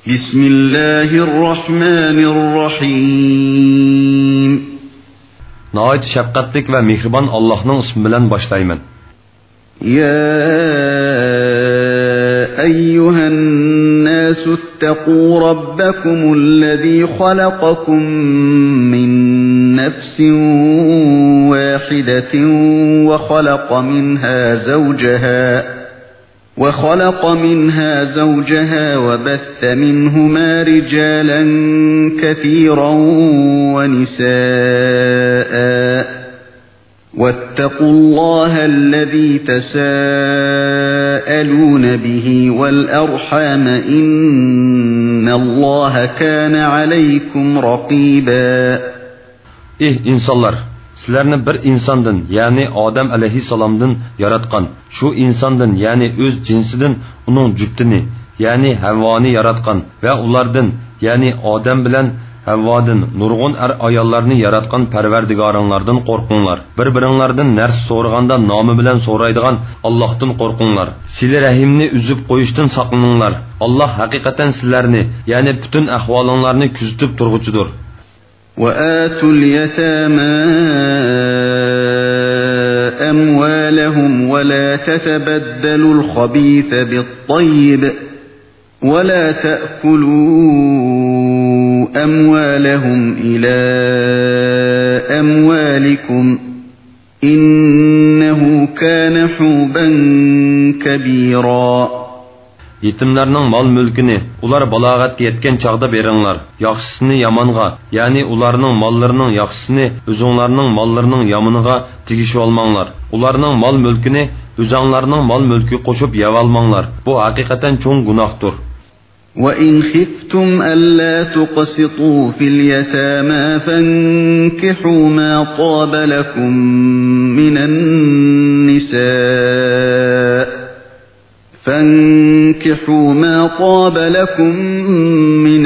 بسم الله الرحمن الرحيم نهايت شفقتlik ve mihriban Allah'ın ismi bilen başlayman. يا أيها الناس اتقوا ربكم الذي خلقكم من نفس واحدة وخلق منها زوجها وبث منهما رجالا كثيرا ونساء واتقوا الله الذي تساءلون به والأرحام إن الله كان عليكم رقيبا. insanlar! Sizlarni bir insondan, ya'ni Odam alayhissalomdan yaratgan. Shu insondan, ya'ni o'z jinsidan uning juftini, ya'ni Havvoni yaratgan va ulardan, ya'ni Odam bilan Havvodan nurg'un ayollarni yaratgan Parvardigoringlardan qo'rqinglar. Bir-biringlardan narsa so'raganda nomi bilan so'raydigan Allohdan qo'rqinglar. Sili rahimni uzib qo'yishdan saqlaninglar. Alloh haqiqatan sizlarni, ya'ni butun ahvolinglarni kuzatib turg'uchidir. وآتوا اليتامى أموالهم ولا تتبدلوا الخبيث بالطيب ولا تأكلوا أموالهم إلى أموالكم إنه كان حوبا كبيرا. Yetimlarning mol mulkini ular balog'atga yetgan chog'da beringlar. Yaxshisini yomonga, ya'ni ularning mollarining yaxshisini o'zinglarning mollarining yomoniga tegishib olmanglar. Ularning mol mulkini o'zinglarning mol mulki qo'shib yevolmanglar. Bu haqiqatan cho'ng gunohdir. وَإِنْ خِفْتُمْ أَلَّا تُقْسِطُوا فِي الْيَتَامَى فَانكِحُوا مَا طَابَ لَكُم من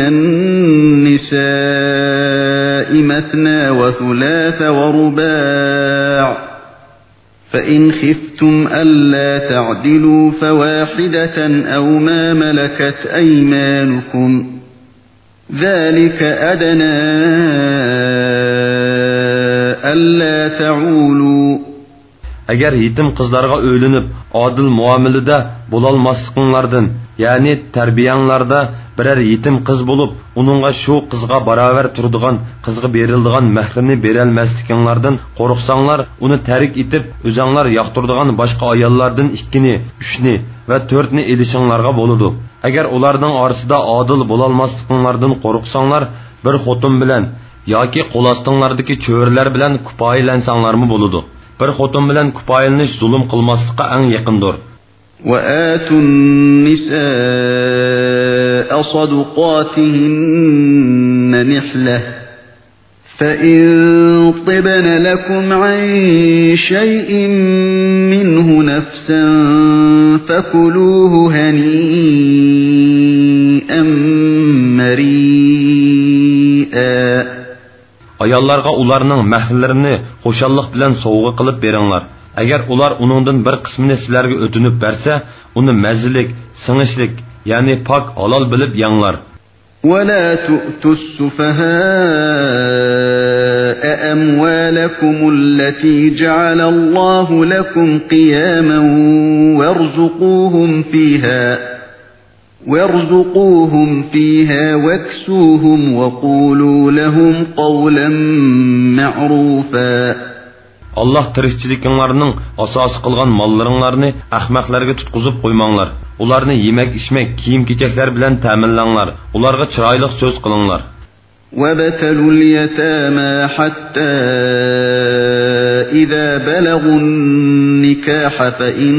النساء مثنى وثلاث ورباع فإن خفتم ألا تعدلوا فواحدة أو ما ملكت أيمانكم ذلك أدنى ألا تعولوا. Agar yetim qizlarga o'ylinib, adil muomalada bo'lolmasliklaringlardan, ya'ni tarbiyanglarda biror yetim qiz bo'lib, uningga shu qizga barobar turadigan, qizga beriladigan mahrini berolmasliklaringlardan qo'rqsanglar, uni tarik etib, o'zinglar yoqtiradigan boshqa ayollardan 2ni, 3ni va 4ni elishinglarga bo'ladi. Agar ularning orasida adil bo'lolmasliklaringlardan qo'rqsanglar, bir xotin bilan yoki qo'lastinglardagi cho'rlar bilan kupoylansanglarmi bo'ladi. Bir xotin bilan kupoylanish zulm qilmaslikqa eng yaqindir. وَآتُوا النِّسَاءَ صَدُقَاتِهِنَّ نِحْلَةً فَإِن طِبْنَ لَكُمْ عَن شَيْءٍ مِّنْهُ نَفْسًا فَكُلُوهُ هَنِيئًا مَرِيئًا. Ayollarga ularning mahrlarini xo'shallik bilan sovg'a qilib beringlar. Agar ular uningdan bir qismini sizlarga o'tinib bersa, uni mazzilik, singishlik, ya'ni pok halol bilib yanglar. وَلَا تُؤْتُوا السُّفَهَاءَ أَمْوَالَكُمُ الَّتِي جَعَلَ اللَّهُ لَكُمْ قِيَامًا وارزقوهم فيها واكسوهم وقولوا لهم قولا معروفا. Allah tirikçiliklarining asosi qilgan mollaringlarni ahmoqlarga tutqizib qo'ymanglar. Ularni yemak-ichmak, kiyim-kechaklar bilan ta'minlanglar. Ularga chiroyli so'z qilinglar. وَابْتَلُوا الْيَتَامَى حَتَّى إِذَا بَلَغُوا النِّكَاحَ فَإِنْ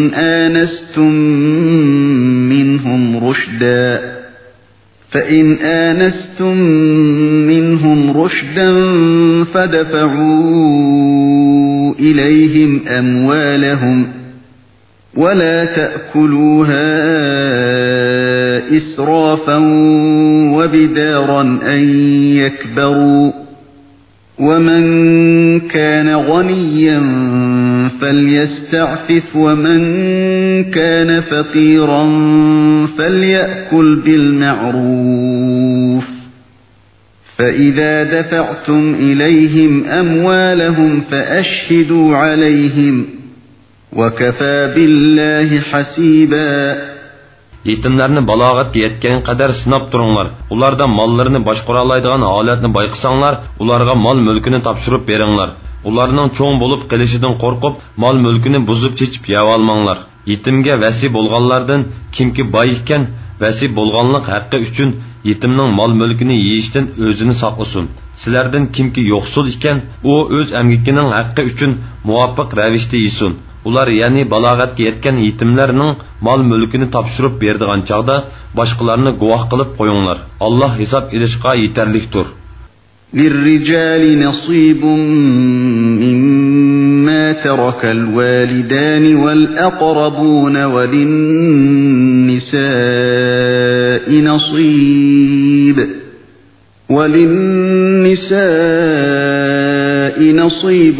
آنستم منهم رشدا فدفعوا إليهم أموالهم ولا تأكلوها إسرافا وبدارا أن يكبروا ومن كان غنيا فليستعفف ومن كان فقيرا فليأكل بالمعروف فإذا دفعتم إليهم أموالهم فأشهدوا عليهم وكفى بالله حسيبا. Yetimlarni balog'atga yetgan qadar sinab turinglar. Ularda mollarini boshqara oladigan holatni bayqasanglar, ularga mol mulkini topshirib beringlar. Ularning cho'ng bo'lib qilishidan qo'rqib, mol mulkini buzib chechib yeb olmanglar. Yetimga vasi bo'lganlardan kimki boy ekan, vasi bo'lganlik haqqi uchun yetimning mol mulkini yeyishdan o'zini saqlasin. Sizlardan kimki yo'qsul ekan, u o'z amgikining haqqi uchun muvofiq ravishda yesin. Ular ya'ni balog'atga yetgan yetimlarning mol mulkini topshirib berdigan chaqda boshqalarni guvoh qilib qo'yinglar. Alloh hisob ilishga yetarlikdir. للرجال نصيب مما ترك الوالدان والأقربون وللنساء نصيب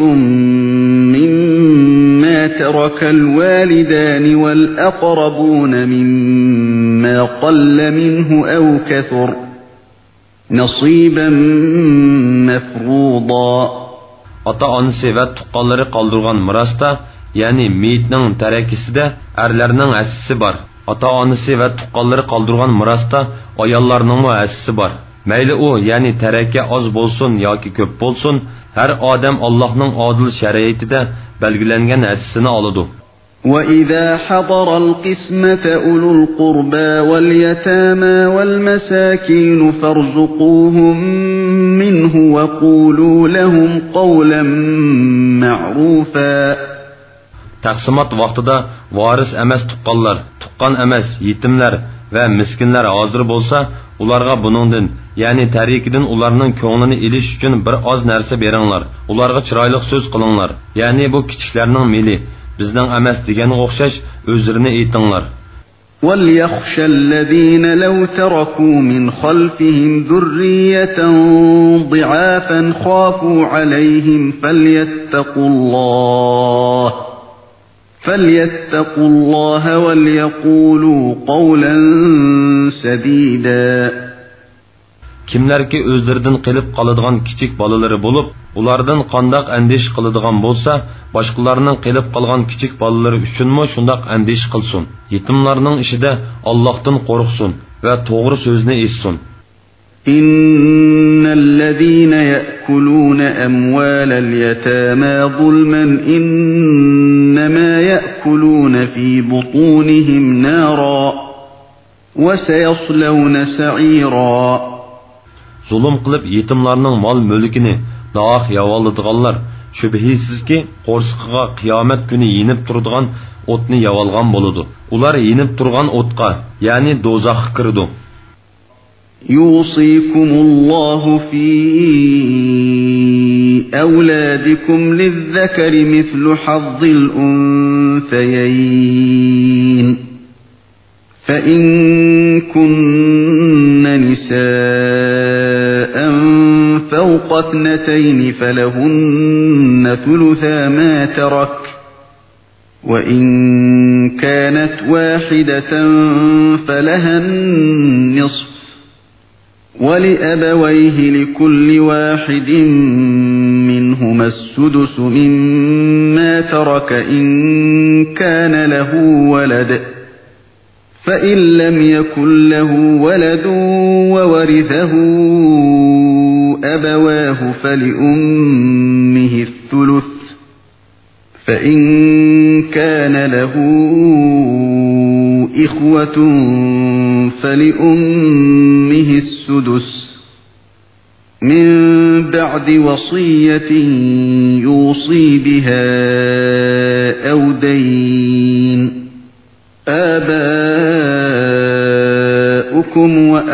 مما ترك الوالدان والأقربون مما قل منه أو كثر نصيبا مفروضا. Ota-onasi va tuqqanlari qoldirgan mirosda, ya'ni meyitning tarakisida erlarning hassisi bor. Ota-onasi va tuqqanlari qoldirgan mirosda ayollarning hassisi bor. Mayli u, ya'ni taraka oz bo'lsin yoki ko'p bo'lsin, har odam Allohning odil shariatida belgilangan hassisini oladi. وَإِذَا حَضَرَ الْقِسْمَةَ أُولُو الْقُرْبَى وَالْيَتَامَى وَالْمَسَاكِينُ فَارْزُقُوهُم مِّنْهُ وَقُولُوا لَهُمْ قَوْلًا مَّعْرُوفًا. Taqsimot vaqtida varis emas tuqqanlar, tuqqan emas yetimlar va miskinlar hozir bo'lsa, ularga buningdan, ya'ni tarikidan ularning ko'nglini elish uchun bir oz narsa beringlar. Ularga chiroyli so'z qilinglar. Ya'ni bu kichiklarning meli bizning emas deganga o'xshash o'zlarini aytinglar. وَلْيَخْشَ الَّذِينَ لَوْ تَرَكُوا مِنْ خَلْفِهِمْ ذُرِّيَّةً ضِعَافًا خَافُوا عَلَيْهِمْ فَلْيَتَّقُوا اللَّهَ وَلْيَقُولُوا قَوْلًا سَدِيدًا. Kimlarki o'zlaridan qilib qoladigan kichik bolalari bo'lib, ulardan qandoq andish qiladigan bo'lsa, boshqalarning qilib qolgan kichik bolalari uchunmi shundoq andish qilsin. Yetimlarning ishida Allohdan qo'rqsin va to'g'ri so'zni aytsin. Innallazina ya'kuluna amwalal yatama zulman innama ya'kuluna fi butunihim nara wa sayaslawna sa'ira. Zulm qilib yetimlarning mol mulkini naq yavoladiganlar shubhisizki qo'rsqiga qiyomat kuni yinib turadigan o'tni yavolgan bo'ladi. Ular yinib turgan o'tqa, ya'ni do'zaxga kirdi. Yusikumullohu fi awladikum lizzakari mithlu hazzil unthayayn. Fa in kunna nisaa'an fawqa ithnatayn falahunna thulutha ma tarak. وَإِنْ كَانَتْ وَاحِدَةً فَلَهَا النِّصْفُ وَلِأَبَوَيْهِ لِكُلِّ وَاحِدٍ مِّنْهُمَا السُّدُسُ مِمَّا تَرَكَ إِنْ كَانَ لَهُ وَلَدٌ فَإِنْ لَمْ يَكُنْ لَهُ وَلَدٌ وَوَرِثَهُ أَبَوَاهُ فَلِأُمِّهِ الثُّلُثُ فَإِنْ كَانَ لَهُ إِخْوَةٌ فَلِأُمِّهِ السُّدُسُ مِنْ بَعْدِ وَصِيَّةٍ يُوصِي بِهَا أَوْ دَيْنٍ. آباؤكم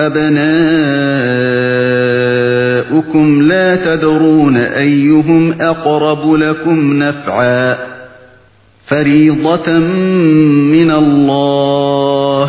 وأبناؤكم لا تدرون أيهم أقرب لكم نفعا فريضة من الله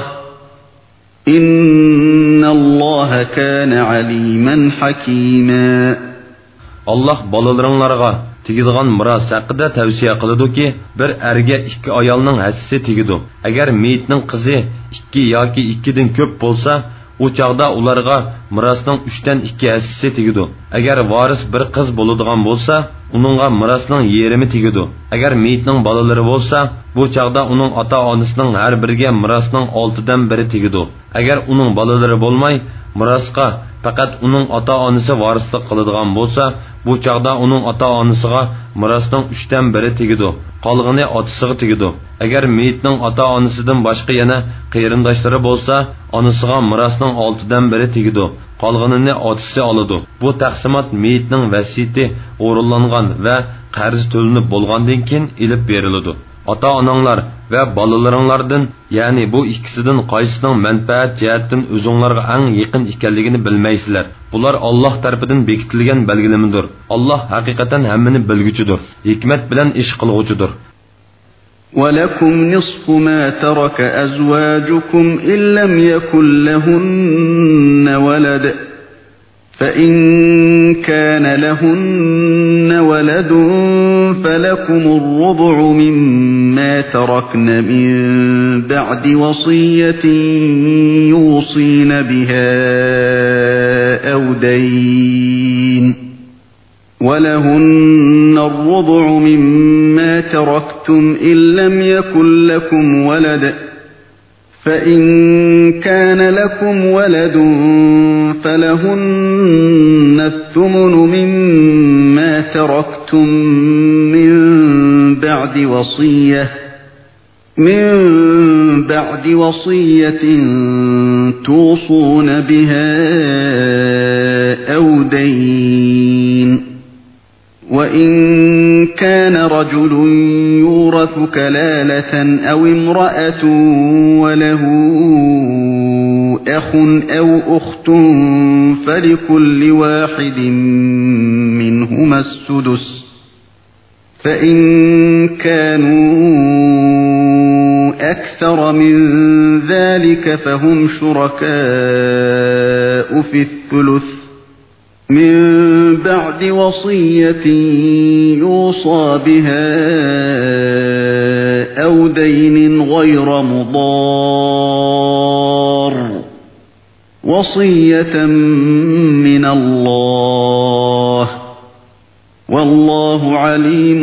إن الله كان عليما حكيما. Allah balalaringlarga tegadigan miros haqida tavsiya qiladi-ki, bir erga 2 ayolning hassisi tegidi. Agar meyitning qizi 2 yoki 2 dan ko'p bo'lsa, u chaqda ularga mirosning 3 dan 2 hassisi tegidi. Agar varis bir qiz bo'ladigan bo'lsa, uningga mirosning yarmi tegidi. Agar meyitning bolalari bo'lsa, bu chaqda uning ota-onasining har biriga mirosning 6 dan 1 tegidi. Agar uning bolalari bo'lmay, mirosga faqat uning ota-onasi varislik qiladigan bo'lsa, bu chaqda uning ota-onasiga mirosning 3 dan 1 tegidi. Qolg'ini otasiga tegidi. Agar meyitning ota-onasidan boshqa yana qarindoshlari bo'lsa, onasiga mirosning 6 dan 1 tegidi. Qolg'inini otasi oladi. Bu taqsimot meyitning vasiyati o'rinlangan va qarz to'lanib bo'lgandan keyin ilib beriladi. Ota-onanglar va bolalaringlardan, ya'ni bu ikkisidan qaysisining manfaat jihatdan o'zingizlarga eng yaqin ekanligini bilmaysizlar. Bular Alloh tarafidan bekitilgan belgilamidir. Alloh haqiqatan hammani bilguchidir, hikmat bilan ish qilguvchidir. وَلَكُمْ نِصْفُ مَا تَرَكَ أَزْوَاجُكُمْ إِن لَّمْ يَكُن لَّهُنَّ وَلَدٌ فَإِن كَانَ لَهُنَّ وَلَدٌ فَلَكُمُ الرُّبُعُ مِمَّا تَرَكْنَ مِن بَعْدِ وَصِيَّةٍ يُوصِينَ بِهَا أَوْ دَيْنٍ وَلَهُنَّ الرُّبُعُ مِمَّا تَرَكْتُمْ إِن لَّمْ يَكُن لَّكُمْ وَلَدٌ فَإِن كَانَ لَكُمْ وَلَدٌ فَلَهُنَّ الثُّمُنُ مِمَّا تَرَكْتُم من بعد وصية توصون بها أو دين وإن كان رجل يورث كلالة أو امرأة وله أخ أو أخت فلكل واحد منهما السدس فإن كانوا أكثر من ذلك فهم شركاء في الثلث من بعد وصية يوصى بها أو دين غير مضار وصية من الله والله عليم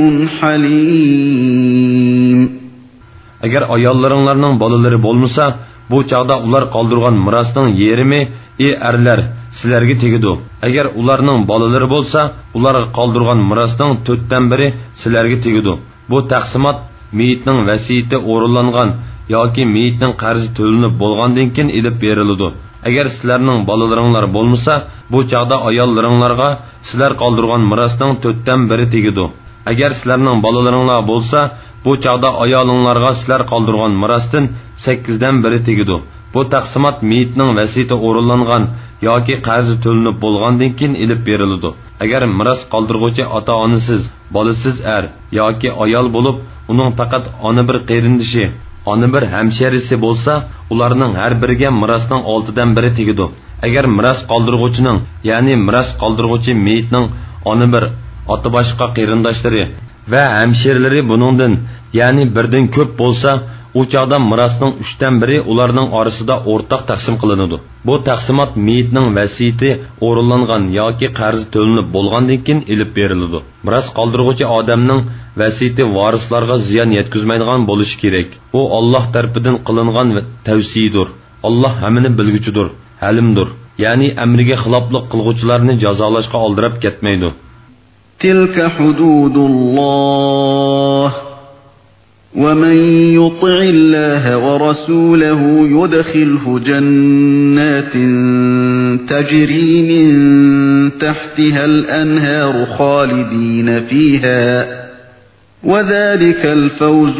حليم. Agar ayollaringlarning bolalari bo'lmasa, bu chaqda ular qoldirgan mirosning yarmi erlar sizlarga tegadi. Agar ularning bolalari bo'lsa, ularga qoldirgan mirosning 4 dan 1 sizlarga tegadi. Bu taqsimot meyitning vasiyati o'rinlangan yoki meyitning qarzi to'lanib bo'lgandan keyin ilib beriladi. Agar sizlarning bolalaringlar bo'lmasa, bu chaqda ayollaringlarga sizlar qoldirgan mirosning 4 dan 1 tegadi. Agar sizlarning bolalaringlar bo'lsa, bu chaqda ayolinglarga sizlar qoldirgan mirosdan 8 dan 1 tegadi. Bu taqsimot meyitning vasiyati o'rinlangan yoki qarzi to'lanib bo'lgandan keyin ilib beriladi. Agar miros qoldiruvchi ota-onasiz, bolasiz er yoki ayol bo'lib, uning faqat ona bir qarindishi, ona bir hamsharisi bo'lsa, ularning har biriga mirosning 6 dan 1 tegadi. Agar miros qoldiruvchining, ya'ni miros qoldiruvchi meyitning ona bir ota boshqa qarindoshlari va hamshirlari buningdan, ya'ni birdan ko'p bo'lsa, u chaqda mirosning 3 dan 1 ularning orasida o'rtaq taqsim qilinadi. Bu taqsimot meyitning vasiyati o'rinlangan yoki qarzi to'lanib bo'lgandan keyin ilib beriladi. Miros qoldiruvchi odamning vasiyati varislarga ziyon yetkazmaydigan bo'lishi kerak. U Alloh tarafidan qilingan tavsiyadir. Alloh hammani bilguchidir, halimdir. Ya'ni amriga xiloflik qilguvchilarni jazolashga oldirib ketmaydi. Tilka hududulloh ومن يطع الله ورسوله يدخله جنات تجري من تحتها الأنهار خالدين فيها وذلك الفوز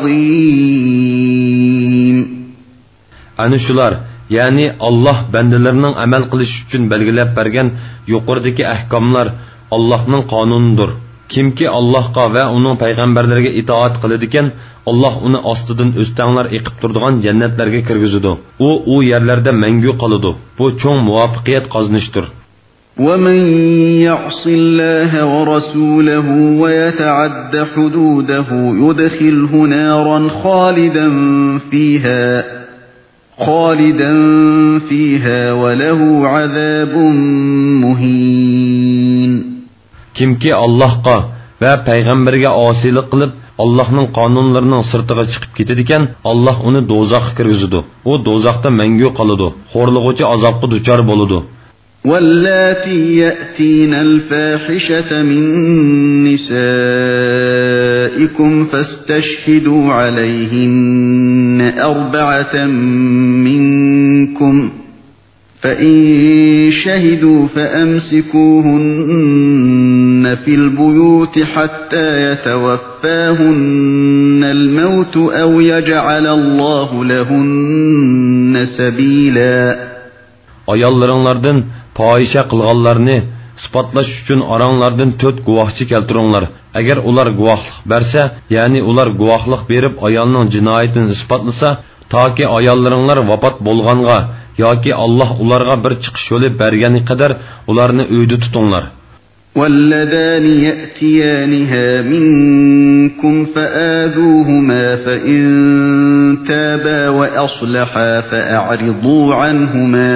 العظيم. Ana shular, ya'ni Alloh bandalarning amal qilish uchun belgilab bergan yuqoridagi ahkomlar Allohning qonunidir. Kimki Allohga va uning payg'ambarlariga itoat qiladigan, Alloh uni ostidan o'stanglar eqib turadigan jannatlarga kirgizadi. U yerlarda mangu qoladi. Bu cho'ng muvaffaqiyat qozonishdir. وَمَنْ يَعْصِ اللَّهَ وَرَسُولَهُ وَيَتَعَدَّ حُدُودَهُ يُدْخِلْهُ نَارًا خَالِدًا فِيهَا وَلَهُ عَذَابٌ مُهِينٌ. Kimki Allahqa va payg'ambarga osiylik qilib Allah'ның qonunlarining sirtiga chiqib ketadigan, Allah uni do'zaxga kirgizadi. U do'zaxda mangu qoladi. Xo'rlig'uvchi azobga duchor bo'ladi. واللاتي يأتين الفاحشة من نسائكم فاستشهدوا عليهن 4 منكم فإن شهدوا فأمسكوهن في البيوت حتى يتوفاهن الموت أو يجعل الله لهن سبيلا. Ayollarınlardan fahişe qilganlarni isbotlash uchun oranglardan 4 guvohchi keltiringlar. Agar ular guvohlik bersa, ya'ni ular guvohlik berib ayolning jinoyatini isbotlasa, toki ayollaringlar vafot bo'lganga yoki Alloh ularga bir chiqish yo'li bergani qadar ularni uyda tutinglar. واللذان يأتيانها منكم فآذوهما فإن تابا وأصلحا فأعرضوا عنهما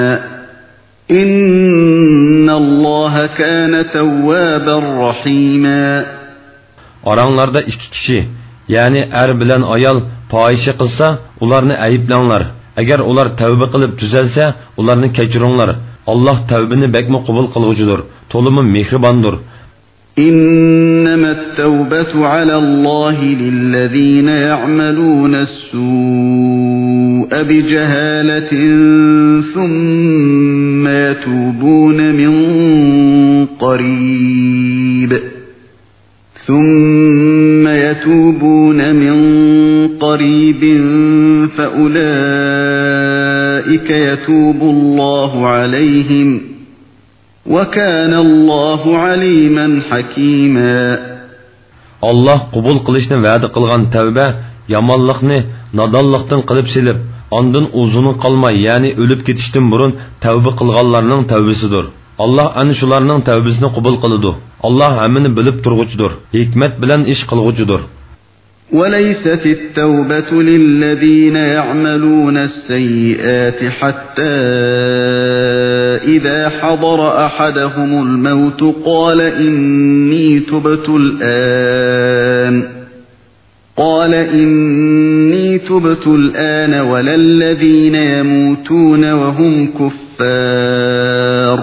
إن الله كان توابا رحيما. Aranglarda 2 kishi, ya'ni er bilan ayol fahişe qilsa, ularni ayıplanglar. Agar ular tavba qilib tuzalsa, ularni kechiringlar. Allah tavbini bekmi qabul qilguchidir, to'limi mehribondir. إنما التوبة على الله للذين يعملون السوء بجهالة ثم يتوبون من قريب فأولئك يتوب الله عليهم وكان الله عليما حكيما. Allah qabul qilishni va'da qilgan tavba yomonlikni nodonlikdan qilib silib, ondan uzun qolmay, ya'ni o'lib ketishdan burun tavba qilganlarning tavbasidir. Allah ana shularning tavbasini qabul qiladi. Allah hammani bilib turg'uchidir, hikmat bilan ish qilg'uchidir. وليست التوبة للذين يعملون السيئات حتى إذا حضر أحدهم الموت قال إني تبت الآن ولا الذين يموتون وهم كفار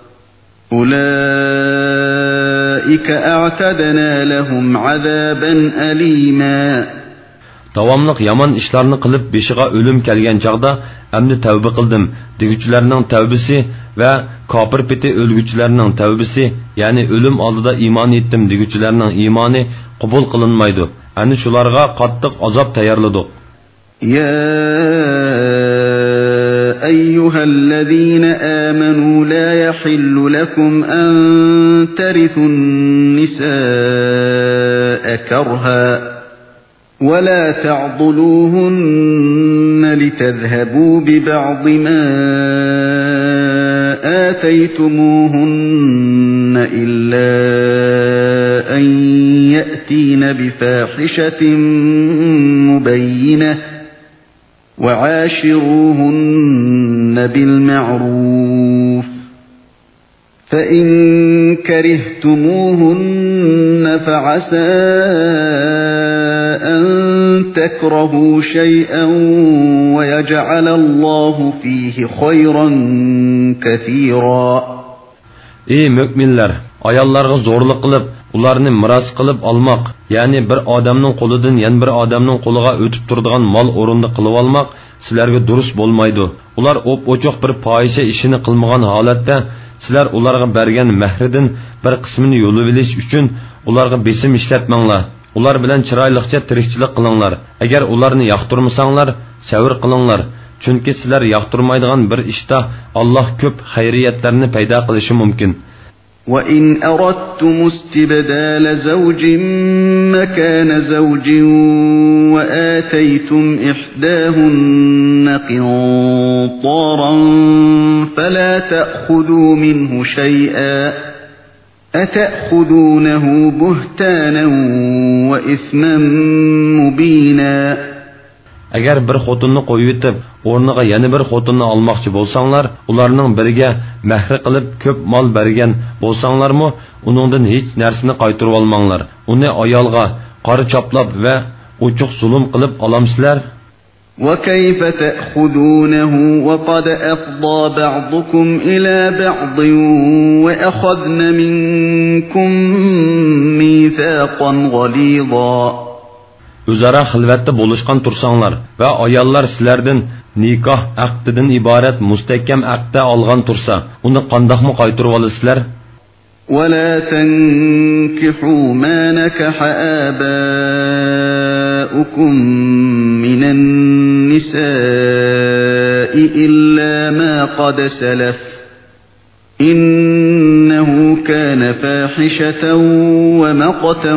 أولئك أعتدنا لهم عذابا أليما. Davamlıq yaman işlerini qilib beshiga o'lim kelgan chaqda amni tavba qildim deguchilarning tavbasi va kofir peti o'lguchilarning tavbasi, ya'ni o'lim oldida iymon etdim deguchilarning iymoni qabul qilinmaydi. Ani shularga qattiq azob tayyorladik. يا أيها الذين آمنوا لا يحل لكم أن ترثوا النساء كرها ولا تعضلوهن لتذهبوا ببعض ما آتيتموهن إلا أن يأتين بفاحشة مبينة وعاشروهن بالمعروف فإن كرهتموهن فعسى أن تكرهوا شيئا ويجعل الله فيه خيرا كثيرا. Ey müminler, ayollarga zo'rlik qilib, ularni miros qilib olmoq, ya'ni bir odamning qo'lidan yana bir odamning qo'liga o'tib turadigan mol o'rinda qilib olmoq sizlarga durust bo'lmaydi. Ular o'p-o'choq bir fohisha ishini qilmagan holatda sizlar ularga bergan mahridan bir qismini yo'lib olish uchun ularga besim ishlatmanglar. Ular bilan chiroyliqcha tirikchilik qilinglar. Agar ularni yoqtirmasanglar, sabr qilinglar. Chunki sizlar yoqtirmaydigan bir ishda Alloh ko'p xayriyatlarni paydo qilishi mumkin. وَإِنْ أَرَدْتُمُ اسْتِبْدَالَ زَوْجٍ مَّكَانَ زَوْجٍ وَآتَيْتُمْ إِحْدَاهُنَّ قِنطَارًا فَلَا تَأْخُذُوا مِنْهُ شَيْئًا أَتَأْخُذُونَهُ بُهْتَانًا وَإِثْمًا مُبِينًا. Agar bir xotinni qo'yib etib, o'rniga yana bir xotinni olmoqchi bo'lsanglar, ularning biriga mahr qilib ko'p mol bergan bo'lsanglarmi, uningdan hech narsani qaytarib olmanglar. Uni ayolga qora choplab va ochiq zulm qilib olamsizlar. وَكَيْفَ تَأْخُذُونَهُ وَقَدْ أَفْضَى بَعْضُكُمْ إِلَى بَعْضٍ وَأَخَذْنَ مِنكُم مِّيثَاقًا غَلِيظًا. O'zaro xilvatda bo'lishgan tursanglar va ayollar sizlardan nikoh aqdidan iborat mustahkam aqda olgan tursa, uni qandoqmi qaytarib olasizlar? وَلَا تَنكِحُوا مَا نَكَحَ آبَاؤُكُم مِّنَ النِّسَاءِ إِلَّا مَا قَدْ سَلَفَ إِنَّهُ كَانَ فَاحِشَةً وَمَقْتًا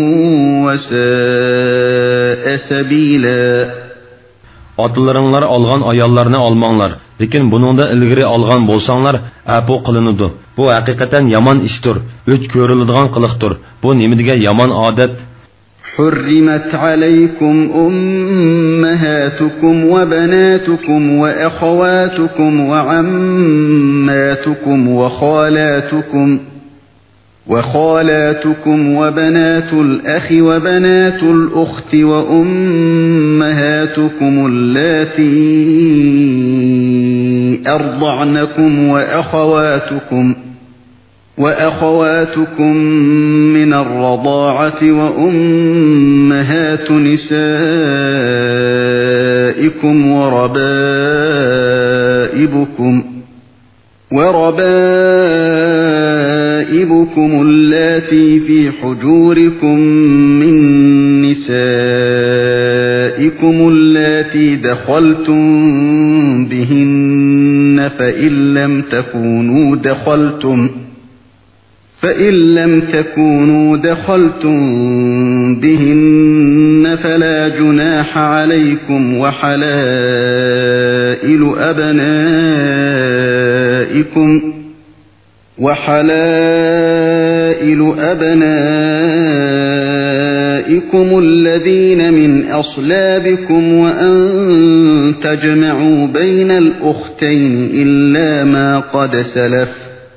وَسَاءَ سَبِيلًا. Atalaringlar olgan ayollarni olmanglar. Lekin buningda ilgari olgan bo'lsanglar, afu qilinadi. Bu haqiqatan yomon ishdir. O'ch ko'riladigan qiliqdir. Bu nima degan yomon odat? حُرِّمَتْ عَلَيْكُمْ أُمَّهَاتُكُمْ وَبَنَاتُكُمْ وَأَخَوَاتُكُمْ وَعَمَّاتُكُمْ وَخَالَاتُكُمْ وَبَنَاتُ الْأَخِ وَبَنَاتُ الْأُخْتِ وَأُمَّهَاتُكُمُ اللَّاتِي أَرْضَعْنَكُمْ وَأَخَوَاتُكُمْ مِنَ الرَّضَاعَةِ وَأُمَّهَاتُ نِسَائِكُمْ وربائبكم اللاتي في حجوركم من نسائكم اللاتي دخلتم بهن فإن لم تكونوا دخلتم بهن فلا جناح عليكم وحلائل أبنائكم الذين من أصلابكم وأن تجمعوا بين الأختين إلا ما قد سلف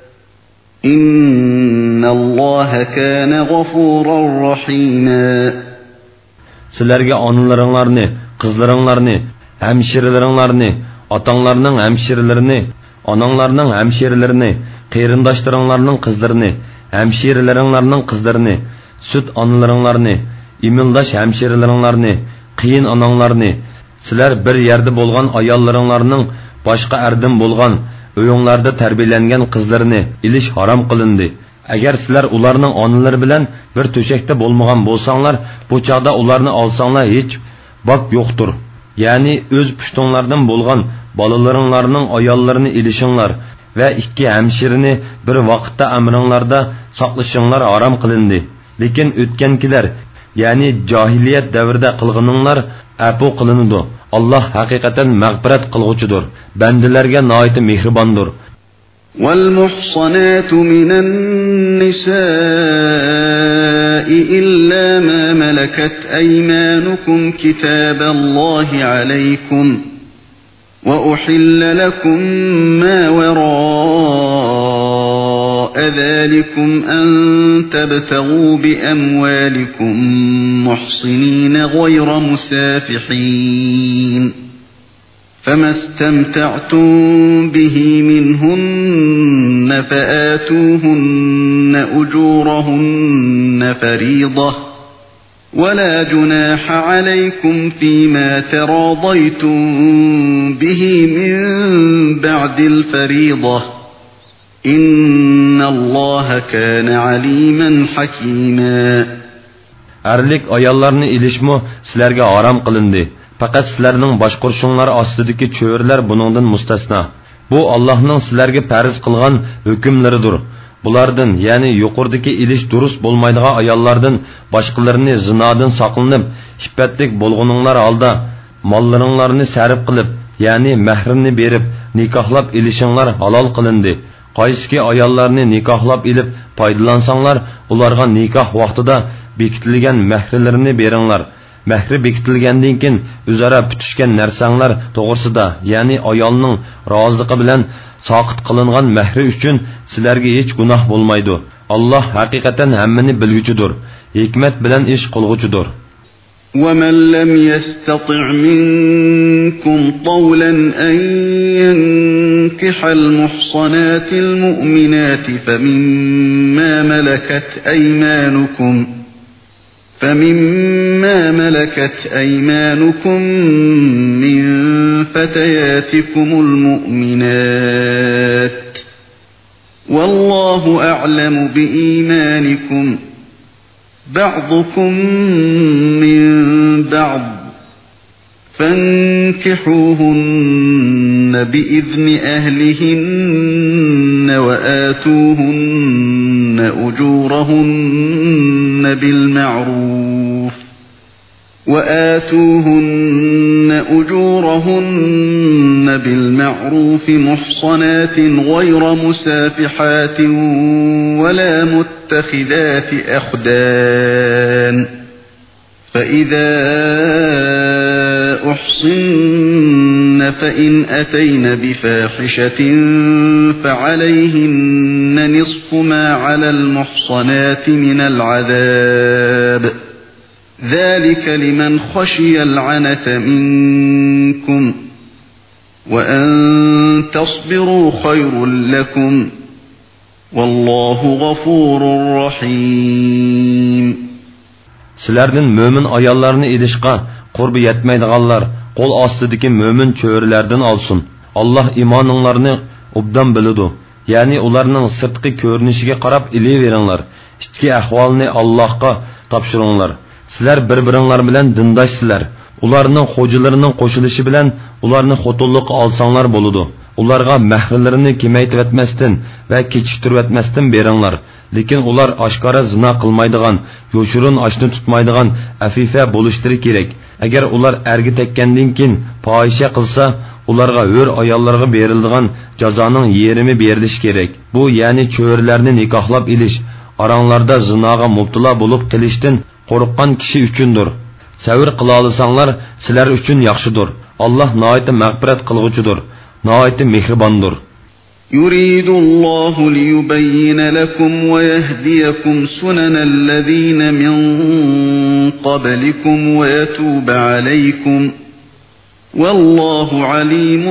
إن الله كان غفورا رحيما. Sizlarga onalaringlarni, qizlaringlarni, hamshiralaringlarni, otanglarning hamshiralarini, onanglarning hamshiralarini, qarindoshlaringlarning qizlarini, hamshiralaringlarning qizlarini, sut onalaringlarni, imildosh hamshiralaringlarni, qiyin onanglarni, sizlar bir yerda bo'lgan ayollaringlarning boshqa erdan bo'lgan uyinglarda tarbiyalangan qizlarini ilish harom qilindi. Agar sizlar ularning onalari bilan bir to'shakda bo'lmagan bo'lsanglar, bu chaqda ularni olsanglar hech bak yo'qdir. Ya'ni o'z pushtinglardan bo'lgan bolalaringlarning ayollarini ilishinglar va ikki hamshirini bir vaqtda amringlarda saqlashinglar harom qilindi. Lekin o'tgankilar, ya'ni jahiliyat davrida qilganinglar afu qilinadi. Allah haqiqatan mag'firat qilg'uchidir. Bandalarga nihoyat mehribondir. وَالْمُحْصَنَاتُ مِنَ النِّسَاءِ إِلَّا مَا مَلَكَتْ أَيْمَانُكُمْ كِتَابَ اللَّهِ عَلَيْكُمْ وَأُحِلَّ لَكُمْ مَا وَرَاءَ ذَلِكُمْ أَن تَبْتَغُوا بِأَمْوَالِكُمْ مُحْصِنِينَ غَيْرَ مُسَافِحِينَ فَمَا اسْتَمْتَعْتُمْ بِهِ مِنْهُنَّ فَآتُوهُنَّ أُجُورَهُنَّ فَرِيضَةً وَلَا جُنَاحَ عَلَيْكُمْ فِيمَا تَرَاضَيْتُمْ بِهِ مِنْ بَعْدِ الْفَرِيضَةِ إِنَّ اللَّهَ كَانَ عَلِيمًا حَكِيمًا. Erlik ayollarni ilishmi sizlarga harom qilindi. Faqat sizlarning boshqurishinglar ostidagi cho'rlar buningdan mustasno. Bu Allohning sizlarga farz qilgan hukmlaridir. Bulardan, yani yuqoridagi ilish durust bo'lmaydigan ayollardan boshqalarini zinodan saqlanib, iffetlik bo'lguninglar holda mollaringlarni sarf qilib, yani mahrimni berib, nikohlab ilishinglar halol qilindi. Qaysiki ayollarni nikohlab ilib foydalansanglar, ularga nikoh vaqtida bekitilgan mahrlarini beringlar. Mahri bekitilgandan keyin o'zaro putishgan narsanglar to'g'risida, ya'ni ayolning roziligi bilan soqit qilingan mahri uchun sizlarga hech gunoh bo'lmaydi. Alloh haqiqatan hammani bilguchidir, hikmat bilan ish qilguchidir. وَمَنْ لَمْ يَسْتَطِعْ مِنْكُمْ طَوْلًا أَنْ يَنْكِحَ الْمُحْصَنَاتِ الْمُؤْمِنَاتِ فَمِمَّا مَلَكَتْ أَيْمَانُكُمْ مِنْ فَتَيَاتِكُمُ الْمُؤْمِنَاتِ وَاللَّهُ أَعْلَمُ بِإِيمَانِكُمْ بَعْضُكُمْ مِنْ بَعْضٍ فَانكِحُوهُنَّ بِإِذْنِ أَهْلِهِنَّ وَآتُوهُنَّ أُجُورَهُنَّ بِالْمَعْرُوفِ مُحْصَنَاتٍ غَيْرَ مُسَافِحَاتٍ وَلَا مُتَّخِذَاتِ أَخْدَانٍ فَإِذَا أُحْصِنَّ فَإِنْ أَتَيْنَ بِفَاحِشَةٍ فَعَلَيْهِنَّ نِصْفُ مَا عَلَى الْمُحْصَنَاتِ مِنَ الْعَذَابِ ذَلِكَ لِمَنْ خَشِيَ الْعَنَتَ مِنْكُمْ وَأَنْ تَصْبِرُوا خَيْرٌ لَكُمْ وَاللَّهُ غَفُورٌ رَحِيمٌ. Sizlardan mömin ayollarni ilishqa qurbi yetmaydiganlar qo'l ostidagi mömin cho'rilardan olsin. Alloh iymoninglarni obdan biladi. Ya'ni ularning sirtqi ko'rinishiga qarab ileveringlar. Ichki ahvolni Allohga topshiringlar. Sizlar bir-biringlar bilan dindoshsizlar. Ularning xo'jalarining qo'shilishi bilan ularni xotinlikqa olsanglar bo'ladi. Ularga mahrlarini kemaytirmasdan va kechiktirmasdan beringlar. Lekin ular oshkora zina qilmaydigan, yo'shirin oshni tutmaydigan afifa bo'lishlari kerak. Agar ular erga tekkandan keyin fohisha qilsa, ularga hur ayollarga beriladigan jazoning yerimi berilishi kerak. Bu ya'ni cho'rilarni nikohlab ilish, oranglarda zinoga mubtalo bo'lib qilishdan qo'rqqan kishi uchundir. Savr qila olsanglar, sizlar uchun yaxshidir. Alloh nihoyat mag'firat qilg'uchidir, nihoyat mehribondir. يريد الله ليبين لكم ويهديكم سنن الذين من قبلكم ويتوب عليكم والله عليم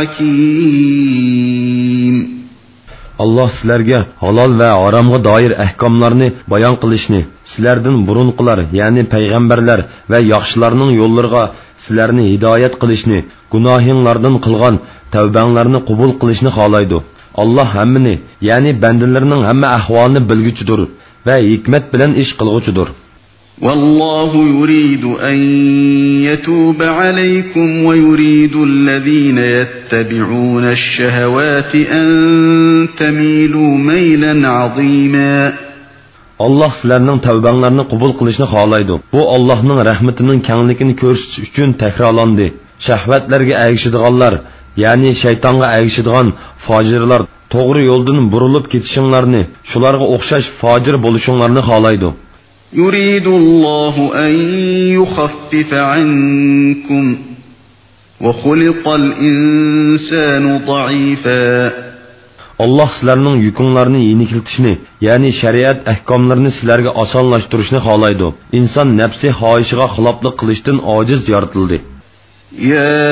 حكيم. Allah sizlarga halol va haromga doir ahkomlarni bayon qilishni, sizlardan burunqilar, ya'ni payg'ambarlar va yaxshilarning yo'llariga sizlarni hidoyat qilishni, gunohinglardan qilgan tavbanglarni qabul qilishni xohlaydi. Allah hammani, ya'ni bandalarning hamma ahvolini bilguchidir va hikmat bilan ish qilguchidir. والله يريد أن يتوب عليكم ويريد الذين يتبعون الشهوات أن تميلوا ميلا عظيما. Allah sizlarning tavbanglarni qabul qilishni xohlaydi. Bu Allohning rahmatining kengligini ko'rsatish uchun takrorlandi. Shahvatlarga ergishadiganlar, ya'ni shaytonga ergishadigan fojirlar to'g'ri yo'ldan burilib ketishinglarni, shularga o'xshash fojir bo'lishinglarni xohlaydi. يريد الله أن يخفف عنكم وخلق الإنسان ضعيفا. Allah sizlarning yukinglarni yengiltishni, ya'ni shariat ahkomlarini sizlarga osonlashtirishni xohlaydi. İnson nafsi xohishiga xiloflik qilishdan ojiz yaratildi. يا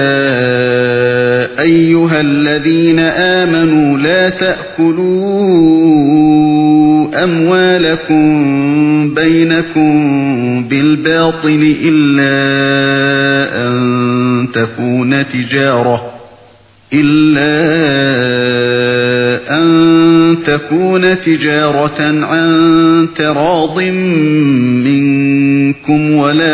أيها الذين آمنوا لا تأكلوا أموالكم بينكم بالباطل إلا أن تكون تجارة عن تراض منكم ولا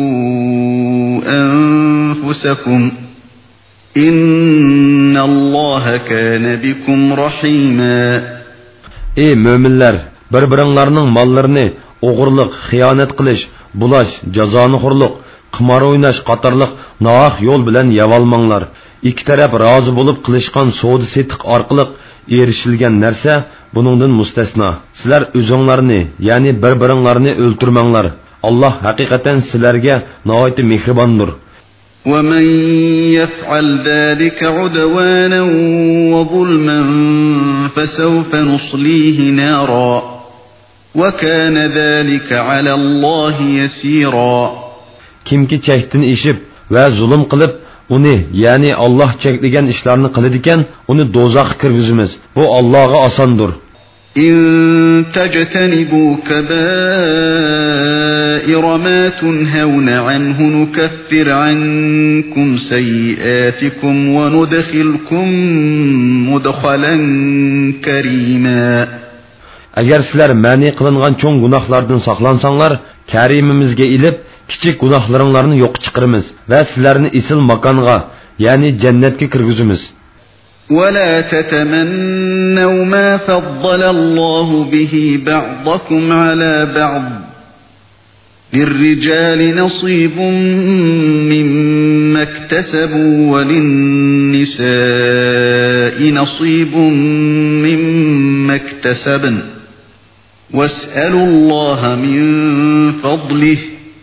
تقتلوا أنفسكم إن الله الله كان بكم رحيما. Ey müminler, bir-biringlarning mollarini o'g'irlik, xiyonat qilish, bulash, jazonixo'rlik, qimor o'ynash qatorliq nohaq yo'l bilan yavolmanglar. Ikki taraf rozi bo'lib qilishgan savdo-setiq orqali erishilgan narsa buningdan mustasno. Sizlar o'zinglarni, ya'ni bir-biringlarni o'ltirmanglar. Alloh haqiqatan sizlarga nihoyat mehribondir. ومن يفعل ذلك عدوانا وظلما فسوف نصليه نارا وكان ذلك على الله يسيرا. Kimki chekdan eshib va zulm qilib uni, ya'ni Alloh cheklagan ishlarni qiladigan, uni do'zaxga kirgizamiz. Bu Allohga osondir. إن تجتنبوا كبائر ما تنهون عنه نكفر عنكم سيئاتكم وندخلكم مدخلا كريما. Agar sizlar ma'ni qilingan cho'ng gunohlardan saqlansanglar, Karimimizga ilib, kichik gunohlaringlarni yo'q chiqaramiz va sizlarni isil makonga, ya'ni jannatga kirgizamiz. ولا تتمنوا ما فضل الله به بعضكم على بعض للرجال نصيب مما اكتسبوا وللنساء نصيب مما اكتسبن واسألوا الله من فضله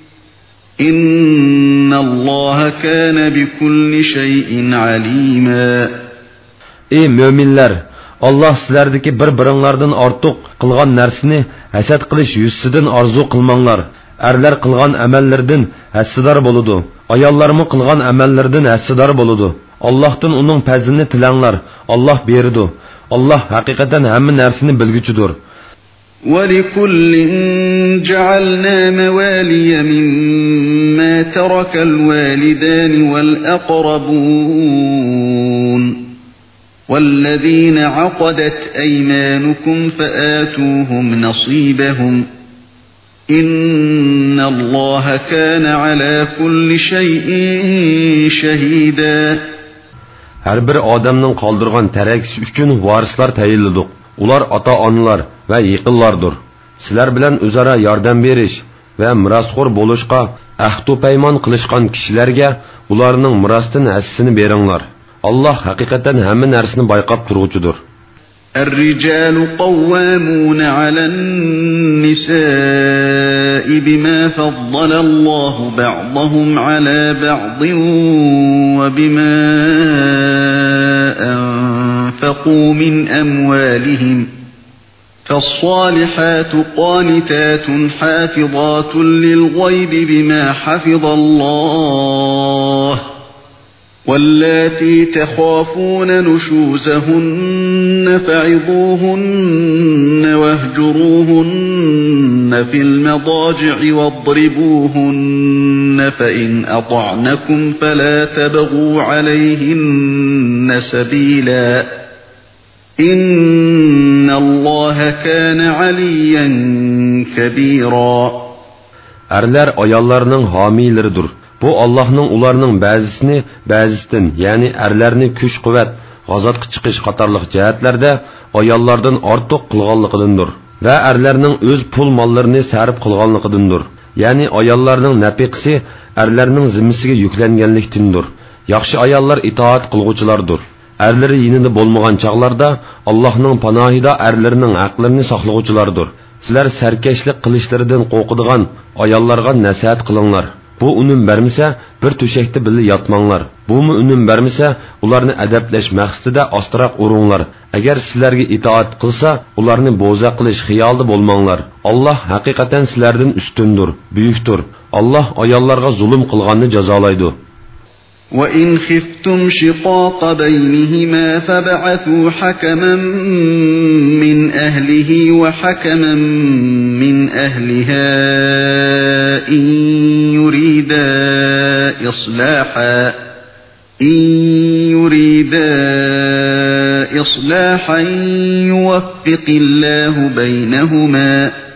إن الله كان بكل شيء عليما. Ey müminler, Allah sizlerdeki bir-biringlardan ortiq qilgan narsani hasad qilish yuzidan arzu qilmanglar. Erler qilgan amallardan hassador bo'ladi. Ayollarmi qilgan amallardan hassador bo'ladi. Allohdan uning fazlini tilanglar. Allah beradi. Allah haqiqatan hamma narsani bilguchidir. وَلِكُلٍّ جَعَلْنَا مَوَالِيَ مِمَّا تَرَكَ الْوَالِدَانِ وَالْأَقْرَبُونَ والذين عقدت أيمانكم فآتوهم نصيبهم إن الله كان على كل شيء شهيدا. Her bir adamның qaldırğan tərəksi üçün varislar təyinlidik. Ular ata-analar və yaqinlardır. Sizlər bilan özara yardım beriş və mirasxo'r bo'lishqa ahd-u paymon qilishgan kishilarga ularning mirosdan hissini beringlar. Allah haqiqatan hamma narsani bayqab turguchidir. الرجال قوامون على النساء بما فضل الله بعضهم على بعض وبما أنفقوا من أموالهم فالصالحات قانتات حافظات للغيب بما حفظ الله واللاتي تخافون نشوزهن فعظوهن واهجروهن في المضاجع واضربوهن فإن أطعنكم فلا تبغوا عليهن سبيلا إن الله كان عليا كبيرا. Erler ayallarının hamileridir. Bu Allah'ның ularının bəzisini bəzisindən, yəni ərlərini küş qüvvət, g'azotga chiqish qatorliq jihatlarda ayollardan ortiq qilganligidandir va erlarning o'z pul mollarini sarf qilganligidandir. Ya'ni ayollarning nafiqasi erlarning zimmasiga yuklanganlikdandir. Yaxshi ayollar itoat qilguvchilardir. Erlari yinida bo'lmagan chaqlarda Allohning panohida erlarining haqlarini saqlaguvchilardir. Sizlar sarkashlik qilishlaridan qo'rqadigan ayollarga nasihat qilinglar. Bu unum vermese bir töşekte bile yatmanglar. Bu mu unum vermese ularını adablash maqsadida ostroq urunglar. Agar sizlarga itoat qilsa, ularni bo'za qilish xiyolida bo'lmanglar. Allah haqiqatan sizlardan ustundir, buyukdir. Allah ayollarga zulm qilganni jazolaydi. وَإِنْ خِفْتُمْ شِقَاقَ بَيْنِهِمَا فَابْعَثُوا حَكَمًا مِنْ أَهْلِهِ وَحَكَمًا مِنْ أَهْلِهَا إِنْ يُرِيدَا إِصْلَاحًا يُوَفِّقِ اللَّهُ بَيْنَهُمَا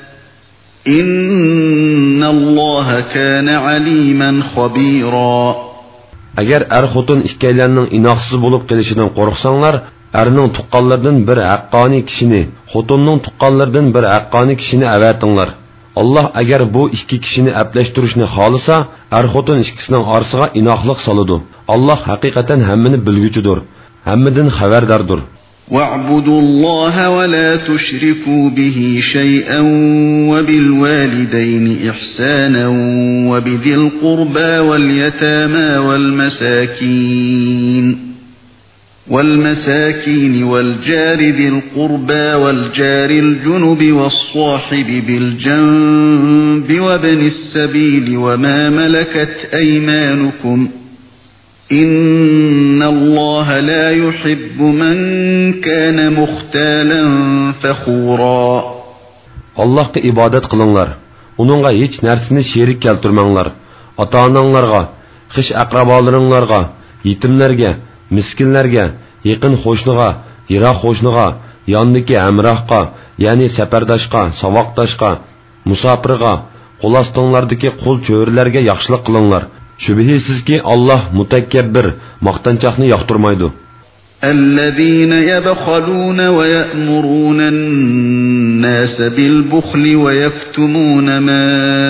إِنَّ اللَّهَ كَانَ عَلِيمًا خَبِيرًا. Agar er-xotin ikkalarning inoqsiz bo'lib kelishidan qo'rqsanglar, Erning tuqqanlardan bir haqqoniy kishini, xotinning tuqqanlardan bir haqqoniy kishini avatinglar. Allah agar bu ikki kishini aplashtirishni xolisa, xotin ikkisining orasiga inoqlik soladi. Allah haqiqatan hammani bilguchidir, hammadan xabardordir. وَاعْبُدُوا اللَّهَ وَلَا تُشْرِكُوا بِهِ شَيْئًا وَبِالْوَالِدَيْنِ إِحْسَانًا وَبِذِي الْقُرْبَى وَالْيَتَامَى وَالْمَسَاكِينِ وَالْجَارِ ذِي الْقُرْبَى وَالْجَارِ الْجُنُبِ وَالصَّاحِبِ بِالْجَنبِ وَابْنِ السَّبِيلِ وَمَا مَلَكَتْ أَيْمَانُكُمْ إِنَّ اللَّهَ لَا يُحِبُّ مَنْ كَانَ مُخْتَالًا فَخُورًا. Allah'a ibadet kılınlar. Onunla hiç nersini şerik keltirmanglar. Ata-ananglarga, xish aqrabolaringlarga, yetimlarga, miskinlarga, yaqin qo'shniga, yiroq qo'shniga, yondagi hamrohga, ya'ni safardoshga, savoqdoshga, musofirga, qo'lastonlardagi qul cho'rilarga yaxshilik qilinglar. Shubhisizki Allah mutakabbir, maqtanchoqni yoqtirmaydi. الذين يبخلون ويأمرون الناس بالبخل ويكتمون ما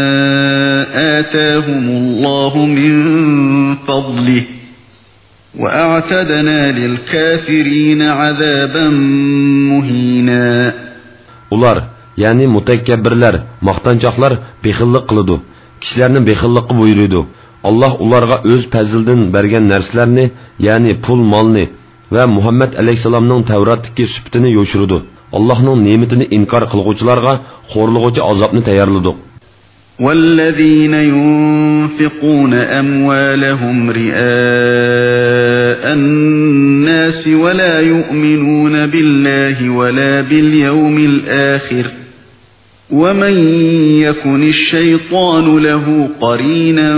آتاهم الله من فضله وأعتدنا للكافرين عذابا مهينا. Ular, yani mutakabbirlar, maqtanchoqlar bexillik qiladi. Kishilarni bexillikqa buyuradi. Allah ularga o'z fazlidan bergan narsalarni, ya'ni pul, molni va Muhammad alayhisalomning Tavratdagi sifatini yo'shirdi. Allohning ne'matini inkor qilguvchilarga xo'rlig'uvchi azobni tayyorladi. والذين ينفقون أموالهم رئاء الناس ولا يؤمنون بالله ولا باليوم الآخر ومن يكن الشيطان له قرينا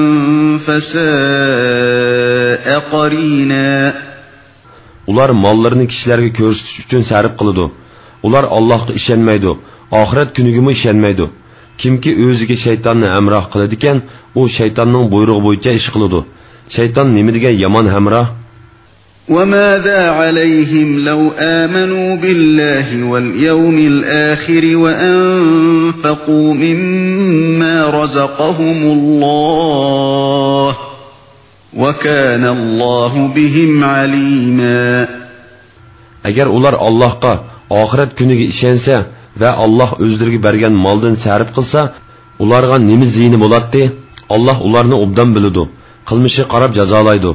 فساء قرينا. Ular mallarını kişilerge ko'rsatish uchun sarf qiladi. Ular Allohga ishonmaydi, oxirat kuniga ishonmaydi. Kimki o'ziga shaytonni hamroh qiladi ekan, u shaytonning buyrug'i bo'yicha ish qiladi. Shayton nima degan yomon hamroh? وَمَاذَا عَلَيْهِمْ لَوْ آمَنُوا بِاللَّهِ وَالْيَوْمِ الْآخِرِ وَأَنفَقُوا مِمَّا رَزَقَهُمُ اللَّهُ وَكَانَ اللَّهُ بِهِمْ عَلِيمًا. Agar ular Allohga, oxirat kuniga ishonsa va Alloh o'zlariga bergan moldan sarf qilsa, ularga nima ziyni bo'ladi? Alloh ularni obdan biladi. Qilmishi qarab jazolaydi.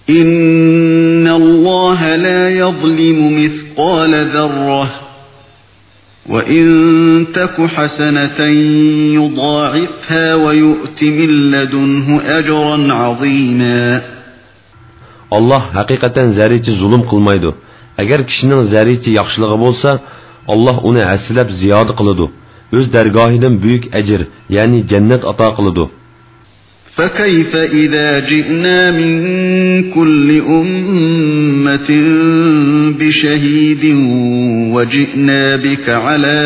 Innalloha la yuzlimu mithqala zarrah wa in taku hasanatan yudha'ifha wa yu'ti min ladunhu ajran 'azima. Allah haqiqatan zarichi zulm qilmaydi. Agar kishining zarichi yaxshiligi bo'lsa, Allah uni aslab ziyoda qiladi. O'z dargohidan buyuk ajr, ya'ni jannat ato qiladi. فَكَيْفَ إِذَا جِئْنَا مِنْ كُلِّ أُمَّةٍ بِشَهِيدٍ وَجِئْنَا بِكَ عَلَى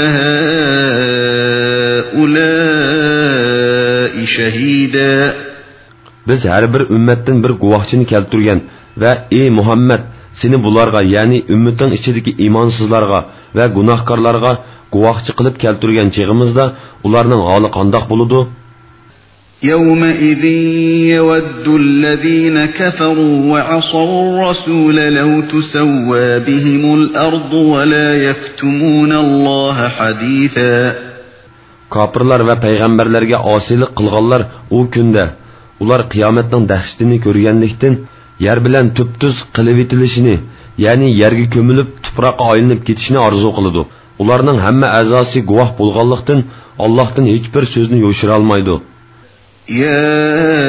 هَؤُلَاءِ شَهِيدًا. Biz her bir ümmetten bir guvahçını keltirgen ve ey Muhammed seni bularga yani ümmetin içindeki imansızlarga ve günahkarlarga guvahçı kılıp keltirgen çağımızda ularning hali qandoq buludu? يَوْمَئِذٍ يَوَدُّ الَّذِينَ كَفَرُوا وَعَصَوُا الرَّسُولَ لَوْ تُسَوَّى بِهِمُ الْأَرْضُ وَلَا يَكْتُمُونَ اللَّهَ حَدِيثًا. Kapırlar ve peygamberlerge asilik kılganlar o günde ular kıyametning dahshatini ko'rganlikdan yer bilan tüptüz qilib etilishini, ya'ni yerga ko'milib tuproqqa aylanib ketishini orzu qiladi. Ularning hamma a'zosi guvoh bo'lganlikdan Allohdan hech bir so'zni yo'shira olmaydi. يا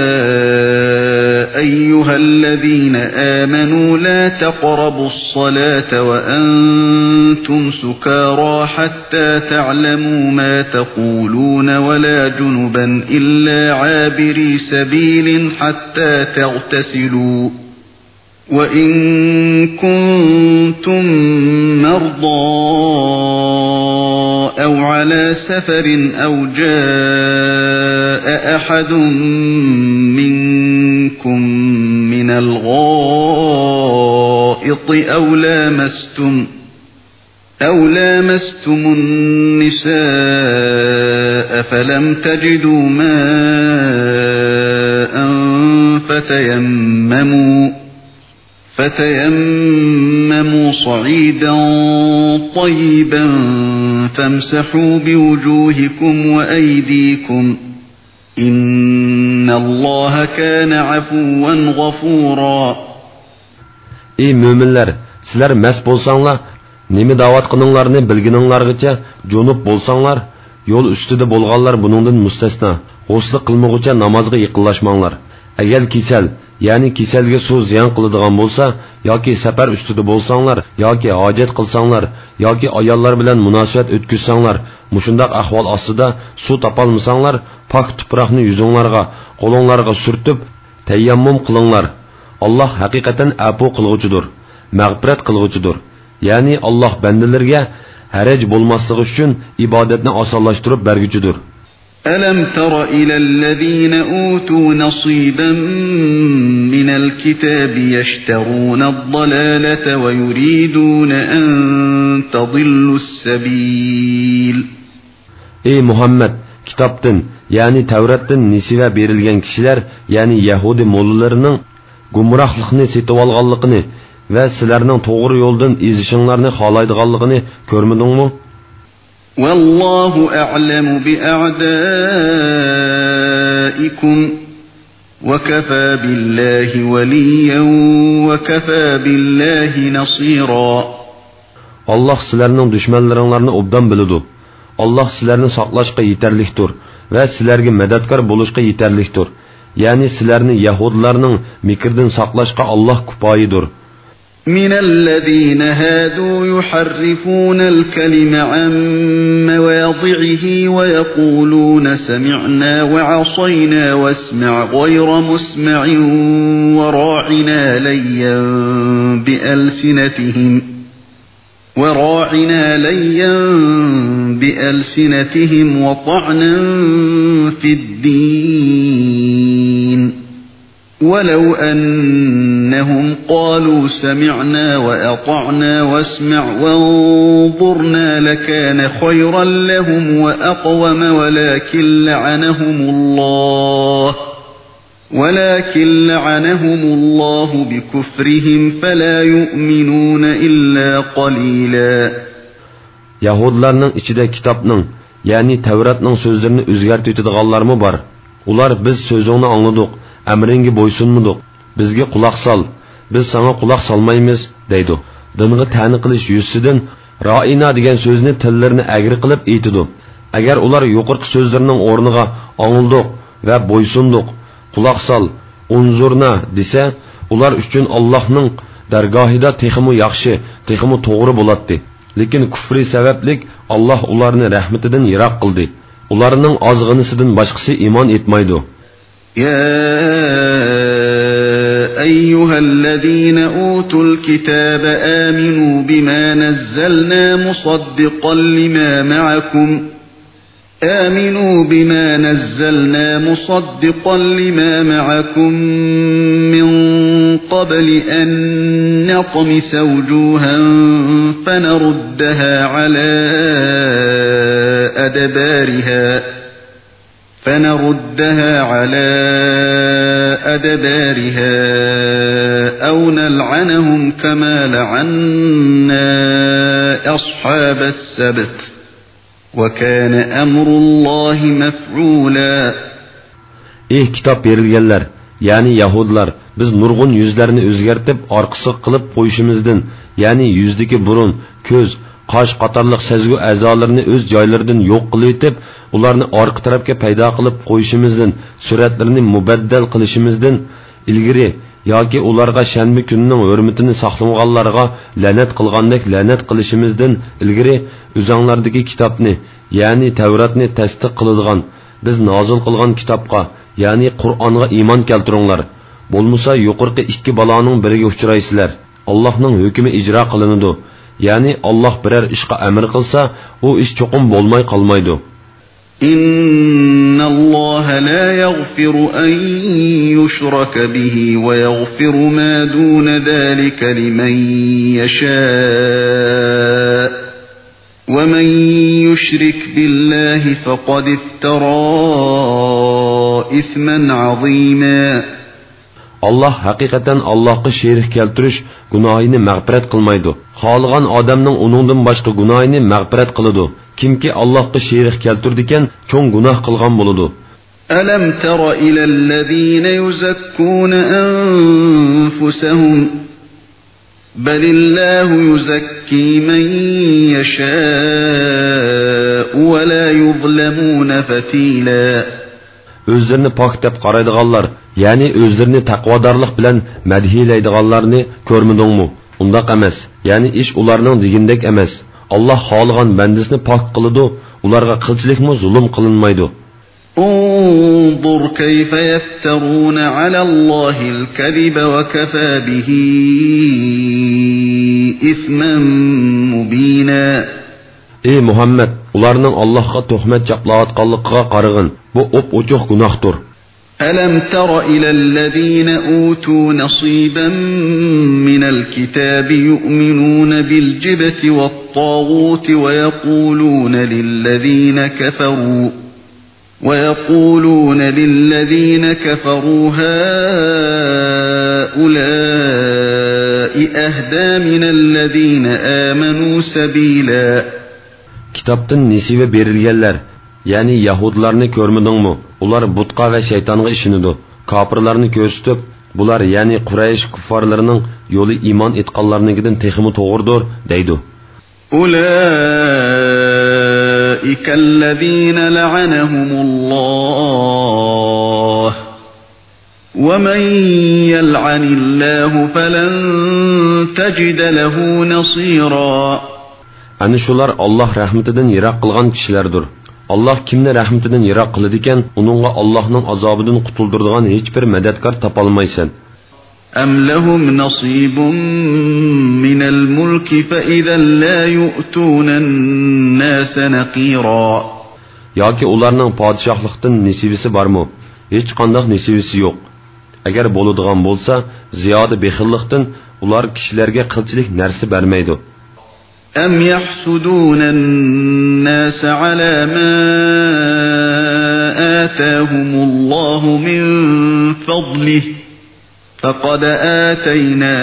أيها الذين آمنوا لا تقربوا الصلاة وأنتم سكارى حتى تعلموا ما تقولون ولا جنبا إلا عابري سبيل حتى تغتسلوا وإن كنتم مرضى أو على سفر أو جاء أحد منكم من الغائط الغائط أو لامستم النساء فلم تجدوا ماء فتيمموا صعيدا طيبا فامسحوا بوجوهكم وأيديكم إن الله كان عفوا غفورا. Ey müminler, sizler mest bolsanglar, nemi davat qılınlarını bilgininglargacha junub bolsanglar, yol üstüde bolganlar buningdan mustasno. G'usl qilmoqcha namozga yiqinlashmanglar. Agar kesal, ya'ni kesalga suv ziyon qiladigan bo'lsa, yoki safar ustida bo'lsanglar, yoki hojat qilsanglar, yoki ayollar bilan munosabat o'tkazsanglar, mushundaq ahvol ostida suv topolmasanglar, pok tuproqni yuzinglarga, qo'linglarga surtib tayammum qilinglar. Allah haqiqatan afu qilg'uchidir, mag'firat qilg'uchidir. Ya'ni Allah bandalarga haraj bo'lmasligi uchun ibodatni osonlashtirib berguchidir. ألم تر إلى الذين أوتوا نصيبا من الكتاب يشترون الضلالة ويريدون أن تضلوا السبيل. Ey Muhammed, kitaptan, yani Tevrat'tan nisive berilgen kişiler, yani Yahudi mollalarının gumrahlıkını setip alganlıkını ve sizlerinin doğru yoldan izişinlerini halaydıganlıkını görmedin mi? والله أعلم بأعدائكم وكفى بالله وليا وكفى بالله نصيرا. Allah sizlerinin düşmanlarını obdan bilidu. Allah sizlerini saqlashqa yeterlikdir ve sizlerge medatkar buluşqa yeterlikdir. Yani sizlerini Yahudilarning mikirden saqlashqa Allah kupayidir. من الذين هادوا يحرفون الكلم عن مواضعه ويقولون سمعنا وعصينا واسمع غير مسمع وراعنا ليا بألسنتهم وطعنا في الدين ولو أنهم قالوا سمعنا وأطعنا واسمع وانظرنا لكان خيرا لهم وأقوم ولكن لعنهم الله بكفرهم فلا يؤمنون إلا قليلا. Yahudilarning ichida kitobning, ya'ni Tavratning so'zlarini o'zgartiradiganlarmi bor? Ular biz so'zingni angladik, amringga bo'ysunmadik, bizga quloq sol, biz sana quloq solmaymiz deydi. Dinga ta'ni qilish yuzidan ra'ina degan so'zni tillarini agri qilib aytidi. Agar ular yuqorqi so'zlarining o'rniga angladik va bo'ysundik, quloq sol, unzurna desa, ular uchun Allohning dargohida texmi yaxshi, texmi to'g'ri bo'ladi. Lekin kufri sabablik Allah ularni rahmatidan yiroq qildi. Ularning ozg'inisidan boshqasi iymon etmaydi. يا أيها الذين أوتوا الكتاب آمنوا بما نزلنا مصدقا لما معكم من قبل أن نطمس وجوها فنردها على أدبارها أو نلعنهم كما لعنا أصحاب السبت وكان أمر الله مفعولا. Ey kitap verilgenler, yani Yahudiler, biz nurgun yüzlerini özgertip arkısı kılıp koyuşumuzdan, yani yüzdeki burun, köz, qash qatorliq sezgu a'zolarini o'z joylaridan yo'q qilib etib, ularni orqa tarafga paydo qilib qo'yishimizdan, suratlarini mubaddal qilishimizdan ilgari yoki ularga shanba kunining hurmatini saqlamaganlarga la'nat qilgandek la'nat qilishimizdan ilgari o'zinglardagi kitobni, ya'ni Tavratni tasdiq qiladigan, biz nozil qilgan kitobga, ya'ni Qur'onga iymon keltiringlar. Bo'lmasa yuqorqi ikki baloning biriga uchraysizlar. Allohning hukmi ijro qilinadi. Yani Allah birer işqa emir kılsa, o iş çokum bolmay kalmaydı. إن الله لا يغفر أن يشرك به ويغفر ما دون ذلك لمن يشاء ومن يشرك بالله فقد افترى إثما عظيما. Allah haqiqatan Allah'a şerik keltirish gunohini mag'firat qilmaydi. Xohlagan odamning uningdan boshqa gunohini mag'firat qiladi. Kimki Allohga sherik keltirdikan, cho'ng gunoh qilgan bo'ladi. Alam tara ilal ladina yuzakkuna anfusahum balillahu yuzakki man yasha'u wa la yuzlamuna fatila. Özlerini pak deb qaraydiganlar, ya'ni özlerini taqvodorlik bilan madhiylaydiganlarni ko'rmidingmi? Undaq emas. Ya'ni ish ularning degindek emas. Allah xohlagan bandasini pak qiladi, ularga qilchilikmi zulm qilinmaydi. Unzur kayfa yaftaruna ala Allahil kadhiba wa kafa bihi ithman mubina. Ey Muhammed, ularning Allohga tuhmat chaplayotganligiga qarag'in. Bu ochiq gunohdir. Alam tara ilal ladina utu nasiban minal kitabi yu'minuna bil jibti wat taghut wa yaquluna lil ladina kafaru haula'i ahda minal ladina amanu sabila. Kitaptan nesibe berilganlar, yani Yahudlarni ko'rmidingmi? Ular butqa va shaytonga ishinidu. Kofirlarni ko'rsatib, bular yani Quraysh kuffarlarining yo'li iymon etganlarnikidan texmi to'g'ridir deydi. Ulaikallazina la'anahumulloh wa man yal'anillahu falan tajida lahu nasira. Ani shular Alloh rahmatidan yiroq qilgan kishilardir. Allah kimni rahmatidan yiroq qiladi ekan, uningga Allohning azobidan qutuldiradigan hech bir madadkor topolmaysan. Am lahum nasibun minal mulki fa idan la yu'tuna an-nasa naqira. Yoki ularning podshohlikdan nasibisi bormi? Hech qanday nasibisi yo'q. Agar bo'ladigan bo'lsa, ziyoda bexillikdan ular kishilarga qilchilik narsa bermaydi. أم يحسدون الناس على ما آتاهم الله من فضله فقد آتينا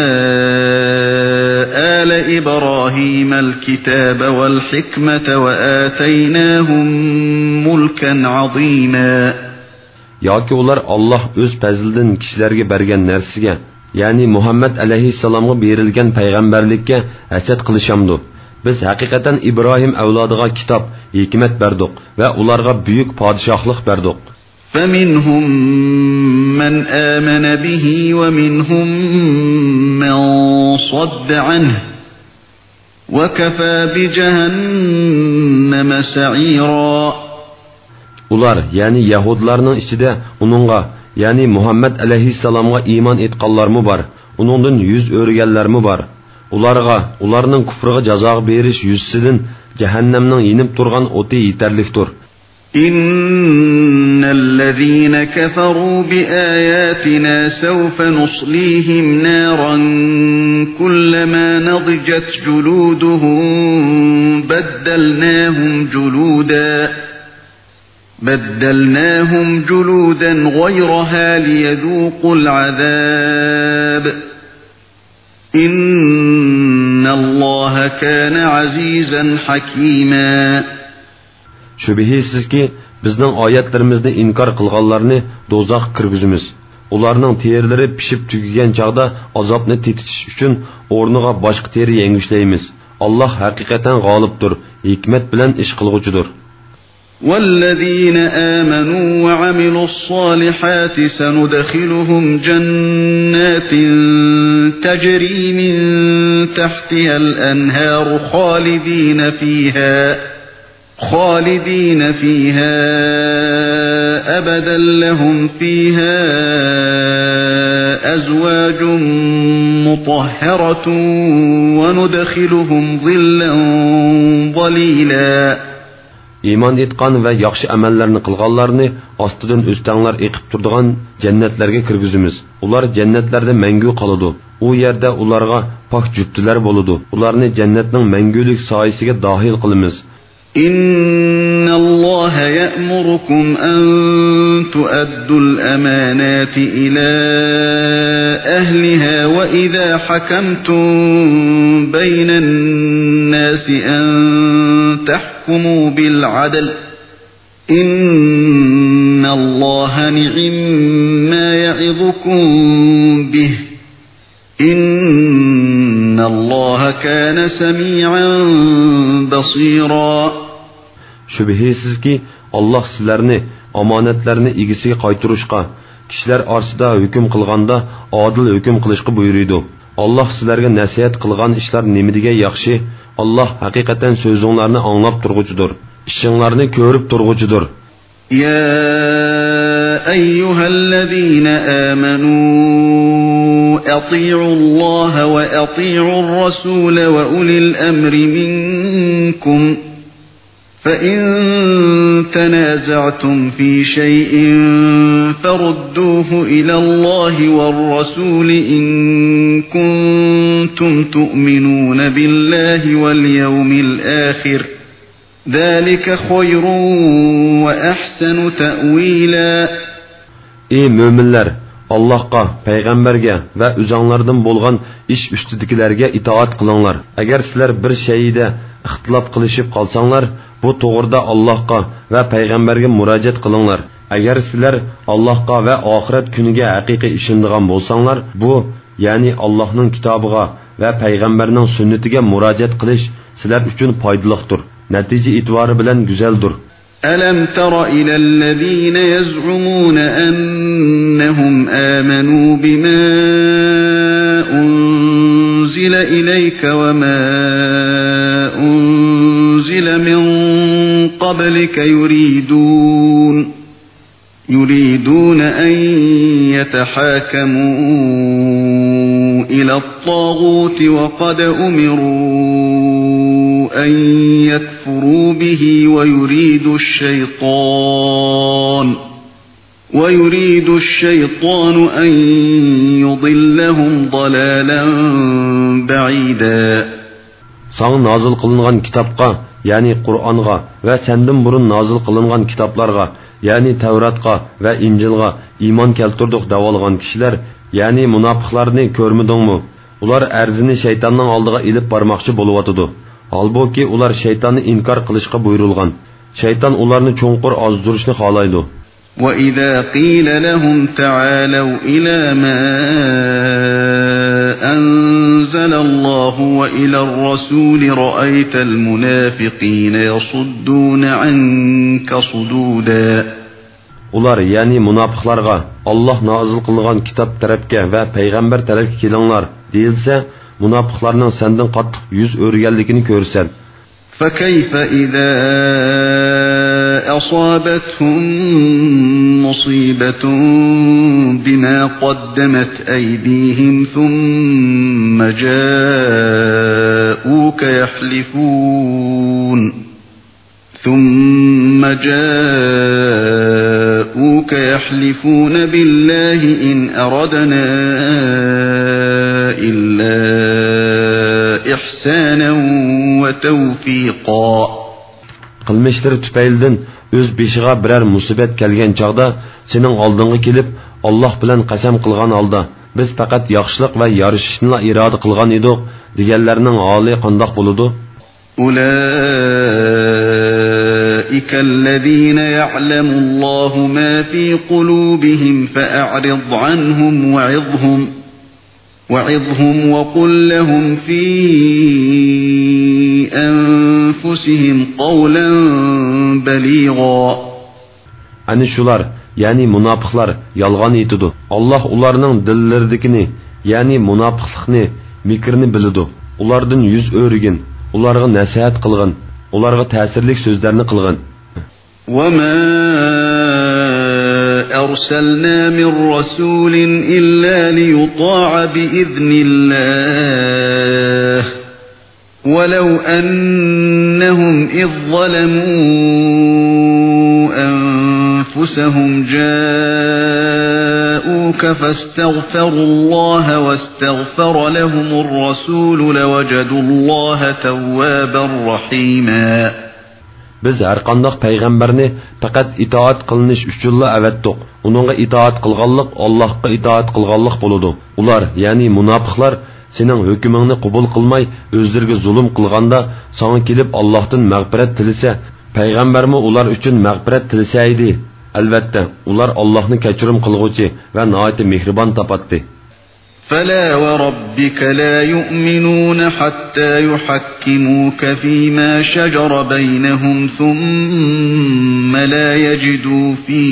آل إبراهيم الكتاب والحكمة وآتيناهم ملكا عظيما. Yoki ular Allah öz fazlidan kishilarga bergan narsaga, yani Muhammed aleyhisselam'a berilgan payg'ambarlikka hasad qilishamdi. Biz haqiqatan İbrahim avlodiga kitob, hikmat berdik va ularga buyuk podshohlik berdik. فَمِنْهُمْ مَنْ آمَنَ بِهِ وَمِنْهُمْ مَنْ صَدَّ عَنْهُ وَكَفَى بِجَهَنَّمَ سَعِيرًا. Ular, yani Yahudlarning ichida uningga, yani Muhammed aleyhisselam'a iman etqanlarmı var, uningdan yüz o'rganlarmı var. Ularga, ularning kufriga jazo berish yuzsidan jahannamning yenib turgan o'ti yetarlikdir. Innallazina kafaru biayatina sawfa nuslihim naran kullama nadijat juluduhum بدلناهم جلودا غيرها ليذوقوا العذاب إن الله كان عزيزا حكيما. Şübihisiz ki bizning oyatlarimizni inkor qilganlarni do'zax kirgizimiz. Ularning terlari pishib tugagan chaqda azobni tetish uchun o'rniga boshqa teri yengishlaymiz. Alloh haqiqatan g'olibdir, hikmat bilan ish qilg'uchidir. والذين آمنوا وعملوا الصالحات سندخلهم جنات تجري من تحتها الأنهار خالدين فيها أبدا لهم فيها أزواج مطهرة وندخلهم ظلا ظليلا. iymon etgan va yaxshi amallarni qilganlarni ostidan o'stanglar eqib turadigan jannatlarga kirgizamiz. Ular jannatlarda mangu qoladi. U yerda ularga pok juftilar bo'ladi. Ularni jannatning mangulik soyasiga dahil qilamiz. إن الله يأمركم أن تؤدوا الأمانات إلى أهلها وإذا حكمتم بين الناس أن تحكموا بالعدل إن الله نعم ما يعظكم به إن الله كان سميعا بصيرا. Şübihəsizki Allah sizlərni amanətlərini igisiga qaytarışqa, kişilər arasında hüküm qılğanda adil hüküm qilishqa buyuruydu. Allah sizlərə nəsihət qılğan işlər nimidige yaxşı. Allah həqiqətən sözünlərni anlab turğucudur. İşinlərni görüb turğucudur. Ya eyyuhellezine amanu ati'u Allah ve ati'ur Rasul ve ulil emri minkum. فَإِن تَنَازَعْتُمْ فِي شَيْءٍ فَرُدُّوهُ إِلَى اللَّهِ وَالرَّسُولِ إِن كُنتُمْ تُؤْمِنُونَ بِاللَّهِ وَالْيَوْمِ الْآخِرِ ذَلِكَ خَيْرٌ وَأَحْسَنُ تَأْوِيلًا. Ey müminler! Allah'a, peygamberge ve üzanlardan bolgan iş üstüdikilerge itaat kılınlar. Eğer sizler bir şeyde ixtilaf qilishib qalsanglar, bu to'g'rida Allohga va payg'ambarga murojaat qilinglar. Agar sizlar Allohga va oxirat kuniga haqiqiy ishonadigan bo'lsanglar, bu ya'ni Allohning kitobiga va payg'ambarning sunnatiga murojaat qilish sizlar uchun foydalidir. Natija e'tibori bilan go'zaldir. ألم تر إلى الذين يزعمون أنهم آمنوا بما أنزل إليك وما أنزل من قبلك يريدون أن يتحاكموا إلى الطاغوت وقد أمروا أن يكفروا به ويريد الشيطان أن يضلهم ضلالا بعيدا. Sana nazil kılıngan kitapka, yani Kur'an'a ve senden burun nazil kılıngan kitaplarga, yani Tevrat'a ve İncil'a iman keltirdik davalgan kişiler, yani münafıklarını görmedin mi? Ular erzini şeytanın aldığa ilip barmakçı buluvatıdı. Halbuki ular şeytanı inkar kılışqa buyurulgan. Şeytan ularını çonqur azdırışını halaydı. وَإِذَا قِيلَ لَهُمْ تَعَالَوْا إِلَى مَا أَنزَلَ اللَّهُ وَإِلَى الرَّسُولِ رَأَيْتَ الْمُنَافِقِينَ يَصُدُّونَ عَنكَ صُدُودًا. Ular yani münafıklarga Allah nazil kılgan kitap tarafga ve peygamber tarafga kelinglar deyilse, münafıklarning senden qattiq yüz örgenligini görsen. فَكَيْفَ إِذَا أَصَابَتْهُمْ مُصِيبَةٌ بِمَا قَدَّمَتْ أَيْدِيهِمْ ثُمَّ جاءوك يحلفون بالله إن أردنا إلا إحسانا وتوفيقا. Qilmishlari tüpaylidan öz beshiga birer musibet kelgan chaqda sening oldinga kelib Alloh bilan qasam qilgan holda biz faqat yaxshilik va yarashishni iroda qilgan edik deganlarning holi qandoq bo'ladi? أولئك الذين يعلم الله ما في قلوبهم فأعرض عنهم وعظهم وقل لهم في أنفسهم قولا بليغا. Ani şular, yani münafıklar yalgan etidu. Allah ularning dillerdikini, yani münafıklıkni, mikrini bilidu. Ulardan yüz örgün, ularga nasihat qilgin, ularga ta'sirlik so'zlarni qilgin. وَمَا أَرْسَلْنَا مِنْ رَسُولٍ إِلَّا لِيُطَاعَ بِإِذْنِ اللَّهِ ولو أنهم إذ ظلموا أنفسهم جاءوك فاستغفروا الله واستغفر لهم الرسول لوجدوا الله توابا رحيما. Biz har qanday payg'ambarni faqat itoat qilinish uchunla avatdiq. Uningga itoat qilganlik Allohga itoat qilganlik bo'ladi. Ular, ya'ni munofiqlar sening hukmingni qabul qilmay, o'zlariga zulm qilganda, sana kelib Allohdan mag'firat tilasa, payg'ambarmi ular uchun mag'firat tilasa edi. Albatta, ular Allohni kechirim qilguvchi va nihoyat mehribon topatdi. فلا وربك لا يؤمنون حتى يحكموك فيما شجر بينهم ثم لا يجدوا في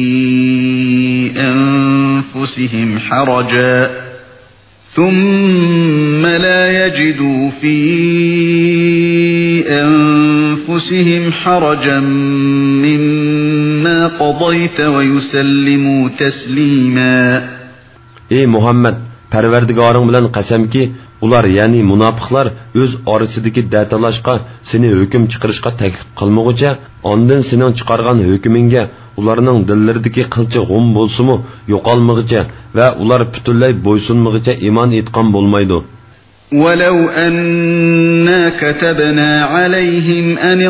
أنفسهم حرجا مما قضيت ويسلموا تسليما. Ey Muhammed, Parvardigoring bilan qasamki, ular ya'ni munofiqlar o'z orasidagi datalashqa seni hukm chiqarishga taklif qilmoqcha, ondan sening chiqargan hukmingga ularning dillaridagi qilchi g'um bo'lsa-mu yo'qolmoqcha va ular butunlay bo'ysunmoqcha iymon etgan bo'lmaydi. ولو أننا كتبنا عليهم أن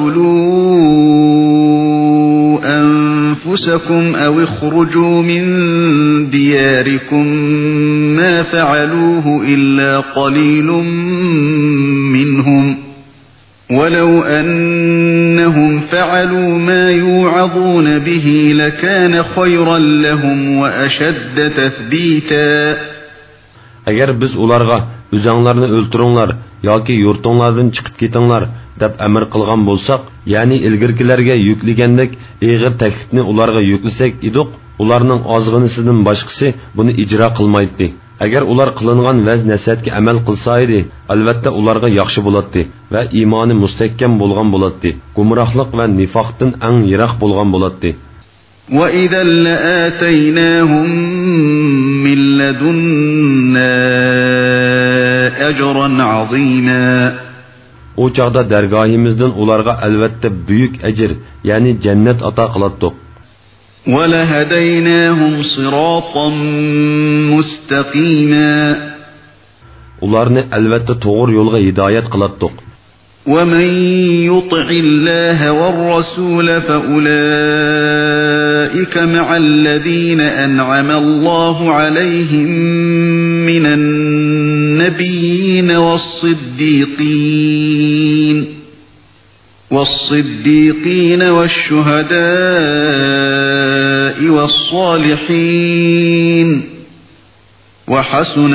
اقتلوا أنفسكم أو اخرجوا من دياركم ما فعلوه إلا قليل منهم ولو أنهم فعلوا ما يوعظون به لكان خيرا لهم وأشد تثبيتا. Agar biz ularga o'zinglarni o'ltiringlar yoki yurtinglardan chiqib ketinglar deb amr qilgan bo'lsak, ya'ni ilgirkilarga yuklagandek og'ir taklifni ularga yuklasak edik, ularning ozg'inisidan boshqasi buni ijro qilmaydi. Agar ular qilingan vaz nasihatga amal qilsa edi, albatta ularga yaxshi bo'ladi va iymoni mustahkam bo'lgan bo'ladi. Gumrohlik va nifoqdan eng yiroq bo'lgan bo'ladi. وَإِذًا لَآتَيْنَاهُمْ مِنْ لَدُنَّا أَجْرًا عَظِيمًا. O çağda dergahimizden ularga elbette büyük ecir, yani cennet ata kılattık. وَلَهَدَيْنَاهُمْ صِرَاطًا مُسْتَقِيمًا. Ularni elbette doğru yolga hidayet kılattık. وَمَنْ يُطِعِ اللَّهَ وَالرَّسُولَ فَأُولَئِكَ مَعَ الَّذِينَ أَنْعَمَ اللَّهُ عَلَيْهِمْ مِنَ النَّبِيِّينَ وَالصِّدِّيقِينَ وَالشُّهَدَاءِ وَالصَّالِحِينَ وَحَسُنَ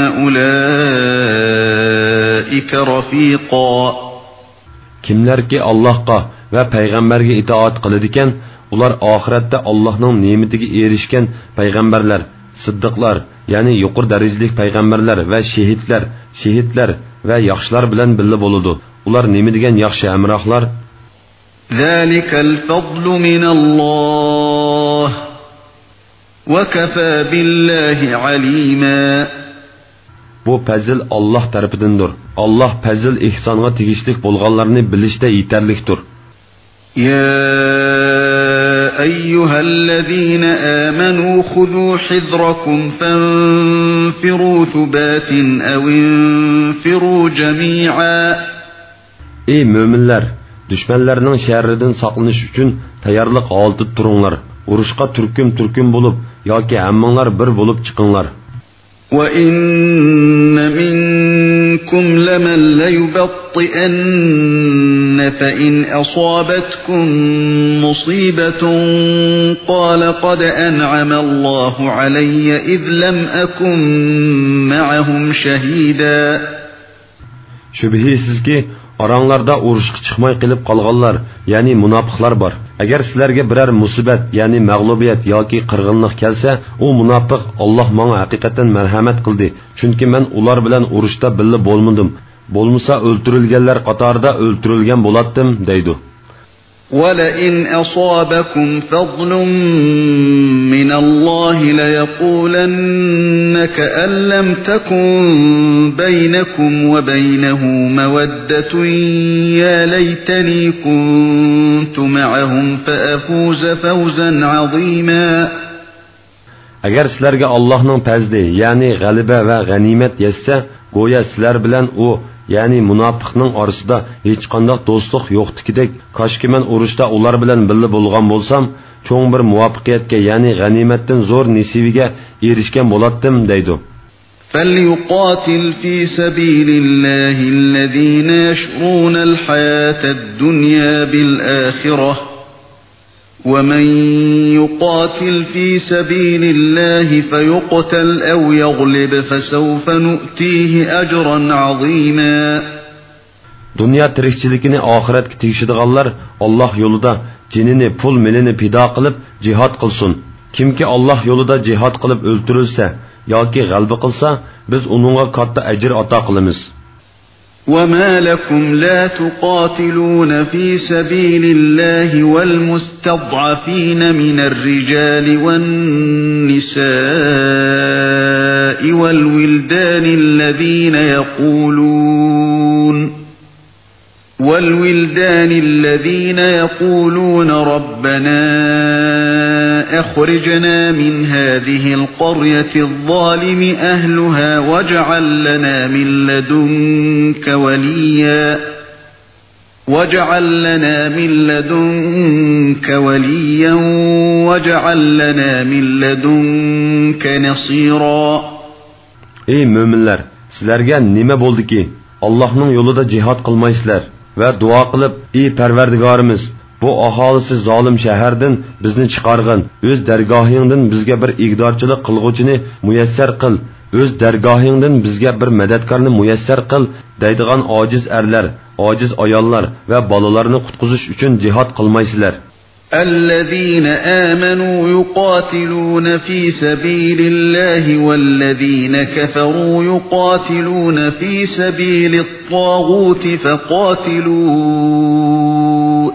أُولَئِكَ رَفِيقًا. Kimlerki Allah'a ve peygamberge itaat kılıdiken, ular ahiretde Allah'ın nimetiga erişken peygamberler, sıddıklar, yani yuqur dereceli peygamberler ve şehitler ve yaxşılar bilen birli boludu. Ular nemi degen yaxşı emrahlar? ذَلِكَ الْفَضْلُ مِنَ اللّٰهِ وَكَفَى بِاللّٰهِ عَلِيمًا. Bu pezil Allah tarafıdındır. Allah pezil ihsanına tegişlik bolğanlarını bilişte yeterliktir. يَا أَيُّهَا الَّذ۪ينَ آمَنُوا خُذُوا حِذْرَكُمْ فَانْفِرُوا ثُبَاتٍ أَوْ انْفِرُوا جَمِيعًا. Ey müminler! Düşmanlarının şerrinden saklanış için tayarlık altıp durunlar. Uruşqa türküm bulup, yoki hammanlar bir bulup çıkınlar. وَإِنَّ مِنْكُمْ لَمَنْ لَيُبَطِّئَنَّ فَإِنْ أَصَابَتْكُمْ مُصِيبَةٌ قَالَ قَدْ أَنْعَمَ اللَّهُ عَلَيَّ إِذْ لَمْ أَكُنْ مَعَهُمْ شَهِيدًا. Şübhisiz ki, aranglarda urushga chiqmay qilib qolganlar, ya'ni munofiqlar bor. Agar sizlarga biror musibat, ya'ni mag'lubiyat yoki qirg'inlik kelsa, u munofiq Alloh menga haqiqatan marhamat qildi, chunki men ular bilan urushda birga bo'lmadim. Bo'lmasa o'ltirilganlar qatorida o'ltirilgan bo'latdim deydi. وَلَئِنْ أَصَابَكُمْ فَضْلٌ مِّنَ اللَّهِ لَيَقُولَنَّ كَأَن لَّمْ تَكُن بَيْنَكُمْ وَبَيْنَهُ مَوَدَّةٌ يَا لَيْتَنِي كُنتُ مَعَهُمْ فَأَفُوزَ فَوْزًا عَظِيمًا. Agar sizlarga Allohning fazli, ya'ni g'alaba va g'animat yetsa, go'yo sizlar bilan u, ya'ni munofiqning orasida hech qanday do'stlik yo'qdikidek, koshki men urushda ular bilan birga bo'lgan bo'lsam, cho'ng bir muvaffaqiyatga, ya'ni g'animatdan zo'r nasibiga erishgan bo'lardim deydi. فَلْيُقَاتِلْ فِي سَبِيلِ اللَّهِ الَّذِينَ يَشْرُونَ الْحَيَاةَ الدُّنْيَا بِالْآخِرَةِ وَمَنْ يُقَاتِلْ فِي سَبِيلِ اللَّهِ فَيُقْتَلْ أَوْ يَغْلِبْ فَسَوْفَ نُؤْتِيهِ أَجْرًا عَظِيمًا. Dünya tirikçilikini ahiretke tegişidiganlar Allah yolunda cinini, pul milini pida qilib jihad qilsin. Kimki Allah yolunda jihad qilib öldürülse yoki g'alba qilsa, biz uningga katta ajr ato qilamiz. وَمَا لَكُمْ لَا تُقَاتِلُونَ فِي سَبِيلِ اللَّهِ وَالْمُسْتَضْعَفِينَ مِنَ الرِّجَالِ وَالنِّسَاءِ وَالْوِلْدَانِ الَّذِينَ يَقُولُونَ رَبَّنَا أَخْرِجْنَا مِنْ هَذِهِ الْقَرْيَةِ الظَّالِمِ أَهْلُهَا وَاجْعَل لَّنَا مِن لَّدُنكَ وَلِيًّا وَاجْعَل لَّنَا مِن لَّدُنكَ نَصِيرًا. Ey müminler, sizlerge nime boldu ki Allah'ın yolunda jihad qilmaysizlar ve dua qilib, ey Parvardigarimiz, bu aholisi zolim shahardan bizni chiqargin, o'z dargohingdan bizga bir igdorchilik qilg'uvchini muyassar qil, o'z dargohingdan bizga bir madadkorni muyassar qil deydigan ojiz erlar, ojiz ayollar va bolalarni qutqizish uchun jihad qilmaysizlar. الذين آمنوا يقاتلون في سبيل الله والذين كفروا يقاتلون في سبيل الطاغوت فقاتلوا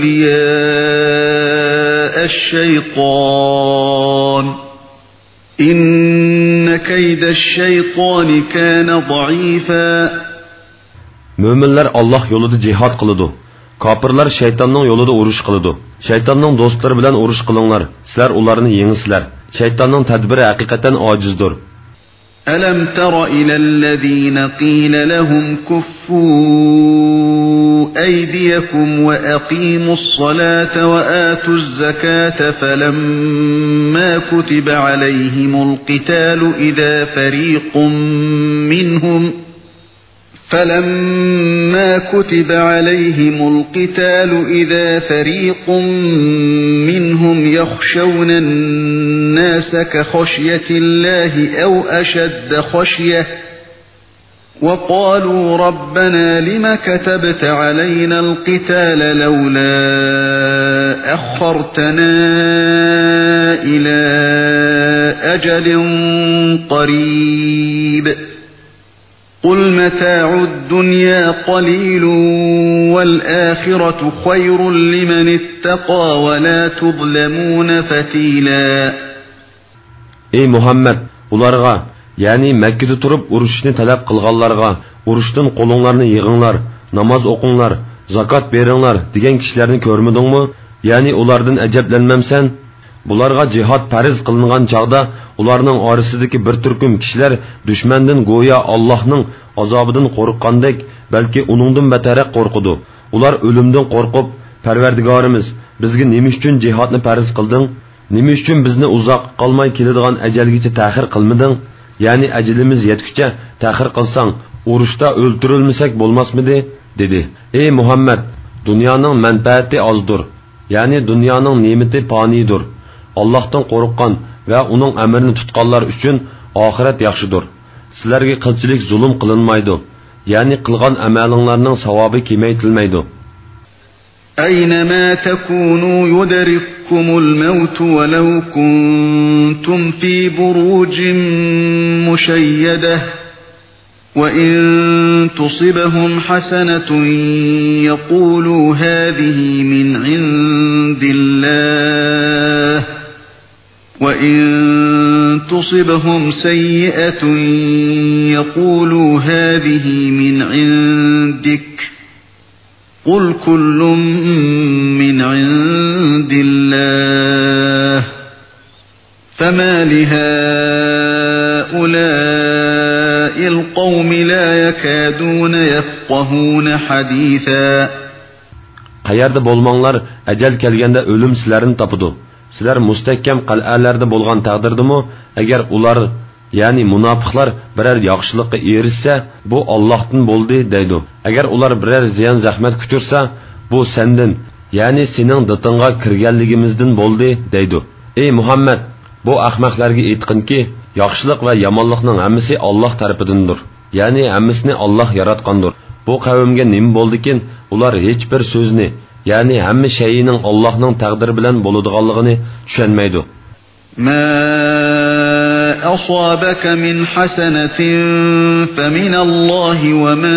أولياء الشيطان إن كيد الشيطان كان ضعيفا. Müminler Allah yolunda jihad qılıdı. Kapırlar şeytanның yolunda uruş qılıdı. Şeytanның dostları bilen uruş qılınlar. Sizler ularını yengsizler. Şeytanның tədbiri hakikaten acizdir. أَلَمْ تَرَ إِلَى الَّذِينَ قِيلَ لَهُمْ كُفُّوا أَيْدِيَكُمْ وَأَقِيمُوا الصَّلَاةَ وَآتُوا الزَّكَاةَ فَلَمَّا كُتِبَ عَلَيْهِمُ الْقِتَالُ إِذَا فَرِيقٌ مِّنْهُمْ يَخْشَوْنَ النَّاسَ كَخَشْيَةِ اللَّهِ أَوْ أَشَدَّ خَشْيَةً وَقَالُوا رَبَّنَا لِمَ كَتَبْتَ عَلَيْنَا الْقِتَالَ لَوْلَا أَخَّرْتَنَا إِلَى أَجَلٍ قَرِيبٍ قُلْ مَتَاعُ الدُّنْيَا قَلِيلٌ وَالْآخِرَةُ خَيْرٌ لِمَنِ اتَّقَى وَلَا تُظْلَمُونَ فَتِيلًا. Ey Muhammed, ularga, yani Mekke'de turup uruşni talep kılganlarga, uruştun kolunlarını yığınlar, namaz okunlar, zakat veringlar degan kişilerini görmedin mi? Yani ulardan eceblenmemsen, bularga jihad fariz kılıngan çağda ularning orasidagi bir turkum kishilar dushmandan go'yo Allohning azobidan qo'rqqandek, balki uningdan bataraq qo'rqidi. Ular o'limdan qo'rqib, Parvardigorimiz, bizga nima uchun jihadni farz qilding? Nima uchun bizni uzoq qolmay keladigan ajalgacha ta'xir qilmading? Ya'ni ajalimiz yetguncha ta'xir qilsang, urushda o'ldirilmasak bo'lmasmidi? dedi. Ey Muhammad, dunyoning manfaati ozdir. Ya'ni dunyoning ne'mati fanidir. Allohdan qo'rqqan ve onun emrini tutqanlar üçün ahiret yaxşıdır. Sizlerge qilchilik zulüm qılınmaydı. Yani qılgan amalinglarning savobi kemaytilmaydi. أينما تكونوا يدرككم الموت ولو كنتم في بروج مشيدة وَإِن تُصِبْهُمْ حَسَنَةٌ يَقُولُوا هَذِهِ مِنْ عِندِ اللَّهِ وَإِن تُصِبْهُمْ سَيِّئَةٌ يَقُولُوا هَذِهِ مِنْ عِندِكَ قُلْ كُلٌّ مِنْ عِندِ اللَّهِ فَمَا لِهَؤُلَاءِ الْقَوْمِ لَا يَكَادُونَ يَفْقَهُونَ حَدِيثًا. Qayerda bo'lmanglar, ajal kelganda o'lim sizlarni topadi. Sizlar mustahkam qal'alarda bo'lgan taqdirdimi, agar ular, ya'ni munofiqlar biror yaxshilikka erishsa, bu Allohdan bo'ldi deydi. Agar ular biror ziyon zahmat kuchirsa, bu sendan, ya'ni sening ditinga kirganligimizdan bo'ldi deydi. Ey Muhammad, bu ahmoqlarga aytqinki, yaxshilik va yomonlikning hammasi Alloh tarafidandir. Ya'ni hammasini Alloh yaratgandir. Bu qavmga nima bo'ldikin, ular hech bir so'zni, ya'ni hamma shayning Allohning taqdiri bilan bo'ladiganligini tushunmaydi. Ma asabaka min hasanatin famin Alloh va ma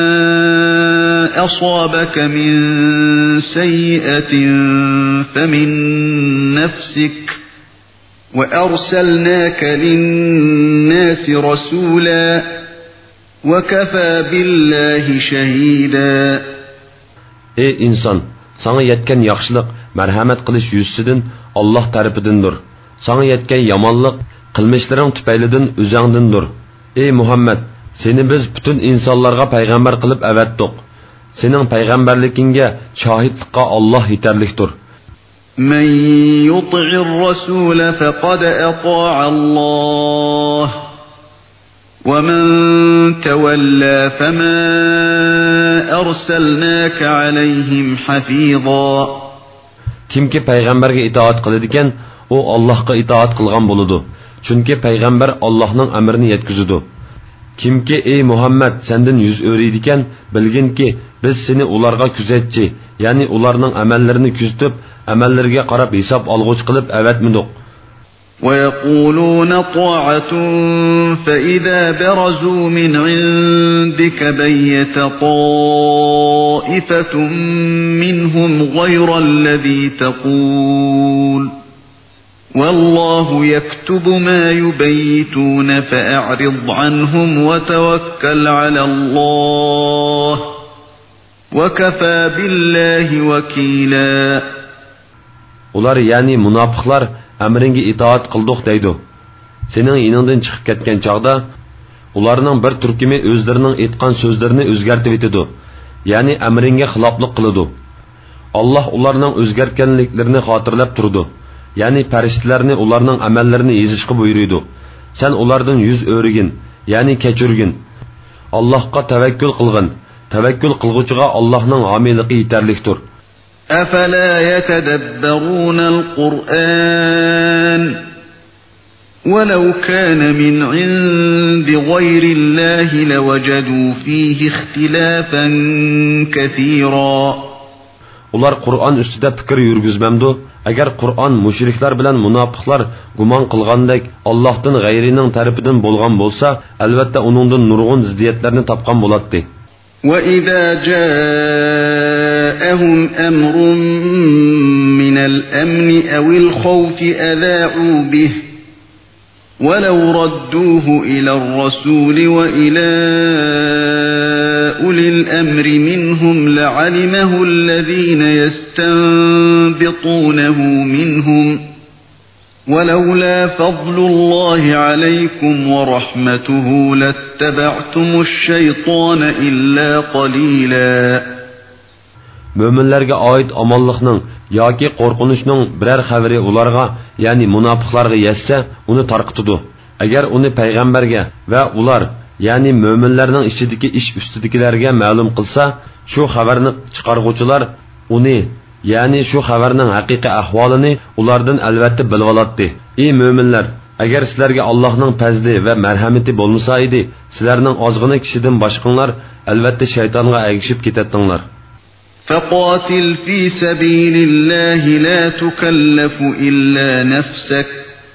asabaka min sayyi'atin famin nafsik. وَأَرْسَلْنَاكَ لِلنَّاسِ رَسُولًا وَكَفَى بِاللَّهِ شَهِيدًا. Ey inson, sana yetken yaxshilik merhamet qilish yuzidan Alloh tarafidandir. Sana yetken yomonlik qilmishlaring tufaylidan o'zingdandir. Ey Muhammad, seni biz butun insonlarga payg'ambar qilib avatdik. Sening payg'ambarligingga shohidlikqa Alloh yetarlikdir. من يطع الرسول فقد أطاع الله ومن تولى فما أرسلناك عليهم حفيظا. Kimki payg'ambarga itoat qiladigan, u Allohga itoat qilgan bo'ladi. Chunki payg'ambar Allohning amrini yetkazadi. Kimki ey Muhammad sendan yuz o'riydigan, bilginki biz seni ularga kuzatchi, ya'ni ularning amallarini kuzatib, amallariga qarab hisob olg'uch qilib avatmidik. وَيَقُولُونَ طَاعَةٌ فَإِذَا بَرَزُوا مِنْ عِنْدِكَ بَيَّتَ طَائِفَةٌ مِّنْهُمْ غَيْرَ الَّذِي تَقُولُ وَاللَّهُ يَكْتُبُ مَا يُبَيِّتُونَ فَأَعْرِضْ عَنْهُمْ وَتَوَكَّلْ عَلَى اللَّهِ وَكَفَى بِاللَّهِ وَكِيلًا. Ular yani munofiqlar amringa itoat qildik deydi. Sening yiningdan chiqib ketgan chaqda ularning bir turkumi o'zlarining aytgan so'zlarini o'zgartib etadi. Ya'ni amringa xiloflik qiladi. Alloh ularning o'zgarganliklarini xotirlab turdi. Ya'ni farishtalarni ularning amallarini yezishga buyurdi. Sen ulardan yuz o'rigin, ya'ni kechirgin. Allohga tavakkul qilgin. Tavakkul qilguvchiga Allohning homiligi yetarlikdir. أَفَلَا يَتَدَبَّرُونَ الْقُرْآنَ وَلَوْ كَانَ مِنْ عِنْدِ غَيْرِ اللَّهِ لَوَجَدُوا فِيهِ اخْتِلَافًا كَثِيرًا. Ular Qur'on ustida fikr yurgizmamdi. Agar Qur'on mushriklar bilan munofiqlar gumon qilgandek Allohdan g'ayrining tarafidan bo'lgan bo'lsa, albatta uningdan nurg'un ziddiyatlarni topgan bo'lardi. وَإِذَا جَاءَهُمْ أَمْرٌ مِّنَ الْأَمْنِ أَوِ الْخَوْفِ أَذَاعُوا بِهِ وَلَوْ رَدُّوهُ إِلَى الرَّسُولِ وَإِلَى أُولِي الْأَمْرِ مِنْهُمْ لَعَلِمَهُ الَّذِينَ يَسْتَنبِطُونَهُ مِنْهُمْ وَلَوْلَا فَضْلُ اللَّهِ عَلَيْكُمْ وَرَحْمَتُهُ لَاتَّبَعْتُمُ الشَّيْطَانَ إِلَّا قَلِيلًا. Möminlərə aid amanlıqның yoki qorxunuşның birər xəbəri ularga, yəni munafiqlarga yetsə, onu tarqıtıdı. Əgər onu peyğəmbərə və ular, yəni möminlərning içidəki iş üstüdəkilərə məlum qılsa, şu xəbərini çıxarğucular onu, yani şu xəbərinin həqiqi əhvalını ulardan əlbəttə bilib alatdı. Ey möminlər, əgər sizlərə Allahның fəzli və mərhəməti olmasaydı, sizlərning azğını kişidən başqanlar əlbəttə şeytanğa əgişib ketərdinlər. فَقَاتِلْ فِي سَبِيلِ اللَّهِ لَا تُكَلَّفُ إِلَّا نَفْسَكَ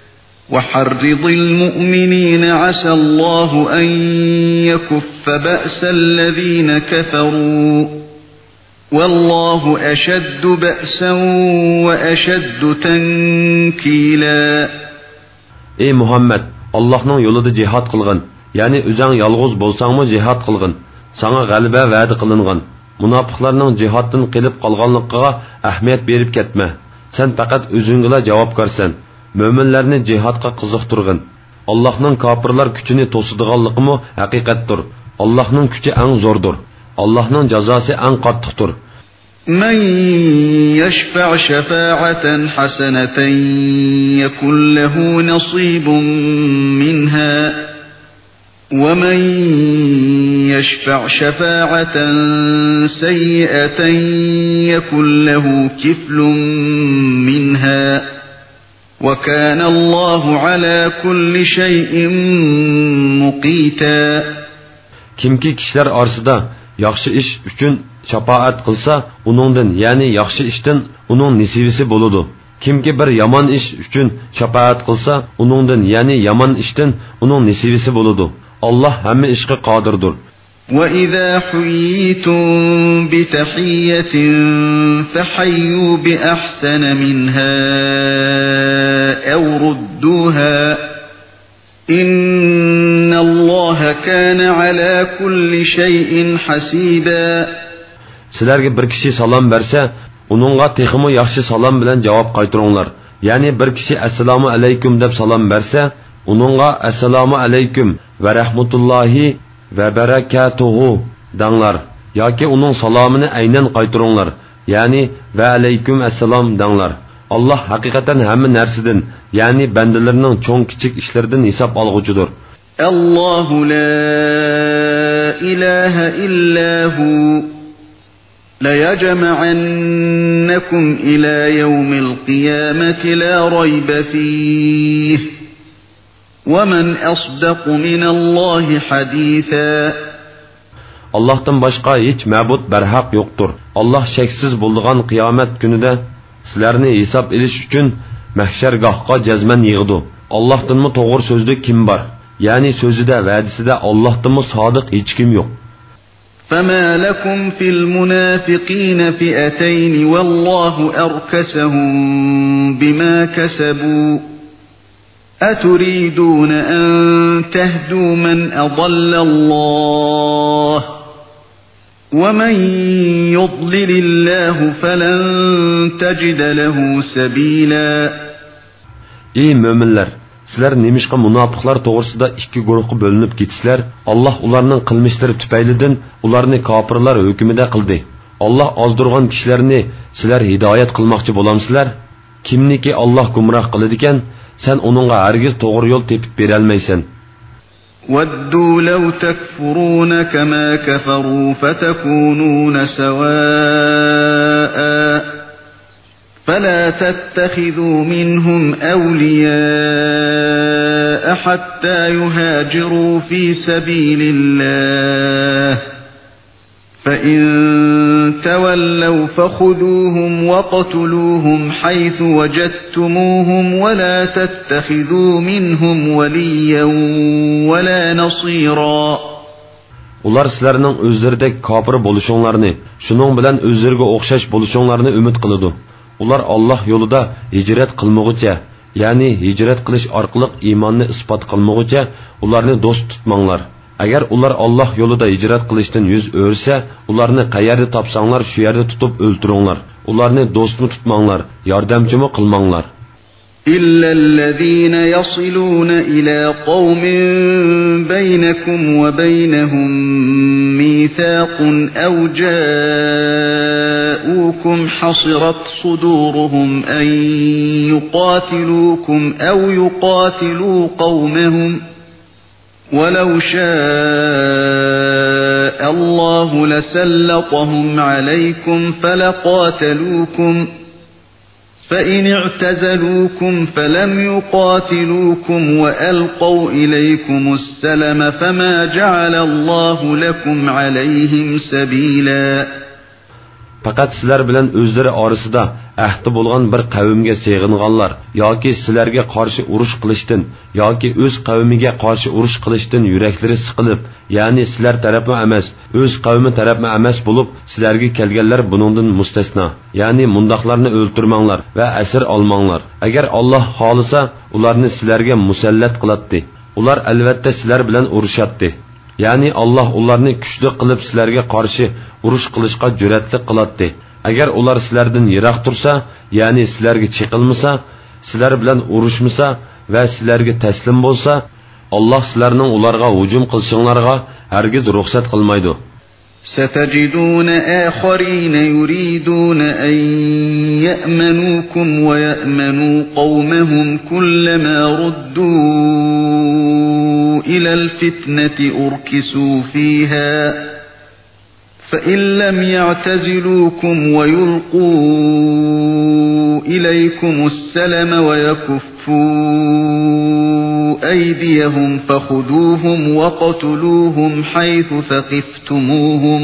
وحرض المؤمنين عسى الله أن يكف بأس الذين كفروا والله أشد بأسا وأشد تنكيلا. Ey Muhammed, Allah'ın yolunda cihad kılgın. Yani özün yalğız bolsan mı cihad kılgın. Sana galibe vaadi kılıngan. Münafıklarning jihaddan qilib qolganligiga ahamiyat berib ketma. Sen faqat o'zingga javobgarsan. Mo'minlarni jihadga qiziqtirgin. Allohning kofirlar kuchini to'sidiganligimi haqiqatdir. Allohning kuchi eng zo'rdir. Allohning jazosi eng qattiqdir. من يشفع شفاعة حسنة يكن له نصيب منها ومن يشفع شفاعة سيئة يكن له كفل منها وكان الله على كل شيء مقيتا. Kimki kişiler arasında yaxshi ish uchun shafaat qilsa, uningdan, ya'ni yaxshi ishdan uning nisibisi bo'ladi. Kimki bir yomon ish uchun shafaat qilsa, uningdan, ya'ni yomon ishdan uning nisibisi bo'ladi. Allah hamma ishga qodirdir. وَإِذَا حُيِّيتُم بِتَحِيَّةٍ فَحَيُّوا بِأَحْسَنَ مِنْهَا أَوْ رُدُّوهَا إِنَّ اللَّهَ كَانَ عَلَى كُلِّ شَيْءٍ حَسِيبًا. Sizlarga bir kishi salom bersa, uningga texmi yaxshi salom bilan javob qaytaringlar. Ya'ni bir kishi assalomu alaykum deb salom bersa, uningga assalomu alaykum va rahmatullohi va barakatuhu danglar. Yoki uning salomini aynan qaytaringlar. Ya'ni va alaykum assalom danglar. Allah haqiqatan hamma narsadan, ya'ni bandalarning cho'ng kichik ishlaridan hisob olg'uchidir. Allohu la ilaha illa hu لَيَجْمَعَنَّكُمْ إِلَى يَوْمِ الْقِيَامَةِ لَا رَيْبَ فِيهِ وَمَنْ أَصْدَقُ مِنَ اللّٰهِ حَدِيثًا. Allah'tan başka hiç mabud berhaq yoktur. Allah şeksiz bulduğun kıyamet günüde sizlerini hesap ediş için mahşergahqa cezmen yığdı. Allah'tan mı doğru sözlü kim var? Yani sözü de vadisi de Allah'tan mı sadık hiç kim yok. فَمَا لَكُمْ فِي الْمُنَافِقِينَ فِئَتَيْنِ وَاللّٰهُ أَرْكَسَهُمْ بِمَا كَسَبُوا أَتُرِيدُونَ أَنْ تَهْدُوا مَنْ أَضَلَّ اللّٰهُ وَمَنْ يُضْلِلِ اللّٰهُ فَلَنْ تَجِدَ لَهُ سَبِيلًا. Ey müminler! Sizler nemişqa münafıqlar doğrusunda iki guruhqa bölünüp gitsizler, Allah ularning qilmishlari tüpaylidan ularni kafirlar hükmida qildi. Allah ozdurgan kishilarni sizlar hidoyat qilmoqchi bo'lamsizlar? Kimniki Allah gumroh qiladigan, sen uningga hargiz to'g'ri yo'l tepib bera olmaysan. وَدُّوا لَوْ تَكْفُرُونَ كَمَا كَفَرُوا فَتَكُونُونَ سَوَاءً فَلَا تَتَّخِذُوا مِنْهُمْ أَوْلِيَاءَ حَتَّى يُهَاجِرُوا فِي سَبِيلِ اللَّهِ فَإِن تَوَلَّوْا فَخُذُوهُمْ وَاقْتُلُوهُمْ حَيْثُ وَجَدتُّمُوهُمْ وَلَا تَتَّخِذُوا مِنْهُمْ وَلِيًّا وَلَا نَصِيرًا. Ular sizlarning o'zlaridek kofir bo'lishinglarni, shuning bilan o'zlariga o'xshash bo'lishinglarni umid qiladi. Ular Allah yo'lida hijrat qilmoqcha, ya'ni hijrat qilish orqali iymonni isbot qilmoqcha ularni do'st tutmanglar. Agar ular Allah yo'lida hijrat qilishdan yuz o'rsa, ularni qayerda topsanglar shu yerda tutib o'ltiringlar. Ularni do'stmi tutmanglar, yordamchimi qilmanglar. إِلَّا الَّذِينَ يَصِلُونَ إِلَى قَوْمٍ بَيْنَكُمْ وَبَيْنَهُمْ مِيثَاقٌ أَوْ جَاءُوكُمْ حَصِرَتْ صُدُورُهُمْ أَن يُقَاتِلُوكُمْ أَوْ يُقَاتِلُوا قَوْمَهُمْ وَلَوْ شَاءَ اللَّهُ لَسَلَّطَهُمْ عَلَيْكُمْ فَلَقَاتَلُوكُمْ فَإِنِ اعْتَزَلُوكُمْ فَلَمْ يُقَاتِلُوكُمْ وَأَلْقَوْا إِلَيْكُمُ السَّلَمَ فَمَا جَعَلَ اللّٰهُ لَكُمْ عَلَيْهِمْ سَبِيلًا. Fakat sizler bilen özleri arasında ahdi bo'lgan bir qavmga seg'inganlar yoki sizlarga qarshi urush qilishdan yoki o'z qavmiga qarshi urush qilishdan yuraklari siqilib, ya'ni sizlar tarafma emas, o'z qavmi tarafma emas bo'lib, sizlarga kelganlar buningdan mustasno. Ya'ni mundaqlarni o'ltirmanglar va asir olmanglar. Agar Alloh xolisa, ularni sizlarga musallat qiladi. Ular albatta sizlar bilan urushatdi. Ya'ni Alloh ularni kuchli qilib sizlarga qarshi urush qilishga jur'atli qiladi. Agar ular sizlardan yiroq tursa, ya'ni sizlarga chiqilmasa, sizlar bilan urushmasa va sizlarga taslim bo'lsa, Alloh sizlarning ularga hujum qilishinglarga hargiz ruxsat qilmaydi. ستجدون آخرين يريدون أن يأمنوكم ويأمنوا قومهم كلما ردوا إلى الفتنة أركسوا فيها فإن لم يعتزلوكم ويلقوا إليكم السلم ويكفوا أيديهم فخذوهم وقتلوهم حيث ثقفتموهم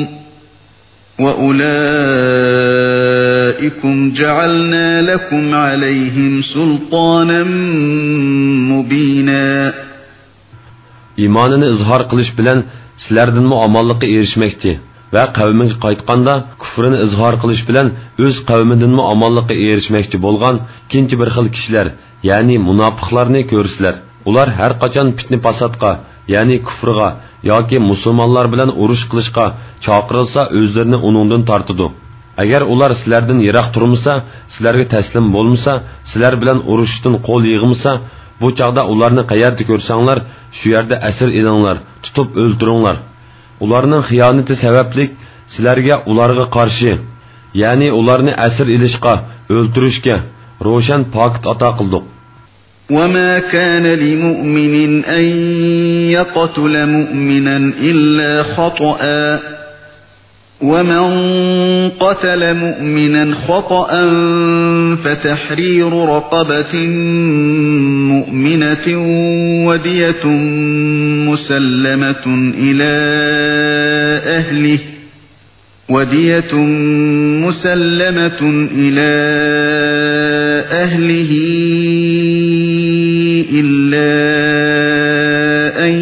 وأولئكم جعلنا لكم عليهم سلطانا مبينا. İmanını izhar qilish bilan sizlardan muamallıqqa erishmoqchi va qavmiga qaytganda kufrini izhor qilish bilan o'z qavmidan muamallıqqa erishmoqchi bo'lgan ikkinchi bir xil kishilar, ya'ni munofiqlarni ko'rsizlar. Ular har qachon fitna fasodga, ya'ni kufrga yoki musulmonlar bilan urush qilishga chaqirilsa, o'zlarini uningdan tortidi. Agar ular sizlardan yiroq turmasa, sizlarga taslim bo'lmasa, sizlar bilan urushdan qo'l yig'masa, bu chaqda ularni qayerda ko'rsanglar, shu yerda asir edinglar, tutib o'ldiringlar. Ularning xiyonati sababli sizlarga ularga qarshi, ya'ni ularni asir ilishga, o'ldirishga ro'shan pakt ato qildik. وما كان لمؤمن أن يقتل مؤمنا إلا خطأ ومن قتل مؤمنا خطأ فتحرير رقبة مؤمنة ودية مسلمة إلى أهله إلا أن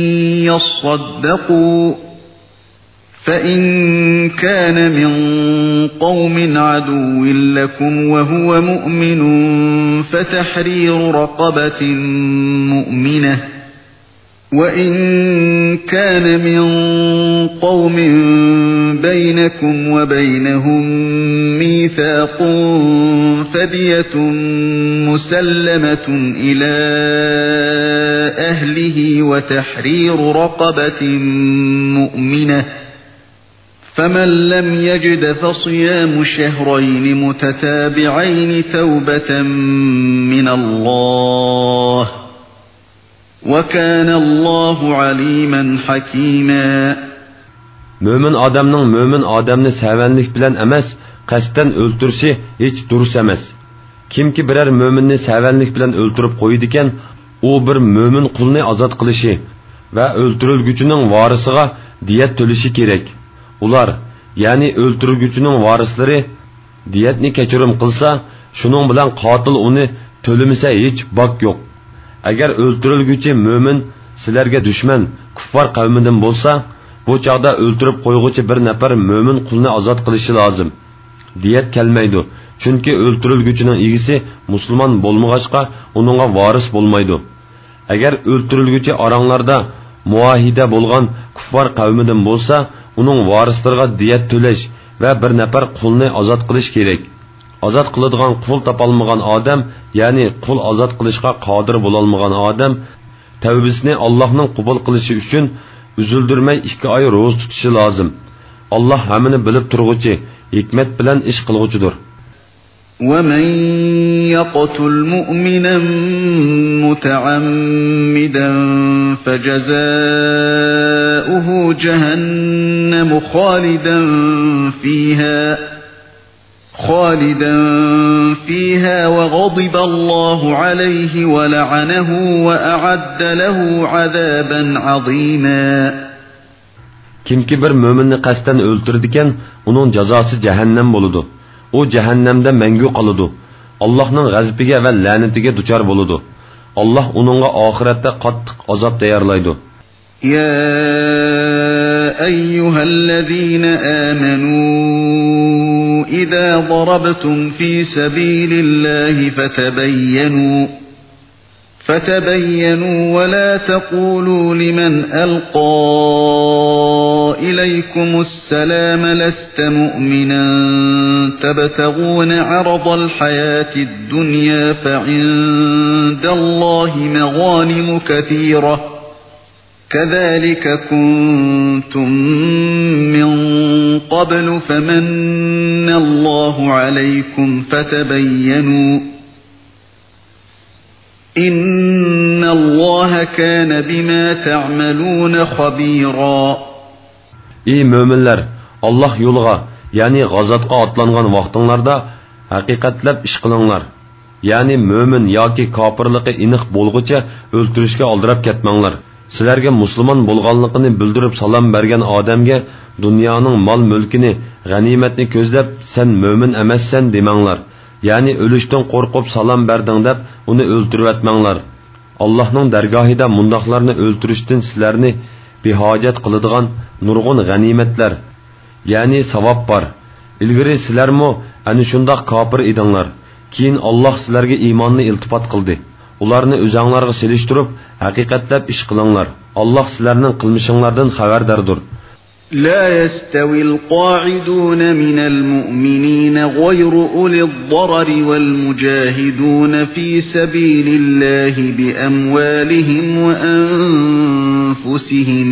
يصدقوا فإن كان من قوم عدو لكم وهو مؤمن فتحرير رقبة مؤمنة وإن كان من قوم بينكم وبينهم ميثاق فدية مسلمة إلى أهله وتحرير رقبة مؤمنة فمن لم يجد فصيام شهرين متتابعين توبة من الله وكان الله عليما حكيما. Mömin adamning mömin adamni sevenlik bilan emas, qasddan o'ltirshi hech durust emas. Kimki biror möminni sevenlik bilan o'ltirib qo'ydigan, u bir mömin qulni ozod qilishi va o'ltirilguchining varisiga diyat to'lishi kerak. Ular, ya'ni o'ltirilguchining varislari diyatni kechirim qilsa, shuning bilan qotil uni to'limasa hech bak yo'q. Agar o'ltirilguchi mömin sizlarga dushman, kuffar qavmidan bo'lsa, bu chaqda o'ltirib qo'yg'uchi bir nafar mömin qulni ozod qilishi lozim. Diyat kelmaydi, chunki o'ltirilguchining egisi musulmon bo'lmag'achqa uningga varis bo'lmaydi. Agar o'ltirilguchi oranglarda muahida bo'lgan kuffar qavmidan bo'lsa, uning varislariga diyat to'lash va bir nafar qulni ozod qilish kerak. Ozod qiladigan qul topolmagan odam, ya'ni qul ozod qilishga qodir bo'lolmagan odam tavbasini Allohning qabul qilishi uchun üzüldürmey 2 ay roz tutishi lozim. Allah hamini bilib turg'uchi, hikmet bilan ish qilg'uchidir. وَمَنْ يَقْتُلْ مُؤْمِنًا مُتَعَمِّدًا فَجَزَاؤُهُ جَهَنَّمُ خالدا فيها وغضب الله عليه ولعنه وأعد له عذابا عظيما. Kimki bir möminni qasdan o'ltirdikan, uning jazosi jahannam bo'ladi. u jahannamda mangu qoladi. Allohning g'azabiga va la'natiga duchor bo'ladi. Allah onunğa ahiretте qattiq azob tayyorlaydi. Ya eyyuhellezine amenu idza darabtum fi sabilillahi فتبينوا ولا تقولوا لمن ألقى إليكم السلام لست مؤمنا تبتغون عرض الحياة الدنيا فعند الله مغانم كثيرة كذلك كنتم من قبل فمن الله عليكم فتبينوا إن الله كان بما تعملون خبيرا. Ey müminler, Allah yolga, yani gazatga atlangan vaqtinglarda haqiqatlab ish qilinglar. Yani mümin yoki kofirlikka iniq bo'lguncha o'ltirishga oldirab ketmanglar. Sizlarga musulmon bo'lganligini bildirib salom bergan odamga dunyoning mol-mulkini, g'animatni ko'zlab sen mümin emassan demanglar. Yani ölüşten qorqib salam berding deb uni o'ltirib atmanglar. Allohning dargohida mundaqlarni o'ltirishdan sizlarni behojat qiladigan nurg'un g'animatlar, yani savob bor. Ilgari sizlarmo ana shundoq kofir edinglar. Keyin Alloh sizlarga iymonni iltifot qildi. Ularni o'zinglarga selishtirib, haqiqatlab ish qilinglar. Alloh sizlarning qilmishinglardan xabardordir. لا يستوي القاعدون من المؤمنين غير أولي الضرر والمجاهدون في سبيل الله بأموالهم وأنفسهم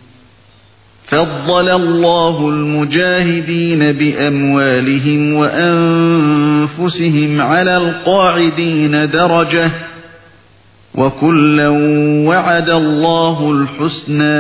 فضل الله المجاهدين بأموالهم وأنفسهم على القاعدين درجة وكلا وعد الله الحسنى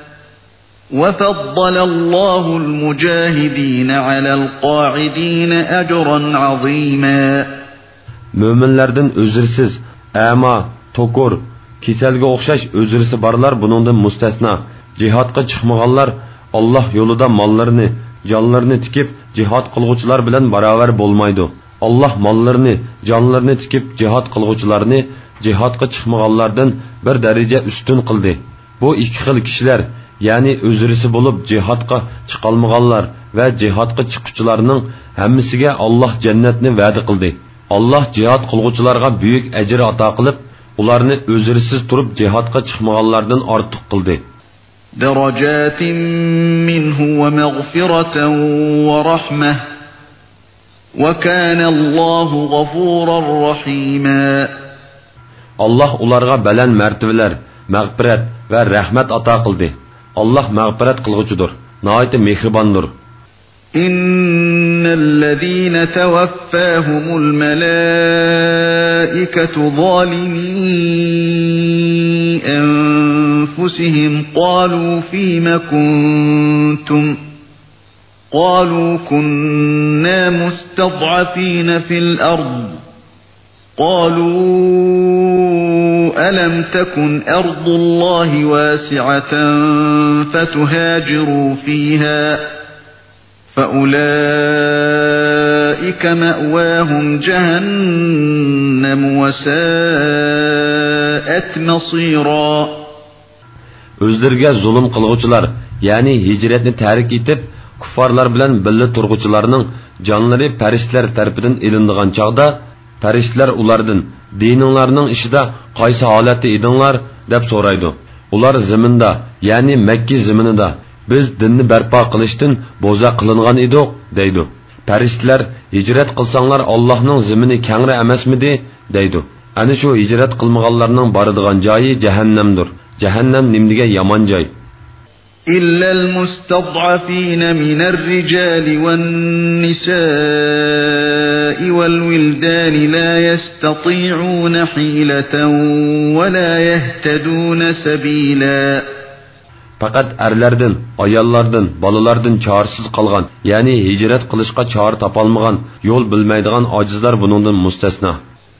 وفضل الله المجاهدين على القاعدين أجرا عظيما. Müminlerden özürsiz, ama, tokur, keselge okşaş özürsi barlar bunundan müstesna. Cihatga çıkmağanlar Allah yolunda mallarını, canlarını tikip cihat kılgıçlar bilen beraber bolmaydı. Allah mallarını, canlarını tikip cihat kılgıçlarını cihatga çıkmağanlardan bir derece üstün kıldı. Bu iki xil kişiler, yani özürisi bulup cihatga çıkalmağanlar ve cihatga çıkıcılarının hemmisiga Allah cennetini vaadi kıldı. Allah cihat kılgıçılarga büyük ecir ata kılıp, ularını özürsiz turup cihatga çıkmağanlardan artık kıldı. درجات منه ومغفرة ورحمة وكان الله غفورا رحيما. Allah ularga baland mertebeler, mağfiret ve rahmet ata kıldı. Allah mağfiret kılgıcıdır, nihayet mehribandır. İnnellezîne tevaffâhumul melâiketu zâlimî enfusihim qâlû fîme kuntum قالوا كنا مستضعفين في الأرض قالوا ألم تكن أرض الله واسعة فتهاجروا فيها فأولئك مأواهم جهنم وساءت مصيرا. Özlerge zulüm kılgıçılar, yani hicretini tahrik etip kuffarlar bilen birli turgıçılarının canları periştler tarafından ilindiğin çağda periştler ulardan dininglarning ishida qaysi holatda edinglar deb so'raydi. Ular zaminda, ya'ni Makka zaminida biz dinni barpo qilishdan bo'za qilingan edik deydi. Farishtalar hijrat qilsanglar Allohning zamini kengri emasmidi deydi. Ana shu hijrat qilmaganlarning boradigan joyi jahannamdir. Jahannam nimdiga yomon joy. إلا المستضعفين من الرجال والنساء والولدان لا يستطيعون حيلة ولا يهتدون سبيلا. Fakat erlerden, ayallardan, balalardan çaresiz kalgan, yani hicret kılışka çağrı tapalmagan, yol bilmeydiğen acizler bunundan müstesna.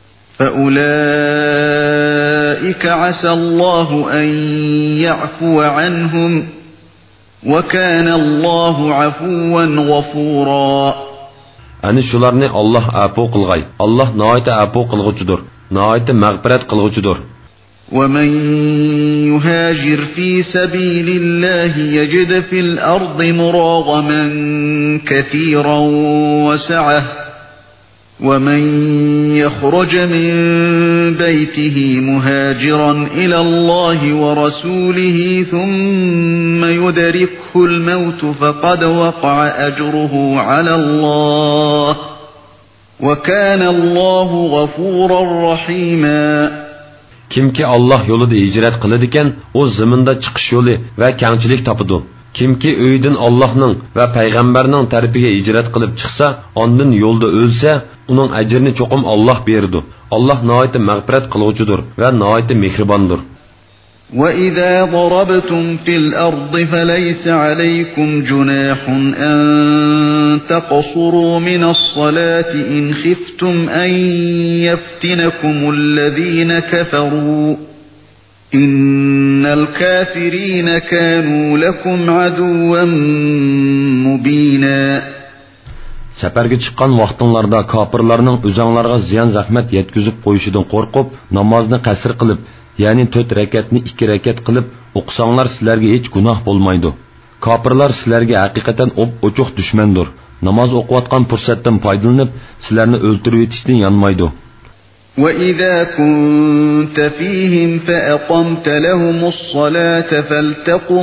فَأُولَٰئِكَ عَسَى اللّٰهُ أَنْ يَعْفُوَ عَنْهُمْ وَكَانَ اللّٰهُ عَفُوًّا غَفُورًا. Ani shularni Alloh afu qilg'ay. Alloh nihoyatda afu qilg'uchidir, nihoyatda mag'firat qilg'uchidir. ومن يهاجر في سبيل الله يجد في الأرض مراغما كثيرا وسعة ومن يخرج من بيته مهاجرا إلى الله ورسوله ثم يدركه الموت فقد وقع أجره على الله وكان الله غفورا رحيما. Kimki Allah yolida hicret qiladigan, o zaminda chiqish yo'li va kengchilik topadi. Kimki uydan Allohning va payg'ambarning tarafiga hijrat qilib chiqsa, ondan yo'lda o'lsa, uning ajrini cho'qim Alloh berdi. Alloh nihoyatda mag'firat qiluvchidir va nihoyatda mehribondir. وَإِذَا ضَرَبْتُمْ فِي الْأَرْضِ فَلَيْسَ عَلَيْكُمْ جُنَاحٌ أَن تَقْصُرُوا مِنَ الصَّلَاةِ إِنْ خِفْتُمْ أَن يَفْتِنَكُمُ الَّذِينَ كَفَرُوا إِنَّ الْكَافِرِينَ كَانُوا لَكُمْ عَدُوًّا مُبِينًا. Səfərgə çıxan vaxtınlarda kafirlərinin özənglərə ziyan zəhmət yetkizib qoyuşudan qorxub, namazını qəsr qılıb, yani 4 rəkətni 2 rəkət qılıb oqsanlar sizlərə heç günah olmaydı. Kafirlər sizlərə həqiqətən oçuq düşməndir. Namaz oquyatqan fürsətdən faydalanıb sizlərni öldürüb etişdən yanmaydı. وَإِذَا كُنْتَ فِيهِمْ فَأَقَمْتَ لَهُمُ الصَّلَاةَ فَلْتَقُمْ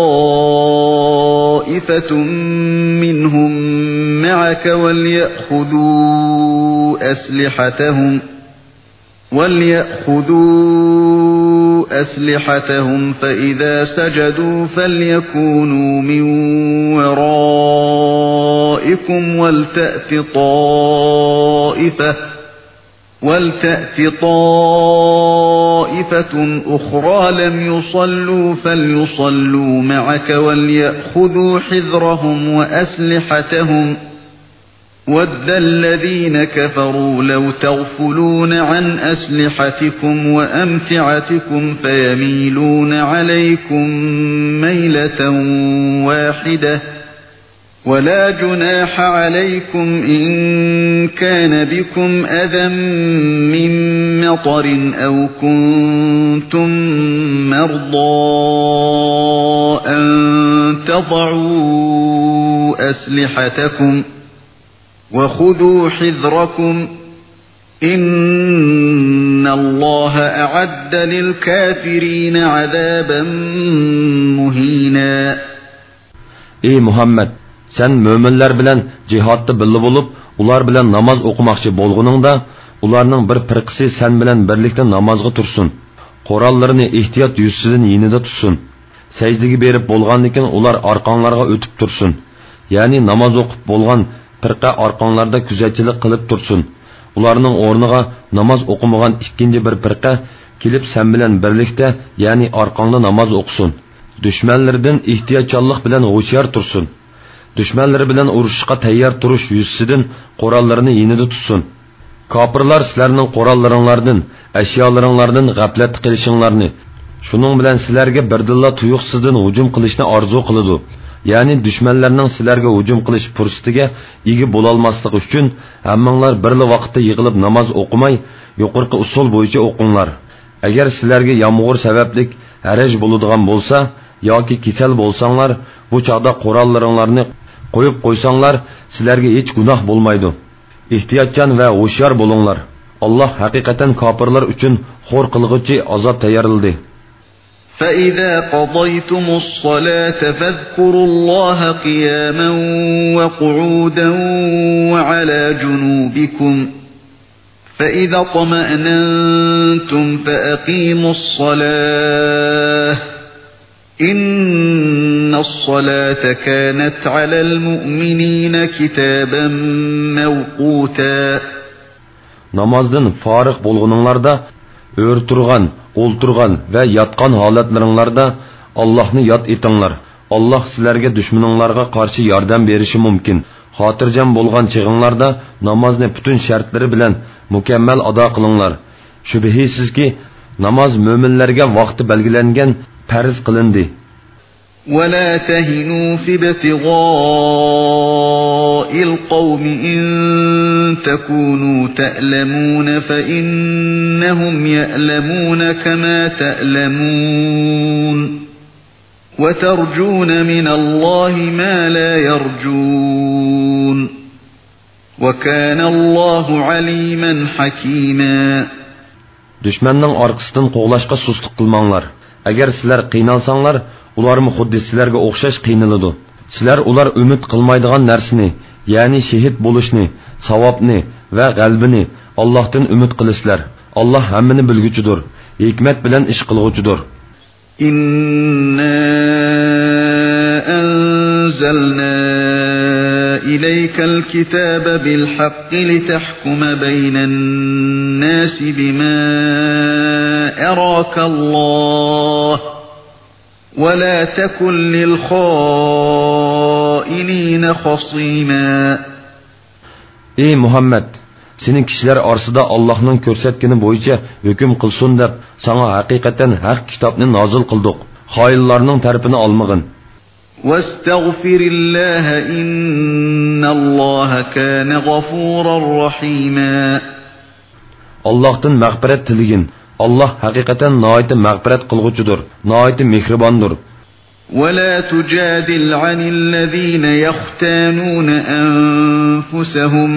طَائِفَةٌ مِّنْهُمْ مَعَكَ وَلْيَأْخُذُوا أَسْلِحَتَهُمْ فَإِذَا سَجَدُوا فَلْيَكُونُوا مِنْ وَرَائِكُمْ وَلْتَأْتِ طَائِفَةٌ أُخْرَى لَمْ يُصَلُّوا فَلْيُصَلُّوا مَعَكَ وَلْيَأْخُذُوا حِذْرَهُمْ وَأَسْلِحَتَهُمْ وَدَّ الَّذِينَ كَفَرُوا لَوْ تَغْفُلُونَ عَنْ أَسْلِحَتِكُمْ وَأَمْتِعَتِكُمْ فَيَمِيلُونَ عَلَيْكُمْ مَيْلَةً وَاحِدَةً وَلَا جُنَاحَ عَلَيْكُمْ إِن كَانَ بِكُمْ أَذًى مِّن مَّطَرٍ أَوْ كُنتُم مَّرْضَىٰ أَن تَضَعُوا أَسْلِحَتَكُمْ وَخُذُوا حِذْرَكُمْ إِنَّ اللَّهَ أَعَدَّ لِلْكَافِرِينَ عَذَابًا مُهِينًا. Ey Muhammed, sen müminler bilen cihatta billi bulup, ular bilen namaz okumakçı bolğununda, ularning bir firqisi sen bilen birlikte namazga tursun. Qorallarını ihtiyat yüzsüzün yinida tutsun. Secdegi berip bolğandikin ular arqanlarga ötüp tursun. Yani namaz okup bolğan firqa arqanlarda küzetçilik qilib tursun. Ularning o'rniga namoz o'qimagan ikkinchi bir firqa kelib sen bilan birlikda, ya'ni arqonda namoz o'qisin. Düşmanlardan ehtiyotchanlik bilan g'o'shar tursin. Düşmanlari bilan urushga tayyor turish yuzsidan qorallarini yinida tutsin. Kofirlar sizlarning qorallaringlardan, ashyolaringlardan g'aflat qilishinglarni, shuning bilan sizlarga birdilla tuyuqsizdan hujum qilishni orzu qiladi. Yani düşmanlarning sizlarga hujum qilish fursatiga ega bo'lolmasligi uchun hammanglar birli vaqtda yig'ilib namoz o'qimay, yuqorqi usul bo'yicha o'qinglar. Agar sizlarga yomg'ir sababli haraj bo'ladigan bo'lsa yoki kasal bo'lsanglar, bu chaqda qorallaringlarni qo'yib qo'ysanglar, sizlarga hech gunoh bo'lmaydi. Ehtiyotchan va hushyor bo'linglar. Alloh haqiqatan kofirlar uchun xo'r qilg'uchi azob tayyorladi. فَإِذَا قَضَيْتُمُ الصَّلَاةَ فَاذْكُرُوا اللَّهَ قِيَامًا وَقُعُودًا وَعَلَى جُنُوبِكُمْ فَإِذَا اطْمَأْنَنْتُمْ فَأَقِيمُوا الصَّلَاةَ إِنَّ الصَّلَاةَ كَانَتْ عَلَى الْمُؤْمِنِينَ كِتَابًا مَوْقُوتًا. Namazdan fariq bo'lguninglarda o'rturgan, o'lturgan va yotgan holatlaringlarda Allohni yod etinglar. Alloh sizlarga dushmaninglarga qarshi yordam berishi mumkin. Xotirjam bo'lgan chig'inglarda namozni butun shartlari bilan mukammal ado qilinglar. Shubhisizki, namoz mo'minlarga vaqti belgilangan farz qilindi. ولا تهنوا في ابتغاء القوم إن تكونوا تألمون فإنهم يألمون كما تألمون وترجون من الله ما لا يرجون وكان الله عليما حكيما. Düşmanның arkasından qoğlaşqa susluq qılmanglar. Agar sizlar qiynalsanglar, ularmı xuddi sizlarga o'xshash qiynaladi. Sizlar ular umid qilmaydigan narsani, ya'ni shahid bo'lishni, savobni va g'albini Allohdan umid qilasizlar. Alloh hammani bilguchidir, hikmat bilan ish qilguchidir. Inna anzalna إليك الكتاب بالحق لتحكم بين الناس بما أراك الله ولا تكن للخائنين خصيما. Ey Muhammed, senin kişiler arasında Allah'ın körsetkini boyunca hüküm kılsın dep sana hakikaten hak kitabını nazil kıldık. Hayırlarının terpini almagın. واستغفر الله إن الله كان غفورا رحيما. Allah'tan mağfiret diligin. Allah hakikaten nayet mağfiret kılgıcıdır, nayet mihribandır. ولا تجادل عن الذين يختانون أنفسهم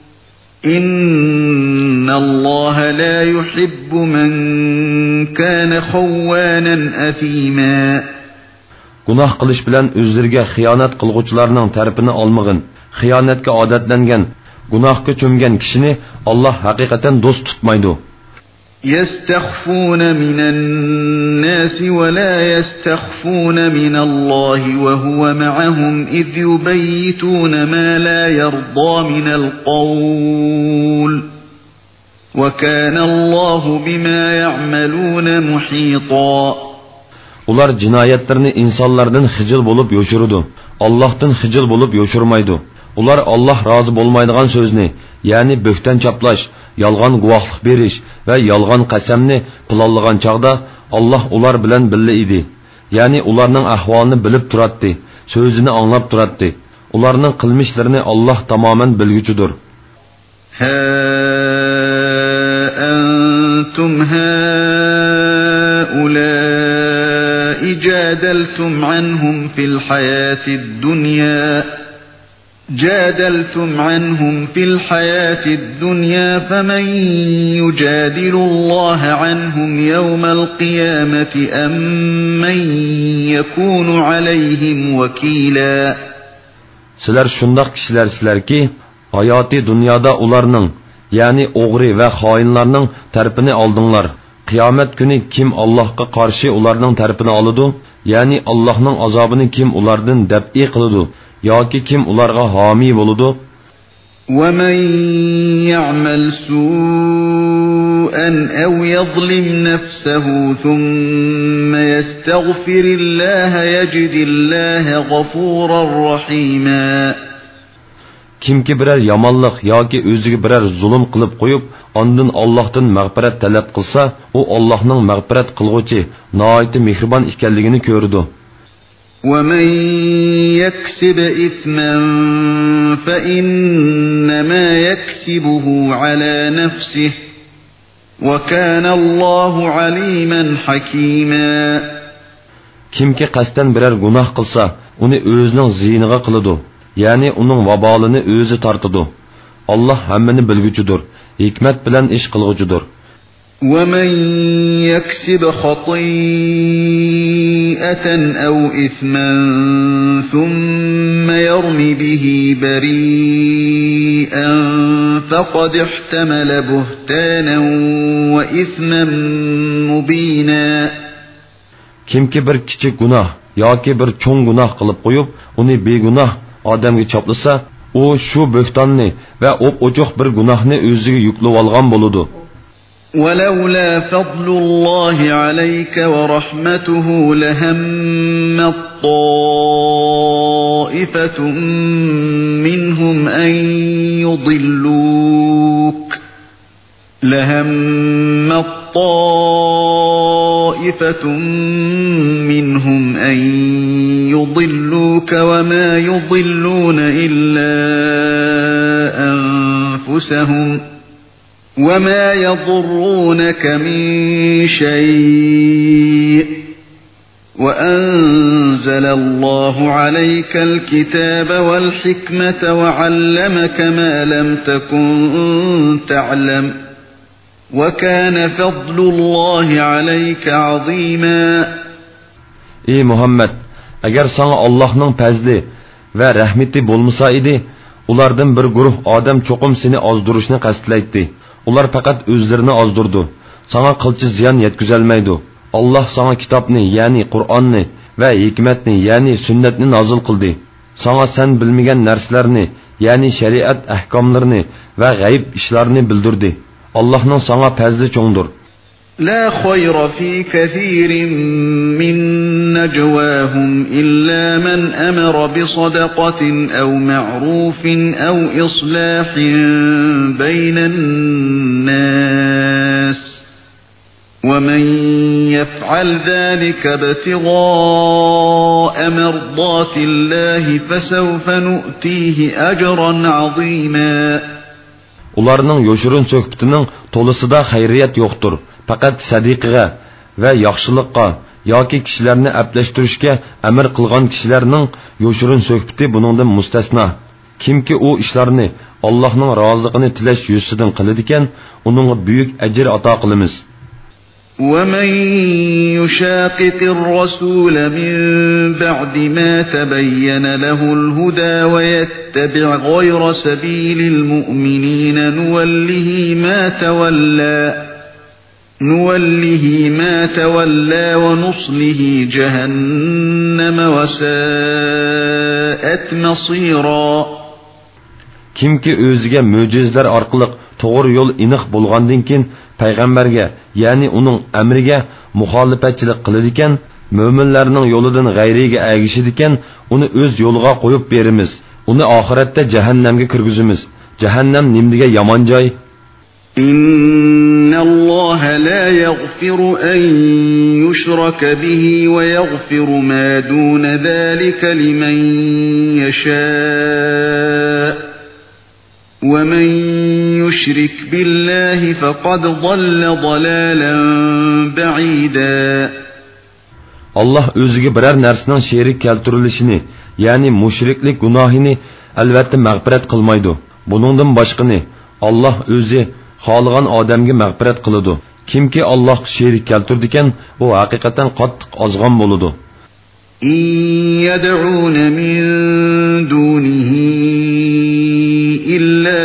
إن الله لا يحب من كان خوانا أثيما. Günah qilish bilan o'zlariga xiyonat qilguvchilarning tarafini olmag'in. Xiyonatga odatlangan, gunohga cho'mgan kishini Alloh haqiqatan do'st tutmaydi. يستخفون من الناس ولا يستخفون من الله وهو معهم إذ يبيتون ما لا يرضى من القول وكان الله بما يعملون محيطا. Ular cinayetlerini insanlardan xijil bulup yoşurdu. Allah'tan xijil bulup yoşurmaydı. Ular Allah razı olmaydigan sözünü, yani bökten çaplaş, yalgan guvahlık beriş ve yalgan qasamni planlagan çağda Allah ular bilen birli idi. Yani ularning ahvalini bilip turatdi, sözünü anlap turatdi. Ularning qilmishlarini Allah tamamen bilguchidir. Ha antum haula جادلتم عنهم في الحياة الدنيا فمن يجادل الله عنهم يوم القيامة أم من يكون عليهم وكيلا. Sizler şundaq kişilersizler ki hayati dünyada ularning, yani o'g'ri ve xoinlarning tarafini aldыңlar. Qiyomat kuni kim Allohga qarshi ularning tarafini oladi, ya'ni Allohning azobini kim ulardan dab'i qiladi yoki kim ularga homiy bo'ladi? وَمَن يَعْمَلْ سُوءًا أَوْ يَظْلِمْ نَفْسَهُ ثُمَّ يَسْتَغْفِرِ اللَّهَ يَجِدِ اللَّهَ غَفُورًا رَّحِيمًا. Kimki birer yamanlık yoki o'ziga birer zulm qilib qo'yib, ondan Allohdan mag'firat talab qilsa, u Allohning mag'firat qilguvchi, nihoyat mehribon ekanligini ko'rdi. وَمَن يَكْسِبْ إِثْمًا فَإِنَّمَا يَكْسِبُهُ عَلَى نَفْسِهِ وَكَانَ اللَّهُ عَلِيمًا حَكِيمًا. Kimki qasdan birer gunoh qilsa, uni o'zining ziyniga qiladi. Yani onun vabalını özü tartıdı. Allah hammini bilgucudur. Hikmet bilen iş kılgucudur. وَمَنْ يَكْسِبْ خَطِيئَةً أَوْ إِثْمًا ثُمَّ يَرْمِ بِهِ بَرِيئًا فَقَدِ احْتَمَلَ بُهْتَانًا وَإِثْمًا مُبِينًا. Kimki bir kichik gunoh yoki bir cho'ng gunoh qilib qo'yib, uni begunoh odamga choplasa, u shu bo'xtonni va o'p-o'choq bir gunohni o'ziga yuklab olgan bo'ladi. ولولا فضل الله عليك ورحمته لهم طائفة منهم أن يضلوك طائفة منهم أن يضلوك وما يضلون إلا أنفسهم وما يضرونك من شيء وأنزل الله عليك الكتاب والحكمة وعلمك ما لم تكن تعلم وكان فضل الله عليك عظيما. Ey Muhammed, agar sana Allohning fazli va rahmati bo'lmasa edi, ulardan bir guruh odam cho'qim seni ozdirishni qasdlaydi. Ular faqat o'zlarini ozdirdi. Sana qilchi ziyon yetkazolmaydi. Allah sana kitobni, ya'ni Qur'onni va hikmatni, ya'ni sunnatni nozil qildi. Sana sen bilmagan narsalarni, ya'ni shariat ahkomlarini va g'ayb ishlarni bildirdi. Allohning sana fazli cho'ngdir. لا خير في كثير من نجواهم إلا من أمر بصدقة أو معروف أو إصلاح بين الناس ومن يفعل ذلك ابتغاء مرضات الله فسوف نؤتيه أجرا عظيما. Ularning yo'shirin so'kbitining to'lisida xayriyat yo'qdir. Faqat sadiqaga va yaxshilikqa yoki kishilarni ablashtirishga amr qilgan kishilarning yo'shirin so'kbiti buningdan mustasno. Kimki u ishlarni Allohning roziligini tilash yo'sidan qiladigan, uningga buyuk ajr ato qilamiz. ومن يشاقق الرسول من بعد ما تبين له الهدى ويتبع غير سبيل المؤمنين نوله ما تولى ونصله جهنم وساءت مصيرا. Kimki o'ziga mo'jizlar orqali to'g'ri yo'l aniq bo'lgandan keyin payg'ambarga, ya'ni uning amriga muxolifatchilik qiladigan, mo'minlarning yo'lidan g'ayriga ergishadigan, uni o'z yo'liga qo'yib beramiz. Uni oxiratda jahannamga kirgizamiz. Jahannam nimdiga yomon joy. إن الله لا يغفر أن يشرك به ويغفر ما دون ذلك لمن يشاء ومن يشرك بالله فقد ضل ضلالا بعيدا. Allah o'ziga biror narsaning sherik keltirilishini, ya'ni mushriklik gunohini albatta mag'firat qilmaydi. Buningdan boshqani Allah o'zi xohlagan odamga mag'firat qiladi. Kimki Allohga sherik keltirdi ekan, u haqiqatan qattiq ozg'on bo'ladi. إن يدعون من دونه إلا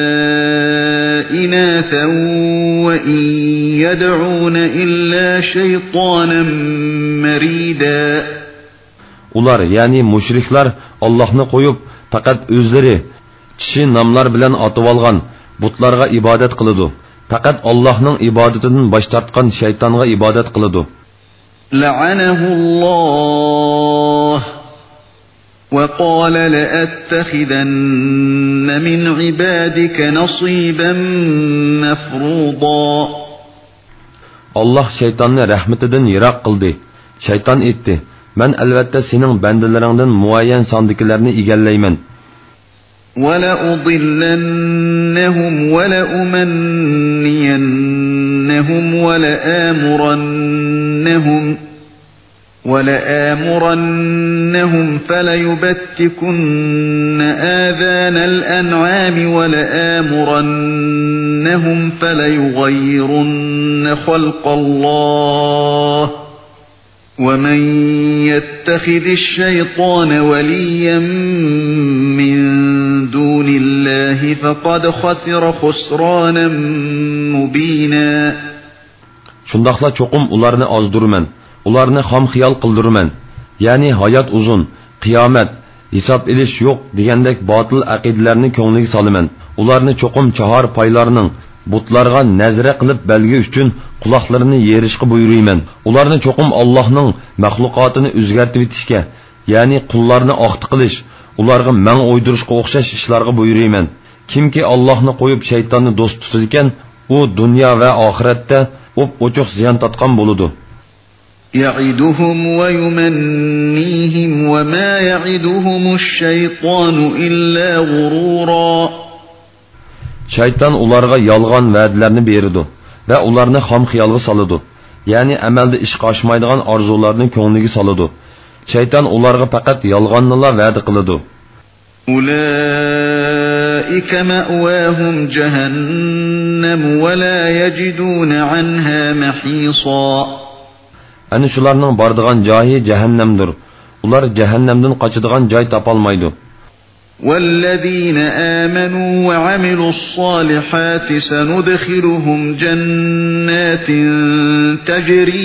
إناثا وإن يدعون إلا شيطانا مريدا. Ular, yani müşrikler Allah'ını koyup fakat özleri kişi namlar bilen atıp algan butlarga ibadet kılıdı. Fakat Allah'ın ibadetinden baş tartkan şeytanğa ibadet kılıdı. لعنه الله وقال لأتخذن من عبادك نصيبا مفروضا. Allah şeytanını rahmetinden yirak kıldı. Şeytan etti. Ben elbette senin bendelerinden muayyen sandıklarını igelleymen. وَلَأُضِلَّنَّهُمْ وَلَأُمَنِّيَنَّهُمْ وَلَآمُرَنَّهُمْ فَلَيُبَتِّكُنَّ آذَانَ الْأَنْعَامِ وَلَآمُرَنَّهُمْ فَلَيُغَيِّرُنَّ خَلْقَ اللَّهِ وَمَنْ يَتَّخِذِ الشَّيْطَانَ وَلِيًّا مِّن دُونِ اللَّهِ فَقَدْ خَسِرَ خُسْرَانًا مُبِينًا. Şundaqla çoqum ularını azdırman, ularını xam xiyal qıldırman. Yani hayat uzun, qiyomat, hesap ilish yo'q degandek batıl aqidlarni ko'ngliga solaman. Ularni çoqum chahar paylarning butlarga nazra qilib belgi uchun quloqlarini yerishga buyurayman. Ularni cho'qim Allohning mahluqotini o'zgartirib etishga, ya'ni qullarni oqti qilish, ularga man o'ydirishga o'xshash ishlarga buyurayman. Kimki Allohni qo'yib shaytonni do'st tutar ekan, u dunyo va oxiratda o'p-o'chiq ziyon tatgan bo'ladi. يعدهم ويمنيهم وما يعدهم الشيطان إلا غرورا. Şeytan ularga yalğan va'dlarni beridi va ularni xom xiyolga soladi. Ya'ni amalda ishga oshmaydigan orzularni ko'ngliga soladi. Şeytan ularga faqat yalğannilar va'da qiladi. أولئك مأواهم جهنم ولا يجدون عنها محيصا. Ani shularning bordigan joyi jahannamdir. Ular jahannamdan qochadigan joy topolmaydi. والذين آمنوا وعملوا الصالحات سندخلهم جنات تجري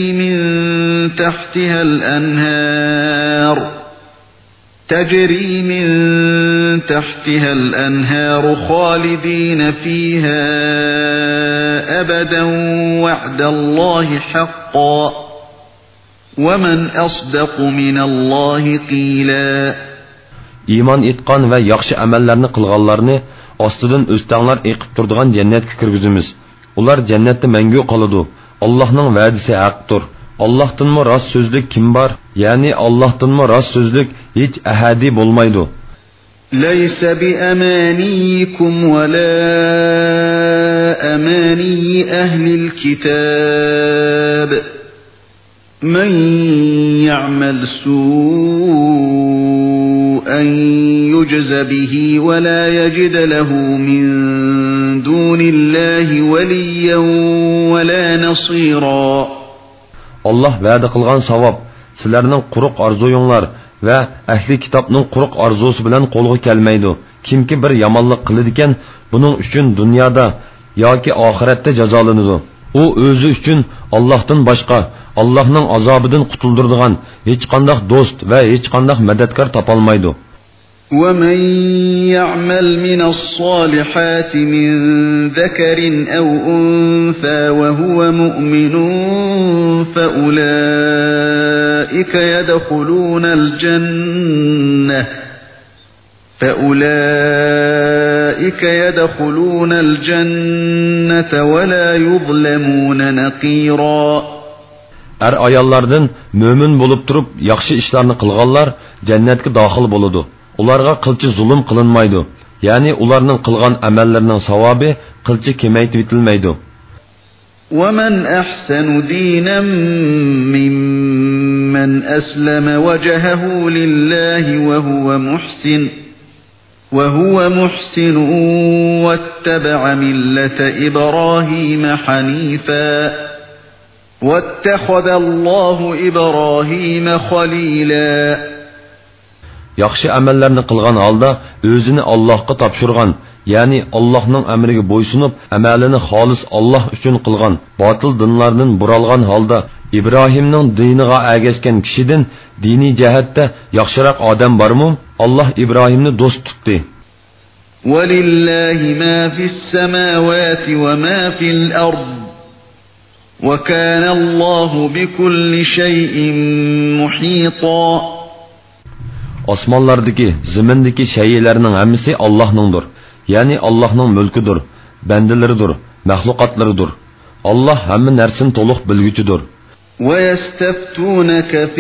من تحتها الأنهار خالدين فيها أبدا وعد الله حقا ومن أصدق من الله قيلا. İman etqan və yaxşı əməllərini qılğanlarını ostidan o'stanglar eqib turadigan jannatga kirgizamiz. Ular jannatda mangu qoladi. Allohning va'dasi haqdir. Allohdanmi rost so'zlik kim bor? Ya'ni Allohdanmi rost so'zlik hech ahadi bo'lmaydi. ليس بأمانيكم ولا أماني أهل الكتاب من يعمل سوءا يجز به ولا يجد له من دون الله وليا ولا نصيرا. Allah va'da qilgan savob sizlarning quruq orzuyinglar va ahli kitobning quruq orzusi bilan qo'lga kelmaydi. Kimki bir yomonlik qiladigan, buning uchun dunyoda yoki oxiratda jazolanadi. U o'zi uchun Allohdan boshqa Allohning azobidan qutuldiradigan hech qanday do'st va hech qanday madadkor topolmaydi. ومن يعمل من الصالحات من ذكر أو أنثى وهو مؤمن فأولئك يدخلون الجنة ولا يظلمون نقيرا. ayollardan mo'min bo'lib turib yaxshi ishlarni qilganlar jannatga daxil bo'ladi. Ularga qilchi zulm qilinmaydi. Ya'ni ularning qilgan amallarining savobi qilchi kemaytib etilmaydi. ومن أحسن دينا ممن أسلم وجهه لله وهو محسن واتبع ملة إبراهيم حنيفا واتخذ الله إبراهيم خليلا. Yaxshi amallarni qilgan holda o'zini Allohga topshirgan, ya'ni Allohning amriga bo'ysunib, amalini xolis Alloh uchun qilgan, botil dinlardan buralgan holda Ibrohimning diniga ergashgan kishidan diniy jihatda yaxshiroq odam bormi? Alloh Ibrohimni do'st tutdi. وَلِلَّهِ مَا فِي السَّمَاوَاتِ وَمَا فِي الْأَرْضِ وَكَانَ اللَّهُ بِكُلِّ شَيْءٍ مُحِيطًا. Osmonlardagi, zimindagi shaylarning hammasi Allohningdir. Ya'ni Allohning mulkidir, bandalaridir, mahluqotlaridir. Alloh hamma narsani to'liq bilguchidir. وَيَسْتَفْتُونَكَ فِي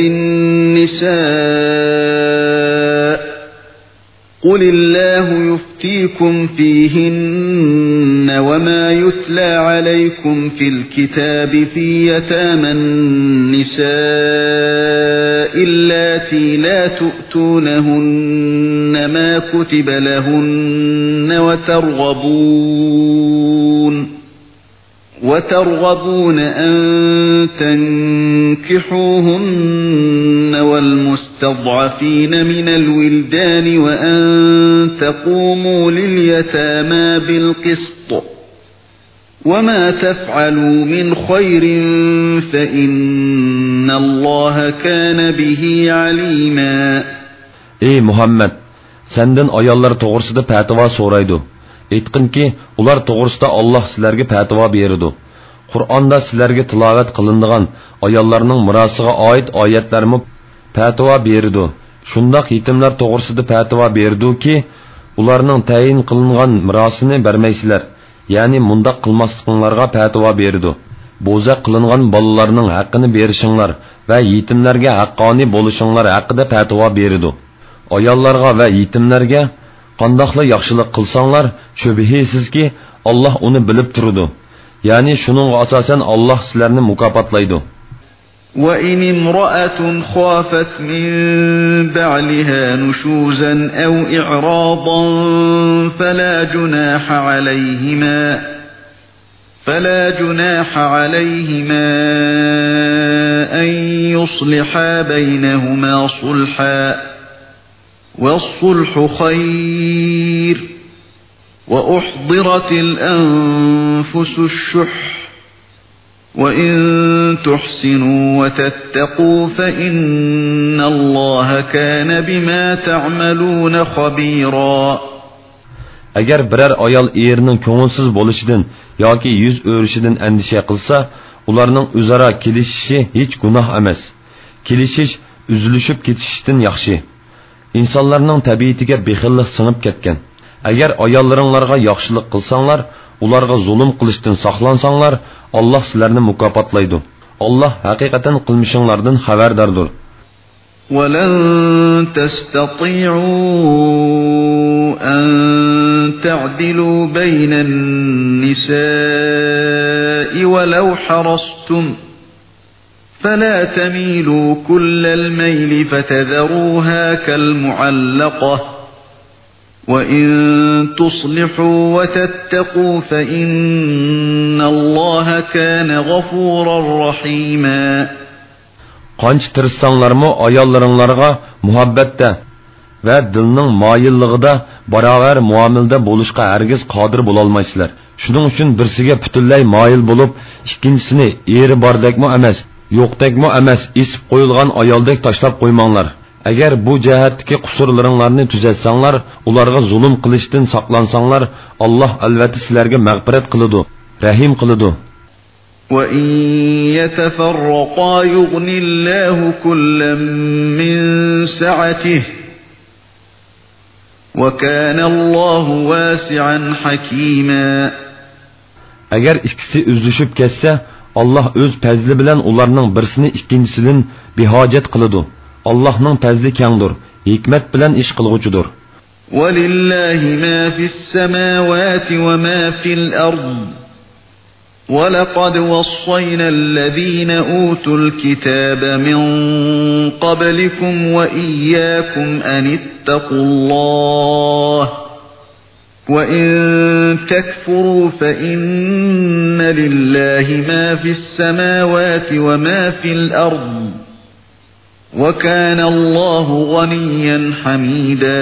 النِّسَاءِ قُلِ اللَّهُ يُفْتِيكُمْ فِيهِنَّ وَمَا يُتْلَى عَلَيْكُمْ فِي الْكِتَابِ فِي يَتَامَى النِّسَاءِ اللَّاتِي لَا تُؤْتُونَهُنَّ مَا كُتِبَ لَهُنَّ وترغبون أن تنكحوهن والمستضعفين من الولدان وأن تقوموا لليتامى بالقسط وما تفعلوا من خير فإن الله كان به عليما. Ey Muhammed, senden ayollar to'g'risida fatvo so'raydi. Aytqinki, ular to'g'risida Alloh sizlarga fatvo beradi. Qur'onda sizlarga tilovat qilinadigan ayollarning mirosiga oid oyatlarni fatvo beradi. Shundoq yetimlar to'g'risida fatvo berdi-ki, ularning tayin qilingan mirosini bermaysizlar. Ya'ni mundaq qilmasliklaringlarga fatvo berdi. bo'za qilingan bolalarning haqqini berishinglar va yetimlarga haqqoniy bo'lishinglar haqida fatvo berdi. Ayollarga va yetimlarga qandoqla yaxshilik qilsanglar, shubhisizki Alloh uni bilib turadi. Ya'ni shuningga asosan Alloh sizlarni mukofotlaydi. وَإِنِ امْرَأَةٌ خَافَتْ مِنْ بَعْلِهَا نُشُوزًا أَوْ إِعْرَاضًا فَلَا جُنَاحَ عَلَيْهِمَا أَنْ يُصْلِحَا بَيْنَهُمَا صُلْحًا وَالصُّلْحُ خَيْرٌ وَأُحْضِرَتِ الْأَنْفُسُ الشُّحَّ وَإِن تُحْسِنُوا وَتَتَّقُوا فَإِنَّ اللَّهَ كَانَ بِمَا تَعْمَلُونَ خَبِيرًا. Agar biror ayol erining ko'ngilsiz bo'lishidan yoki yuz o'rishidan andisha qilsa, ularning o'zaro kelishishi hech gunoh emas. Kelishish uzilishib ketishdan yaxshi. İnsanlarning tabiatiga bexillik singib ketgan. Agar ayollaringlarga yaxshilik qilsanglar, ularga zulm qilishdan saqlansanglar, Alloh sizlarni mukofotlaydi. Alloh haqiqatan qilmishinglardan xabardordir. وَلَن تَسْتَطِيعُوا أَن تَعْدِلُوا بَيْنَ النِّسَاءِ وَلَوْ حَرَصْتُمْ فَلَا تَمِيلُوا كُلَّ الْمَيْلِ فَتَذَرُوهَا كَالْمُعَلَّقَةِ وَإِن تُصْلِحُوا وَتَتَّقُوا فَإِنَّ اللَّهَ كَانَ غَفُورًا رَحِيمًا. Qancha tirishsanglarmı ayollaringlarga muhabbatda va dilning moyilligida barobar muomilada bo'lishga hargiz qodir bo'la olmaysizlar. Shuning uchun birsiga butunlay moyil bo'lib, ikkinchisini eri bordakmi emas, yo'qdakmi emas, isib qo'yilgan ayoldek tashlab qo'ymanglar. Agar bu jihatdagi qusurlaringlarni tuzatsanglar, ularga zulm qilishdan saqlansanglar, Alloh albatta sizlarga mag'firat qiladi, rahim qiladi. وَإِن يَتَفَرَّقَا يُغْنِ اللَّهُ كُلًّا مِّن سَعَتِهِ وَكَانَ اللَّهُ وَاسِعًا حَكِيمًا. Agar ikkisi üzlüşüp ketsa, Alloh o'z fazli bilan ularning birisini ikkinchisidan behojat qiladi. Allohning fazli kengdir, hikmat bilan ish qilguchidir. وَلِلَّهِ مَا فِي السَّمَاوَاتِ وَمَا فِي الْأَرْضِ وَلَقَدْ وَصَّيْنَا الَّذِينَ أُوتُوا الْكِتَابَ مِنْ قَبْلِكُمْ وَإِيَّاكُمْ أَنِ اتَّقُوا اللَّهَ وَإِن تَكْفُرُوا فَإِنَّ لِلَّهِ مَا فِي السَّمَاوَاتِ وَمَا فِي الْأَرْضِ وَكَانَ اللَّهُ غَنِيًّا حَمِيدًا.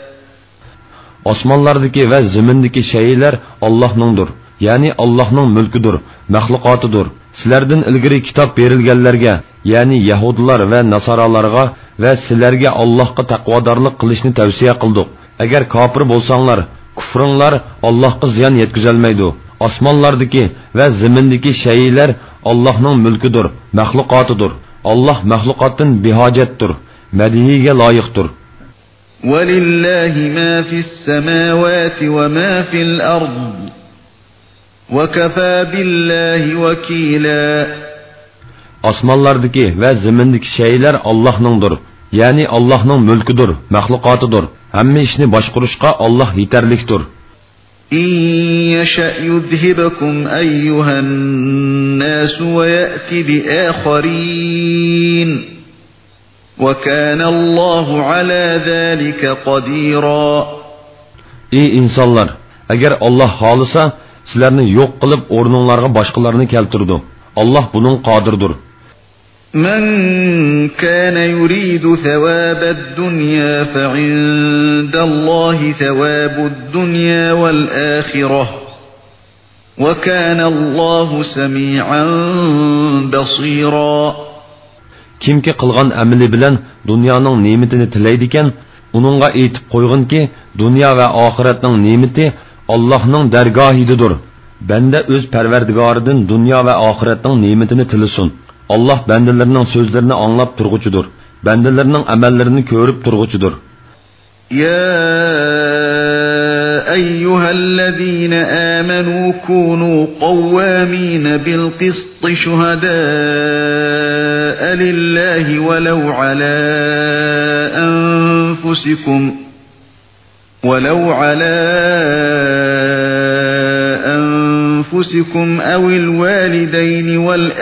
Osmonlardagi va zimindagi shaylar Allohningdir. Yani Allah'ның mülküdür, məxluqatıdır. Sizlərdən ilgiri kitap verilgenlərə, yani Yahudilar və Nasaralarga və sizlərə Allahqa taqvadarlıq qilishni tavsiya qildik. Əgər kafir bolsanlar, kufrunlar Allahqa ziyan yetkizəlməydi. Osmonlardagi və zimindagi shaylar Allah'ның mülküdür, məxluqatıdır. Allah məxluqatdan bihacətdir, mədihiga layiqdir. وَلِلَّهِ مَا فِي السَّمَاوَاتِ وَمَا فِي الْأَرْضِ وَكَفَى بِاللَّهِ وَكِيلًا. Osmonlardagi va zimindagi shaylar Allohningdir. Ya'ni Allohning mulkidir, maxluqotidir. Hamma ishni boshqarishga Alloh yetarlikdir. إِن يَشَأْ يُذْهِبْكُمْ أَيُّهَا النَّاسُ وَيَأْتِ بِآخَرِينَ وَكَانَ اللَّهُ عَلَى ذَلِكَ قَدِيرًا. Ey insanlar, agar Alloh xolisa sizlarni yo'q qilib o'rninglarga boshqalarni keltirdi. Alloh buning qodirdir. من كان يريد ثواب الدنيا فعند الله ثواب الدنيا والآخرة وكان الله سميعا بصيرا. Kimki qilgan amali bilan dunyoning ne'matini tilaydigan, uningga aytib qo'yginki, dunyo va oxiratning ne'mati Allohning dargohidadir. Banda o'z Parvardigoridan dunyo va oxiratning ne'matini tilasin. Allah bandalarning so'zlarini anglab turg'uchidir. Bandalarning amallarini ko'rib turg'uchidir. Ya أيها الذين آمنوا كونوا قوامين بالقسط شهداء لله ولو على أنفسكم أو الوالدين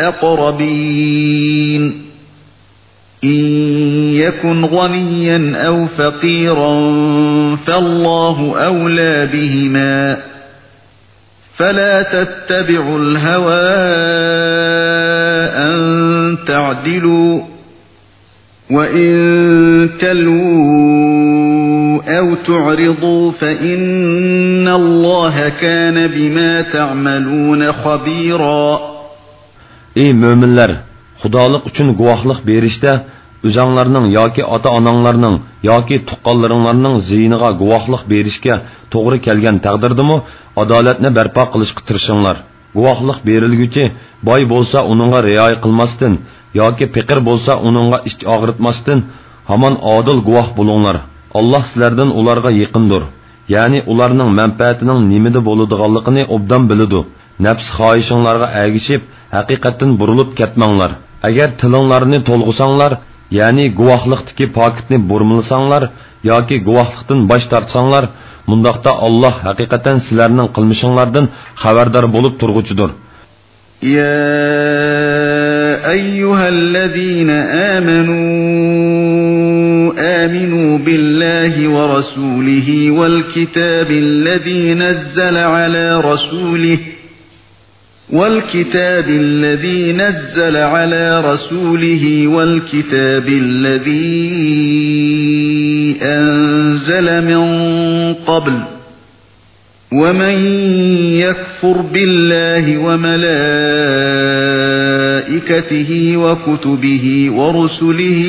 والأقربين إن يكن غنيا أو فقيرا فالله أولى بهما فلا تتبعوا الهوى أن تعدلوا وإن تلووا أو تعرضوا فإن الله كان بما تعملون خبيرا. Ey müminler! Xudolik uchun guvohlik berishda o'zinglarning yoki ota-onanglarning yoki tuqqanlaringlarning ziyniga guvohlik berishga to'g'ri kelgan taqdirdimi adolatni barpo qilishga tirishinglar. Guvohlik berilguchi boy bo'lsa uningga rioya qilmasdan yoki faqir bo'lsa uningga ich og'ritmasdan hamon odil guvoh bo'linglar. Alloh sizlardan ularga yaqindir. Ya'ni ularning manfaatining nimada bo'ladiganligini obdan biladi. Nafs xohishinglarga ergishib haqiqatdan burilib ketmanglar. Agar tilinglarni to'lg'isanglar, ya'ni guvohlikdagi pokitni burmilsanglar yoki guvohlikdan bosh tortsanglar, mundaqda Alloh haqiqatan sizlarning qilmishinglardan xabardor bo'lib turguchidir. Ya ayyuhallazina aminu billahi wa rasulihi wal kitabilladzi nazzala ala rasulihi والكتاب الذي نزل على رسوله والكتاب الذي أنزل من قبل ومن يكفر بالله وملائكته وكتبه ورسله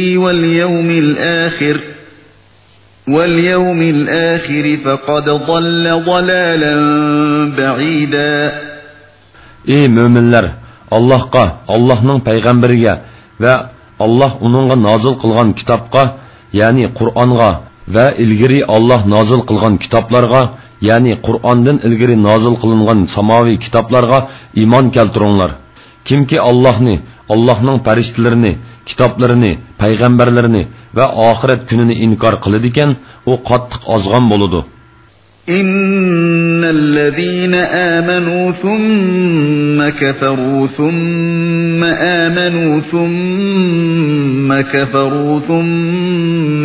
واليوم الآخر فقد ضل ضلالا بعيدا. Ey müminler! Allah'a, Allah'ın peygamberiga ve Allah onunla nazil kılgan kitapqa, yani Kur'an'a ve ilgiri Allah nazil kılgan kitaplarga, yani Kur'an'dan ilgiri nazil kılıngan samavi kitaplarga iman keltiringlar. Kimki Allah'ın periştelerini, kitaplarını, peygamberlerini ve ahiret gününü inkar kılıdiken, o qattiq azgan boludu. إن الذين آمنوا ثم كفروا ثم آمنوا ثم كفروا ثم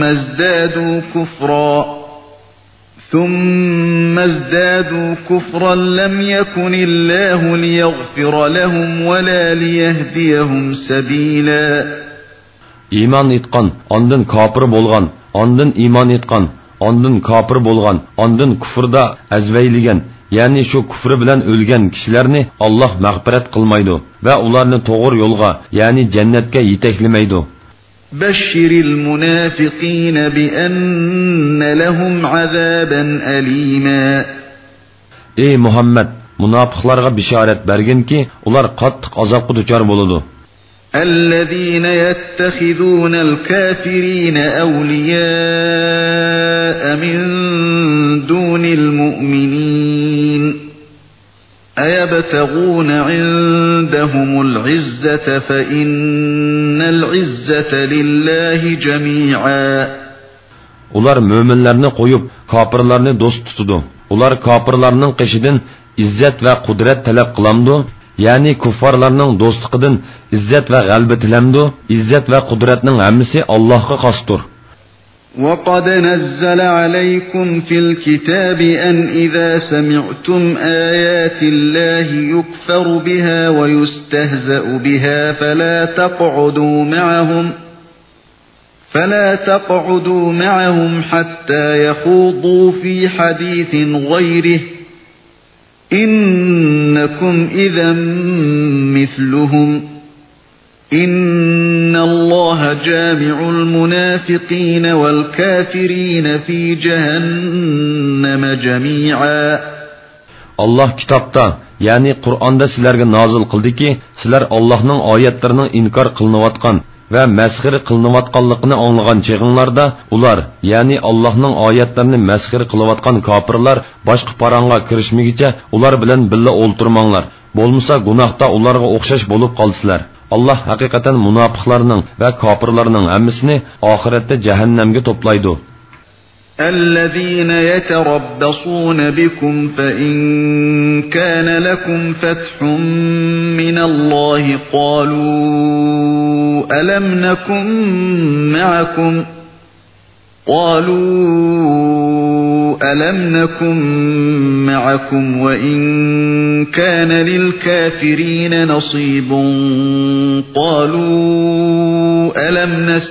ازدادوا كفرا لم يكن الله ليغفر لهم ولا ليهديهم سبيلا. İman etkan, ondan kafir bolgan, ondan iman etkan, ondan kafir bolgan, ondan kufrda azveyligen, yani şu kufri bilen ölgen kişilerini Allah mağfiret kılmaydı ve ularını doğru yolga, yani cennetke yeteklemeydi. Beşşiril münafikîne bi enne lehum azaben elîmâ. Ey Muhammed, münafıklarga bişaret bergin ki, ular qattiq azapqa duçar boludu. الذين يتخذون الكافرين أولياء من دون المؤمنين أيبتغون عندهم العزة فإن العزة لله جميعا. Ular müminlerini koyup kafirlerini dost tutudu. Ular kafirlerinin qeşidin izzet ve kudret talep kılamdu. Yani kuffarlarning do'stligidan izzat va g'alaba tilamdi. Izzat va qudratning hammasi Allohga xosdir. وَقَدْ نَزَّلَ عَلَيْكُمْ فِي الْكِتَابِ أَنْ إِذَا سَمِعْتُمْ آيَاتِ اللَّهِ يُكْفَرُ بِهَا وَيُسْتَهْزَأُ بِهَا فَلَا تَقْعُدُوا مَعَهُمْ حَتَّى يَخُوضُوا فِي حَدِيثٍ غَيْرِهِ إنكم إذا مثلهم إن الله جامع المنافقين والكافرين في جهنم جميعا. Allah kitapta, yani Kur'an'da sizlerge nazil kıldı ki, sizler Allah'ın ayetlerinin inkar kılınavatkan va masxir qilinayotganligini anglagan cheg'inglarda ular, ya'ni Allohning oyatlarini masxir qilayotgan kofirlar boshqa parangga kirishmagicha ular bilan birga o'ltirmanglar. Bo'lmasa gunohda ularga o'xshash bo'lib qolsizlar. Allah haqiqatan munofiqlarning va kofirlarning hammasini oxiratda jahannamga to'playdi. الذين يتربصون بكم فإن كان لكم فتح من الله قالوا ألم نكن معكم وإن كان للكافرين نصيب قالوا ألم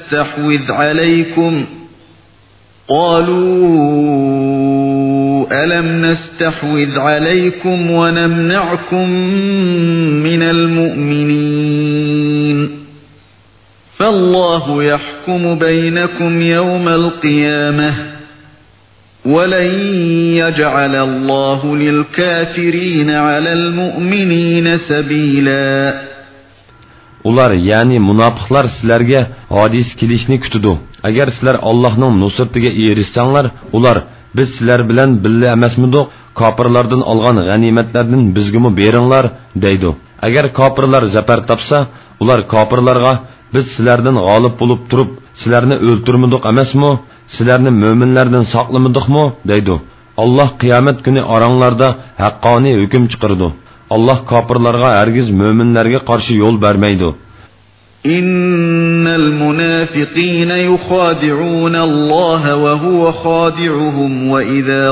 نستحوذ عليكم ونمنعكم من المؤمنين فالله يحكم بينكم يوم القيامة ولن يجعل الله للكافرين على المؤمنين سبيلا. Ular, yani munofiqlar sizlarga hadis kelishni kutadi. Agar sizlar Allohning nusratiga erishsanglar, ular biz sizlar bilan birga emasmidik, kofirlardan olgan g'animatlardan bizga beringlar deydi. Agar kofirlar zafar topsa, ular kofirlarga biz sizlardan g'olib bo'lib turib, sizlarni o'ltirmadik emasmi? Sizlarni mo'minlardan saqlamadikmi deydi. Alloh qiyomat kuni oranglarda haqqoniy hukm chiqaradi. Allah kafirlarga hergiz müminlerge karşı yol vermeydi. İnnel munafiqine yukhadi'un Allah ve huve khadi'uhum ve izâ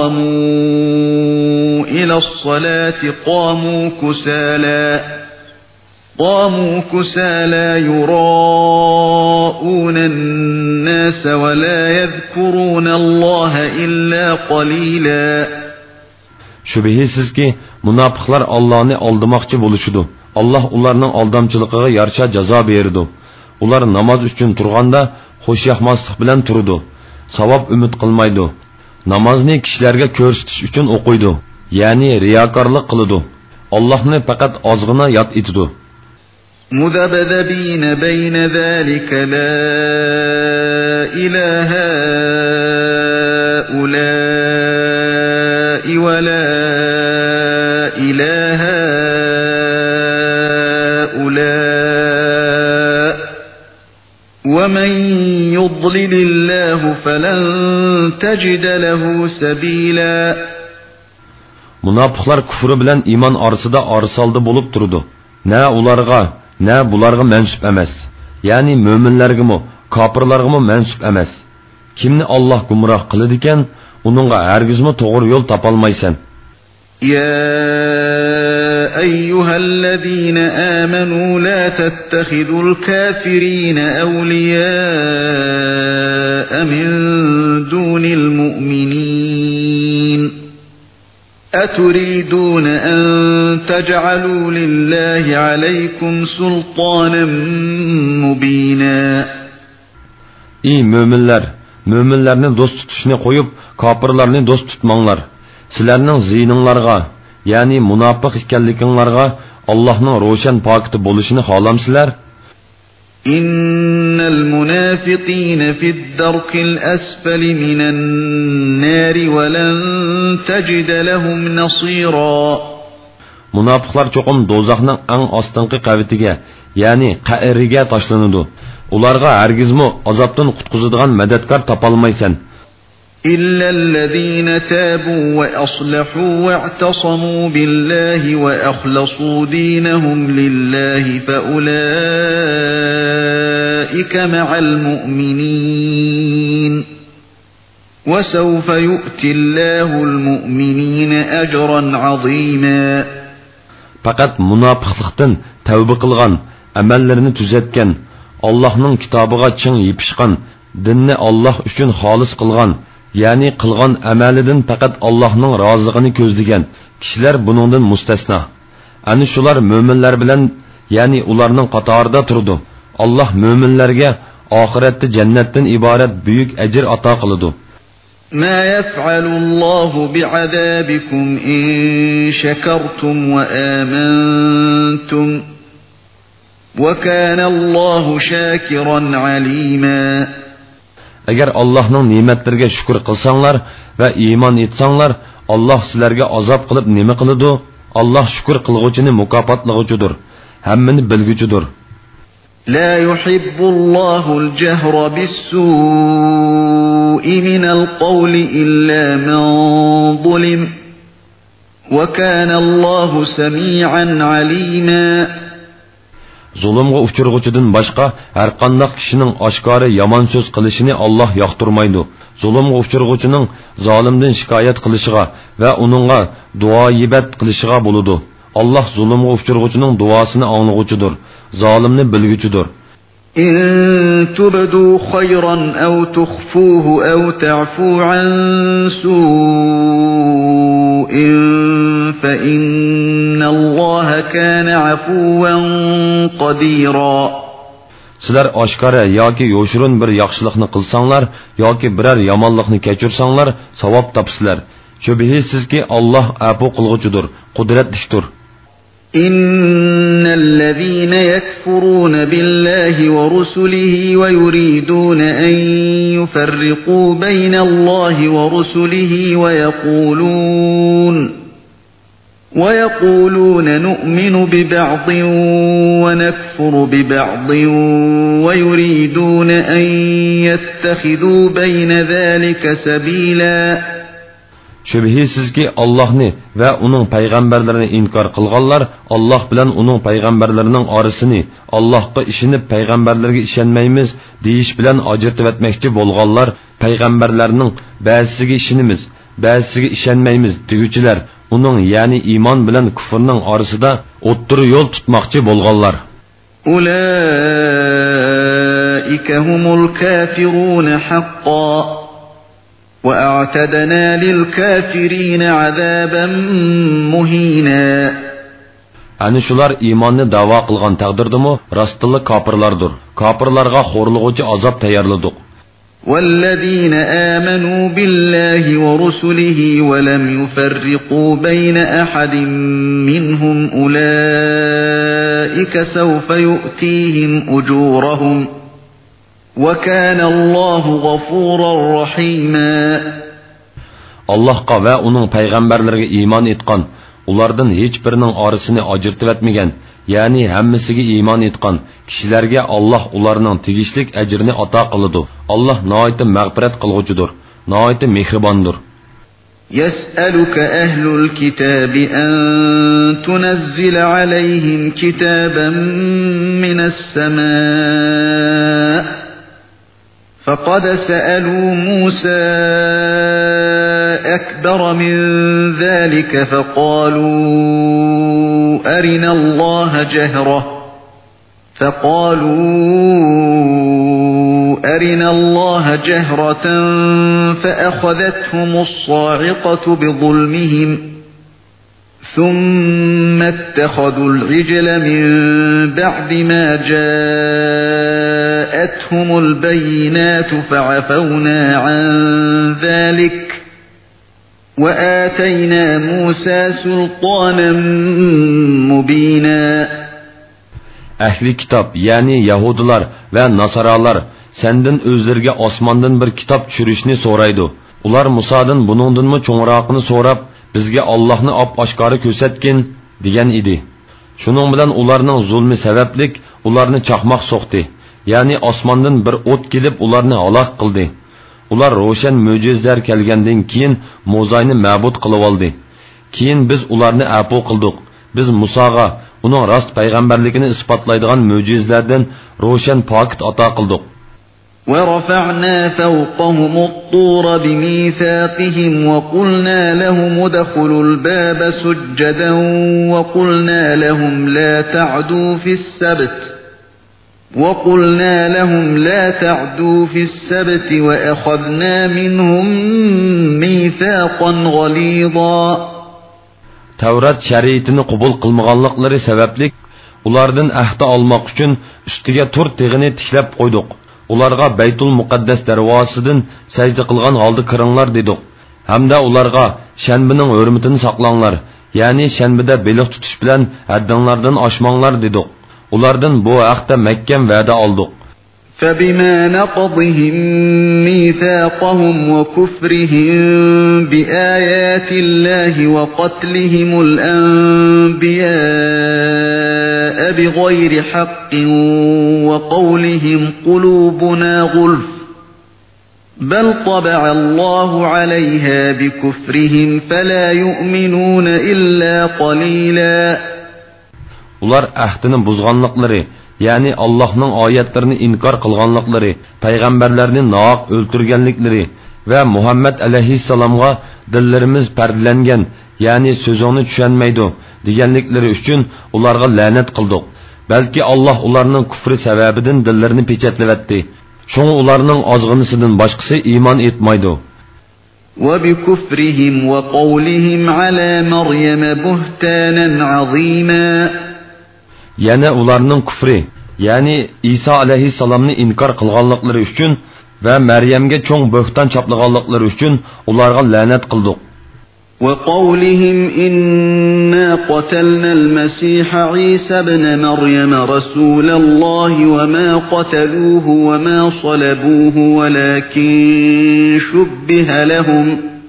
qâmû ila's-salâti قاموا كسالى يراءون الناس ولا يذكرون الله إلا قليلا. Şübihisiz ki munofiqlar Allah'ını aldamoqchi bo'lishidi. Allah ularning aldamchiligiga yarasha jazo berdi. Ular namoz uchun turganda xo'shyaxmaslik bilan turdi. Savob umid qilmaydi. Namozni kishilarga ko'rsatish uchun o'qiydi, ya'ni riyokorlik qiladi. Allohni faqat ozg'ina yod etadi. مذبذبين بين ذلك لا إله هؤلاء ولا إله هؤلاء ومن يضلل الله فلن تجد له سبيلا. Munofiqlar kufri bilan iymon orasida orsalda bo'lib turdi. Na ularga ne bularga mensub emas. Yani müminlergimi, kafirlargimi mensub emas. Kimni Allah gumroh qiladi ekan, uningga hergizmi to'g'ri yo'l topolmaysan. Ya ayyuhallazina amanu la tattakhidul kafirina awliya'a min dunil mu'minin. أتريدون أن تجعلوا لله عليكم سلطانا مبينا. Ey müminler, müminlerni dost tutuşni qo'yib, kafirlarni dost tutmanglar. Sizlarning ziyninglarga, ya'ni munofiq ekanliginglarga Allohning ro'shan pokiti bo'lishini xohlamsizlar? إن المنافقين في الدرك الأسفل من النار ولن تجد لهم نصيرا. Munofiqlar cho'qim do'zaxning eng ostinqi qavitiga, ya'ni qa'riga tashlanadi. Ularga hargizmi azobdan qutqizadigan madadkor topolmaysan. إلا الذين تابوا وأصلحوا واعتصموا بالله وأخلصوا دينهم لله فأولئك مع المؤمنين وسوف يؤتي الله المؤمنين أجرا عظيما. Faqat munofiqlikdan tavba qilgan, amallarni tuzatgan, Allohning kitobiga ching yepishgan, dinni Alloh uchun xolis qilgan, ya'ni qilgan amalidan faqat Allohning roziligini ko'zlagan kishilar buningdan mustasno. Ani shular mo'minlar bilan, ya'ni ularning qatorida turdi. Alloh mo'minlarga oxiratda jannatdan iborat buyuk ajr ato qiladi. ما يفعل الله بعذابكم إن شكرتم وآمنتم وَكَانَ اللَّهُ شَاكِرًا عَلِيمًا. Agar Allohning ne'matlariga shukr qilsanglar va iymon etsanglar, Alloh sizlarga azob qilib nima qiladi? Alloh shukr qilguvchini mukofotlovchidir, hammani bilguchidir. لا يحب الله الجهر بالسوء من القول إلا من ظلم وكان الله سميعا عليما. Zulmga uchurg'uchidan boshqa har qanday kishining oshkora yomon so'z qilishini Alloh yoqtirmaydi. Zulmga uchurg'uchining zolimdan shikoyat qilishiga va uningga duoibat qilishiga bo'ladi. Alloh zulmga uchurg'uchining duosini anglag'uchidir, zolimni bilguchidir. إن تبدوا خيرا أو تخفوه أو تعفوا عن سوء فإن الله كان عفوا قديرا. Sizlar oshkora yoki yo'shirin bir yaxshilikni qilsanglar yoki biror yomonlikni kechirsanglar savob topsizlar. Shubhisizki Alloh afu qilg'uchidir, qudratlidir. إن الذين يكفرون بالله ورسله ويريدون أن يفرقوا بين الله ورسله ويقولون نؤمن ببعض ونكفر ببعض ويريدون أن يتخذوا بين ذلك سبيلا. Şübhisizki Allah'ni ve onun peygamberlerini inkar kılganlar, Allah bilen onun peygamberlerinin arasını, Allah'a işinip peygamberlerine işenmeyimiz, deyiş bilen acırtıp etmekçi bolganlar, peygamberlerinin bazısıge işinimiz, bazısıge işenmeyimiz digüçiler, onun yani iman bilen küfürünün arasında otturu yol tutmakçı bolganlar. Ulaike humul kafirun haqqa. وَأَعْتَدْنَا لِلْكَافِرِينَ عَذَابًا مُهِينًا. Ani şular imanni dava qilgan taqdirdimi rastlı kafirlardır. Kafirlarga xo'rlig'uvchi azob tayyorladik. وَالَّذِينَ آمَنُوا بِاللَّهِ وَرُسُلِهِ وَلَمْ يُفَرِّقُوا بَيْنَ أَحَدٍ مِّنْهُمْ أُولَئِكَ سَوْفَ يُؤْتِيهِمْ أُجُورَهُمْ وَكَانَ اللّٰهُ غَفُورًا رَحِيمًا. Allah'a ve onun peygamberlerine iman etkan, ulardan hiçbirinin arasını acırtıp etmegen, yani hemmisiga iman etkan kişilerge Allah ularının tegishlik ecrini ata kılıdı. Allah nâiti mağfiret kılgıcıdır, nâiti mehribandır. يَسْأَلُكَ أَهْلُ الْكِتَابِ أَن تُنَزِّلَ عَلَيْهِمْ كِتَابًا مِّنَ السَّمَاءِ فَقَدْ سَأَلُوا مُوسَى أَكْبَرَ مِنْ ذَلِكَ فَقَالُوا أَرِنَا اللَّهَ جَهْرَةً فَأَخَذَتْهُمُ الصَّاعِقَةُ بِظُلْمِهِمْ ثُمَّ اتَّخَذُوا الْعِجْلَ مِنْ بَعْدِ مَا جَاءَتْهُمُ الْبَيِّنَاتُ فَعَفَوْنَا عَنْ ذَلِكَ وَآتَيْنَا مُوسَى سُلْطَانًا مُبِينًا. Ehli kitap yani Yahudiler ve Nasaralar senden özlerge osmandan bir kitap çürüşünü soraydı. Ular Musa'dan bunundan mı çoğrağını sorab bizge Allah'ını ap-aşkarı kösetkin diyen idi. Şunun bilen ularının zulmü sebeplik ularını çakmak soktu. Yani osmandan bir ot gelip ularını halak kıldı. Ular roşen mücizler kelgenden keyin Mozayni ma'bud qilib oldi. Keyin biz ularni apu qildik. Biz Musaga uning rost payg'ambarligini isbotlaydigan mo'jizlardan ro'shan pokit ato qildik. وَرَفَعْنَا فَوْقَهُمُ الطُّورَ بِمِيثَاقِهِمْ وَقُلْنَا لَهُمُ ادْخُلُوا الْبَابَ سُجَّدًا وَقُلْنَا لَهُمْ لَا تَعْدُوا فِي السَّبْتِ وَأَخَذْنَا مِنْهُمْ مِيثَاقًا غَلِيظًا. Tavrat şeriatini qabul qilmaganliklari sababli ulardan ahd olmoq uchun ustiga tur tig'ini tiklab qo'ydik. Ularga Baytul Muqaddas darvosidan sajda qilgan holda kiringlar dedik. Hamda ularga shanbining hurmatini saqlanglar, ya'ni shanbida beliq tutish bilan haddinglardan oshmanglar dedik. ulardan bu haqda mahkam va'da oldik. فبما نقضهم ميثاقهم وكفرهم بآيات الله وقتلهم الأنبياء بغير حق وقولهم قلوبنا غلف بل طبع الله عليها بكفرهم فلا يؤمنون إلا قليلا. Ular ahdini buzganlıkları, yani Allah'ın ayetlerini inkar kılganlıkları, peygamberlerini naaq öldürgenlikleri ve Muhammed aleyhisselam'a dillerimiz perdelengen, yani sözünü düşenmeydi degenlikleri üçün ularga lanet kıldık. Belki Allah ularının küfrü sebebidin dillerini peçetlevetti. Şoňa ularning azgınısından başkası iman etmaydı. وَبِكُفْرِهِمْ وَقَوْلِهِمْ عَلَى مَرْيَمَ بُهْتَانًا عَظِيمًا. Yana ularning küfri, yani İsa aleyhisselamni inkar kılganlıkları üçün ve Meryem'ge çoğ böhtan çaplaganlıkları üçün ularga lanet kıldık. وَقَوْلِهِمْ إِنَّا قَتَلْنَا الْمَسِيحَ عِيسَى ابْنَ مَرْيَمَ رَسُولَ اللَّهِ وَمَا قَتَلُوهُ وَمَا صَلَبُوهُ وَلَكِنْ شُبِّهَ لَهُمْ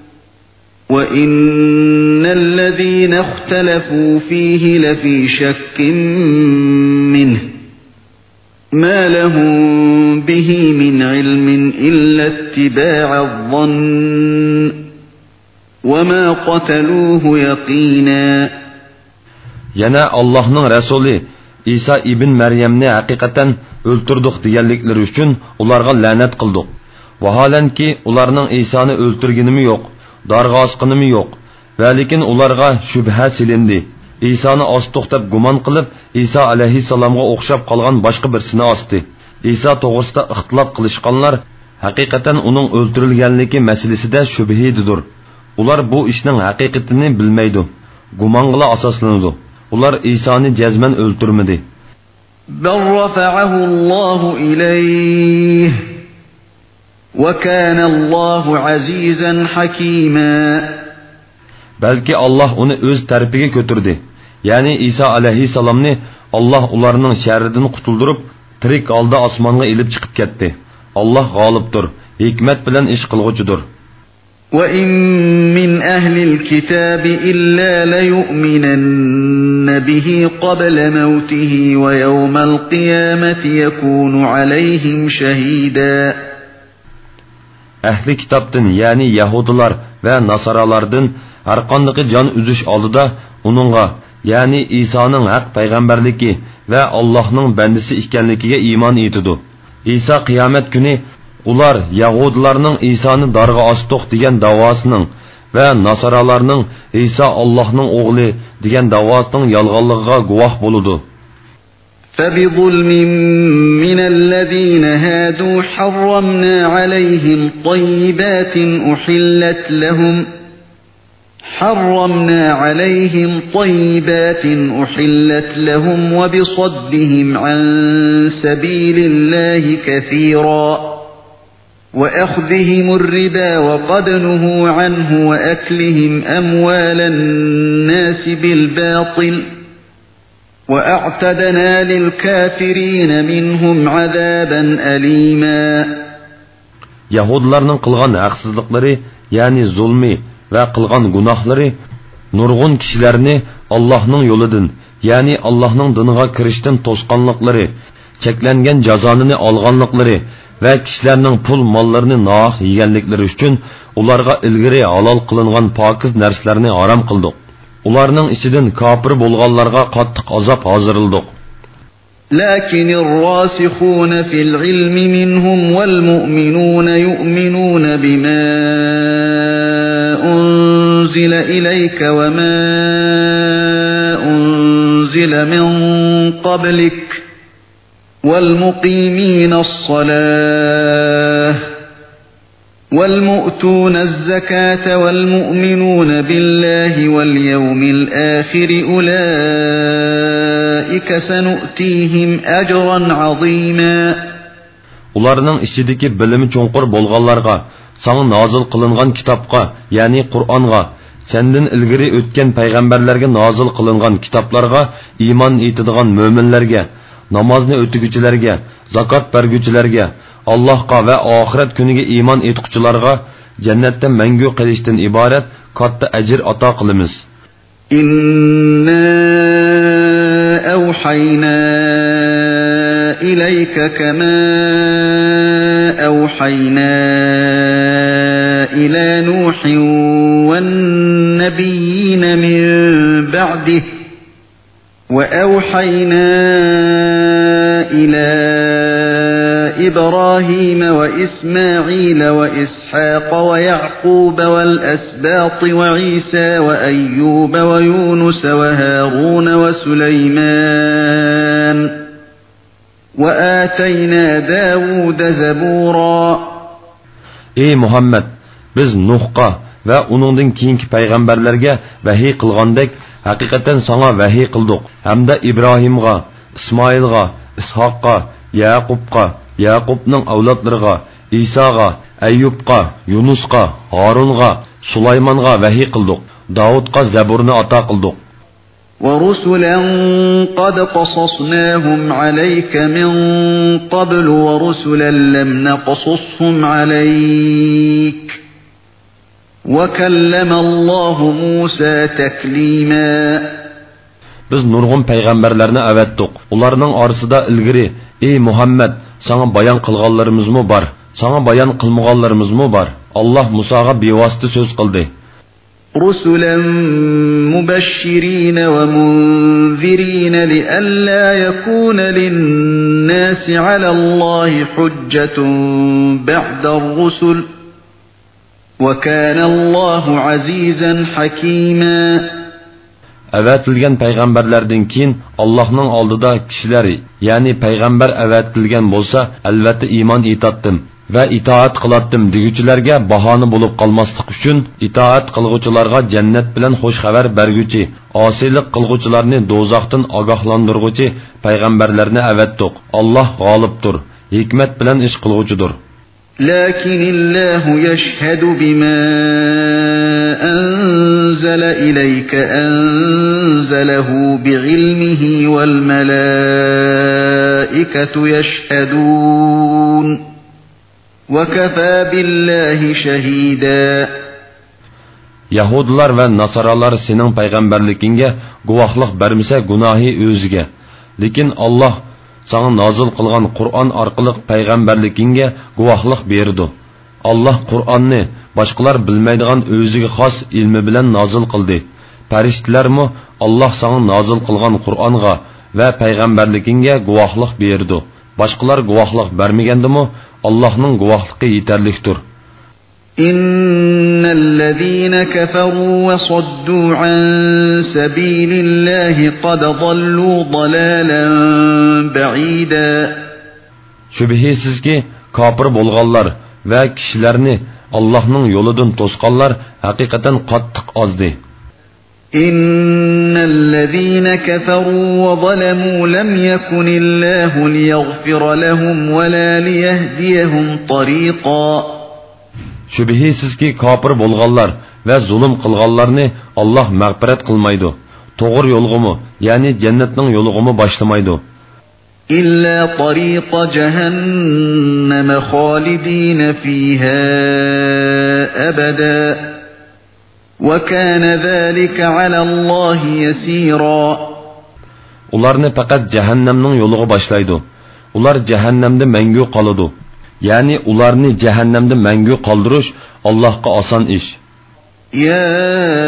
وَإِنَّ الَّذِينَ اخْتَلَفُوا فِيهِ لَفِي شَكٍّ مِّنْهُ مَا لَهُمْ بِهِ مِنْ عِلْمٍ إِلَّا اتِّبَاعَ الظَّنِّ وَمَا قَتَلُوهُ يَقِينًا. Yana Allah'ın Resulü İsa ibn Meryemni hakikaten öldürdük diyenlikleri üçün ularga lanet kıldık. Vahalenki ularning İsa'ni öldürgenimi yok, darga asqınımı yok. Ve lekin ularga şübhe silindi. İsa'ni astık deb guman qilib, İsa aleyhisselamga o'xshab qolgan boshqa birsini astı. İsa to'g'risida ixtilof qilishganlar hakikaten uning o'ldirilganligi masalasida shubhididir. Ular bu ishning haqiqatini bilmaydi. Gumongla asoslanadi. Ular İsa'ni jazman o'ldirmadi. بَلْ رَفَعَهُ اللَّهُ إِلَيْهِ وَكَانَ اللَّهُ عَزِيزًا حَكِيمًا. Belki Allah onu öz tarafiga ko'tirdi. Yani İsa aleyhisselamni Allah ularning sharridan qutuldirib, tirik holda osmonga ilib chiqib ketdi. Allah g'olibdir, hikmat bilan ish qilg'uchidir. وَإِن مِّنْ أَهْلِ الْكِتَابِ إِلَّا لَيُؤْمِنَنَّ بِهِ قَبْلَ مَوْتِهِ وَيَوْمَ الْقِيَامَةِ يَكُونُ عَلَيْهِمْ شَهِيدًا. Ahli kitapdan, yani Yahudilar ve Nasaralardan har qanday can üzüş oldida uningga, yani İsa'nın haq payg'ambarligi ve Allah'ның bendisi ekanligiga iymon etadi. İsa qiyomat kuni ular Yahudilarning İsa'ni darga astık degan davosining ve Nasaralarning İsa Allah'ның o'g'li degan davosining yolg'onligiga guvoh bo'ladi. فَبِظُلْمٍ مِّنَ الَّذِينَ هَادُوا حَرَّمْنَا عَلَيْهِمْ طَيِّبَاتٍ أُحِلَّتْ لَهُمْ وَبِصَدِّهِمْ عَن سَبِيلِ اللَّهِ كَثِيرًا وَأَخْذِهِمُ الرِّبَا وَقَدْ نُهُوا عَنْهُ وَأَكْلِهِمْ أَمْوَالَ النَّاسِ بِالْبَاطِلِ وَأَعْتَدْنَا لِلْكَافِرِينَ مِنْهُمْ عَذَابًا أَلِيمًا. Yahudilarning qilgan haqsizliklari, yani zulmi ve qilgan gunohlari nurg'un kishilarni Allohning yo'lidan, yani Allohning diniga kirishdan to'sqanliklari, cheklangan jazonini olganliklari ve kishilarning pul mollarini nohaq yeganliklari uchun ularga ilgari halol qilingan pokiz narsalarni harom qildik. Ularning ichidan kofir bo'lganlarga qattiq azob hozirladik. لكن الراسخون في العلم منهم والمؤمنون يؤمنون بما أنزل إليك وما أنزل من قبلك والمقيمين الصلاة والمؤتون الزكاة والمؤمنون بالله واليوم الآخر أولئك سنؤتيهم أجرا عظيما. Ularning ichidagi bilimi cho'nqur bo'lganlarga, sana nozil qilingan kitobga, ya'ni Qur'onga, sendan ilgari o'tgan payg'ambarlarga nozil qilingan kitoblarga iymon etadigan mo'minlarga, namozni o'tiguchilarga, zakot berguchilarga, Allohga va oxirat kuniga iymon etquchilarga jannatda mangu qilishdan iborat katta ajr ato qilamiz. Inna awhayna ilayka kama awhayna ila Nuhin wan nabiyyin min ba'dihi wa awhayna ila إبراهيم وإسماعيل وإسحاق ويعقوب والأسباط وعيسى وأيوب ويونس وهارون وسليمان وآتينا داود زبورا. Ey Muhammed, biz Nuhqa va uningdan keyingi payg'ambarlarga vahiy qilgandek haqiqatan sana vahiy qildik. Hamda Ibrohimga, Ismoilga, Ishoqqa, Yaqubqa, Yaqubning avlodlariga, Isoga, Ayyubqa, Yunusqa, Harunga, Sulaymonga vahiy qildik. Davudqa zaburni ato qildik. وَرُسُلًا قَدْ قَصَصْنَاهُمْ عَلَيْكَ مِنْ قَبْلُ وَرُسُلًا لَمْ نَقْصُصْهُمْ عَلَيْكَ وَكَلَّمَ اللَّهُ مُوسَى تَكْلِيمًا. Biz nurg'un payg'ambarlarni avatdik. Ularning orasida ilgari ey Muhammad, sana bayon qilganlarimizmi bor, sana bayon qilmaganlarimizmi bor. Alloh Musoga bevosita so'z qildi. رُسُلًا مُبَشِّرِينَ وَمُنذِرِينَ لِئَلَّا يَكُونَ لِلنَّاسِ عَلَى اللَّهِ حُجَّةٌ بَعْدَ الرُّسُلِ وَكَانَ اللَّهُ عَزِيزًا حَكِيمًا. Avatilgan payg'ambarlardan keyin Allohning oldida kishilar, ya'ni payg'ambar avatilgan bo'lsa, albatta iymon etatdim va itoat qilatdim deguchilarga bahona bo'lib qolmaslik uchun itoat qilguvchilarga jannat bilan xush xabar berguchi, osiylik qilguvchilarni do'zaxdan ogohlantirguchi payg'ambarlarni avatdik. Alloh g'olibdir, hikmat bilan ish qilguvchidir. لكن الله يشهد بما أنزل إليك أنزله بعلمه والملائكة يشهدون وكفى بالله شهيدا. Yahudilar va Nasaralar sening payg'ambarligingga guvohlik bermasa gunohi o'ziga. Lekin Alloh sana nozil qilgan Qur'on orqali payg'ambarligingga guvohlik berdi. Alloh Qur'onni boshqalar bilmaydigan o'ziga xos ilmi bilan nozil qildi. Farishtalarmi Alloh sana nozil qilgan Qur'onga va payg'ambarligingga guvohlik berdi. Boshqalar guvohlik bermagandimi Allohning guvohligi yetarlikdir. إن الذين كفروا وصدوا عن سبيل الله قد ضلوا ضلالا بعيدا. Şübihisiz ki kafir bolğanlar ve kişilerini Allah'ın yolundan tosqanlar hakikaten qattiq azdı. إن الذين كفروا وظلموا لم يكن الله ليغفر لهم ولا ليهديهم طريقا. Şübihisiz ki kafir bolğanlar ve zulüm qılğanlarını Allah mağfiret qılmaydı. Doğru yolğumu, yani cennetning yolğumu başlamaydı. إلا طريق جهنم خالدين فيها أبدا وكان ذلك على الله يسيرا. Ularni faqat cehennemning yoluğa başlaydı. Ular cehennemde mengü qalıdı. Yani ularni cehennemde mengü qaldırış Allah'a asan iş. يا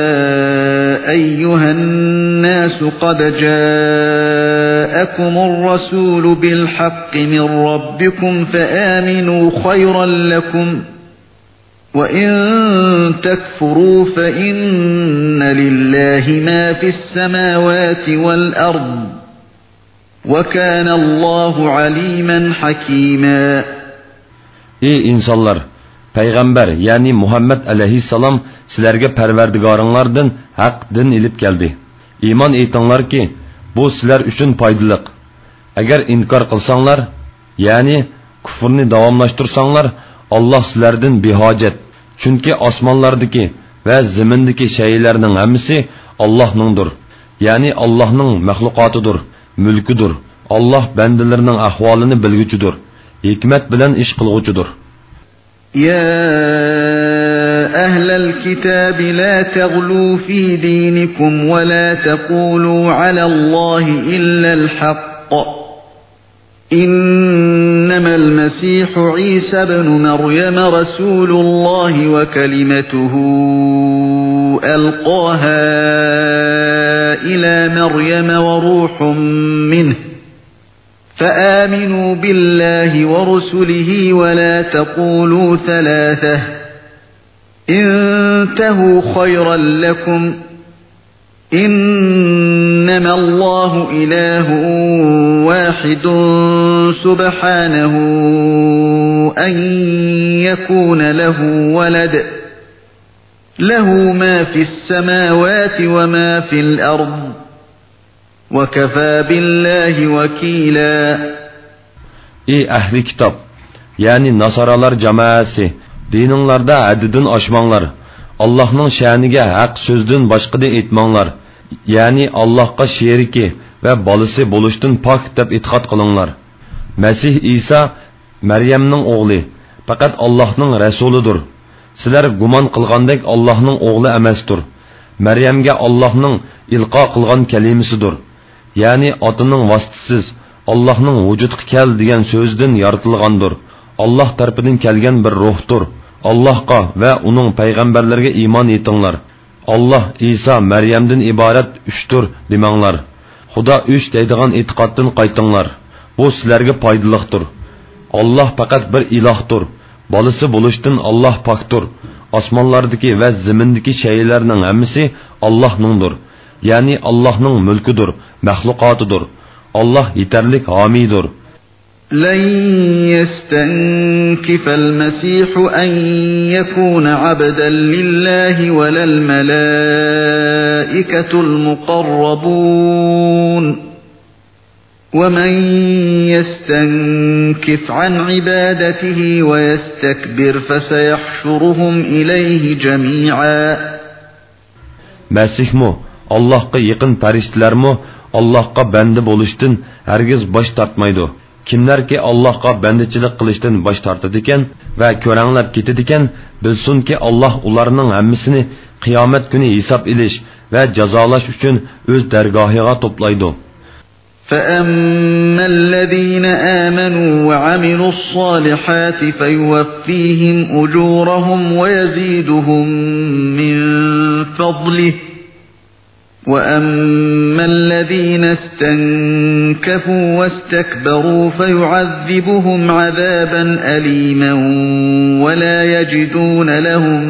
أيها الناس قد جاءكم الرسول بالحق من ربكم فآمنوا خيرا لكم وإن تكفروا فإن لله ما في السماوات والأرض وكان الله عليما حكيما. Ey insanlar! Peygamber yani Muhammed aleyhisselam sizlerge perverdigarınlardan hak din ilip geldi. İman eytanlar ki bu sizler üçün paydılık. Eğer inkar kılsanlar yani küfürni davamlaştırsanlar Allah sizlerden bihacet. Çünkü asmanlardaki ve zimindeki şeylerinin hemisi Allah'nındır. Yani Allah'ның mahlukatıdır, mülküdür. Allah bendilerinin ahvalini bilgücüdür. Hikmet bilen iş kılgıcıdır. يا أهل الكتاب لا تغلوا في دينكم ولا تقولوا على الله إلا الحق إنما المسيح عيسى بن مريم رسول الله وكلمته ألقاها إلى مريم وروح منه فآمنوا بالله ورسله ولا تقولوا ثلاثة انتهوا خيرا لكم إنما الله إله واحد سبحانه أن يكون له ولد له ما في السماوات وما في الأرض وَكَفَى بِاللّٰهِ وَكِيلًا. Ey ehli kitap, yani Nasaralar cemaati, dininglarda hadidin aşmanglar, Allah'ның şaniga haq sözdün başqa de etmanglar, yani Allah'qa şeriki ve balısı buluşdun pak deb itiqad qilinglar. Mesih İsa Meryemning oğlu, faqat Allah'ның rasulidir. Sizlar gumon qilgandek Allah'ның oğlu emasdir. Meryemga Allah'ның ilqo qilgan kalimasidir. Yani atının vasıtasız Allah'ның vücudga kel degan so'zdan yaratilgandir. Allah tarafından kelgan bir ruhtur. Allah'a ve onun peygamberlerine iman etinglar. Allah İsa Meryem'den ibaret üçtür demanglar. Xudo üç deydigan etiqatdan qaytinglar. Bu sizlarga foydaliqdir. Allah faqat bir ilahdir. Balası buluşdan Allah pakdir. Osmonlardagi ve zimindagi shaylarning hammasi Allah'ningdir. Yani Allah'ның mülküdür, mahlukatıdır. Allah yeterlik hamidir. لن يستنكف المسيح أن يكون عبدا لله ولا الملائكة المقربون ومن يستنكف عن عبادته ويستكبر فسيحشرهم إليه جميعا. Mesih mu? Allah'a yakın periştiler mi? Allah'a bende buluştun herkes baş tartmaydı. Kimler ki Allah'a bendeçilik kılıştın baş tartıdiken ve körenler gittidiken bilsin ki Allah ularının hemmisini kıyamet günü hesap iliş ve cezalaş için öz dergahıga toplaydı. فَأَمَّا الَّذ۪ينَ آمَنُوا وَعَمِلُوا الصَّالِحَاتِ فَيُوَفِّيهِمْ أُجُورَهُمْ وَيَزِيدُهُمْ مِنْ فَضْلِهِ وَأَمَّا الَّذ۪ينَ اسْتَنْكَفُوا وَاسْتَكْبَرُوا فَيُعَذِّبُهُمْ عَذَابًا أَلِيمًا وَلَا يَجِدُونَ لَهُمْ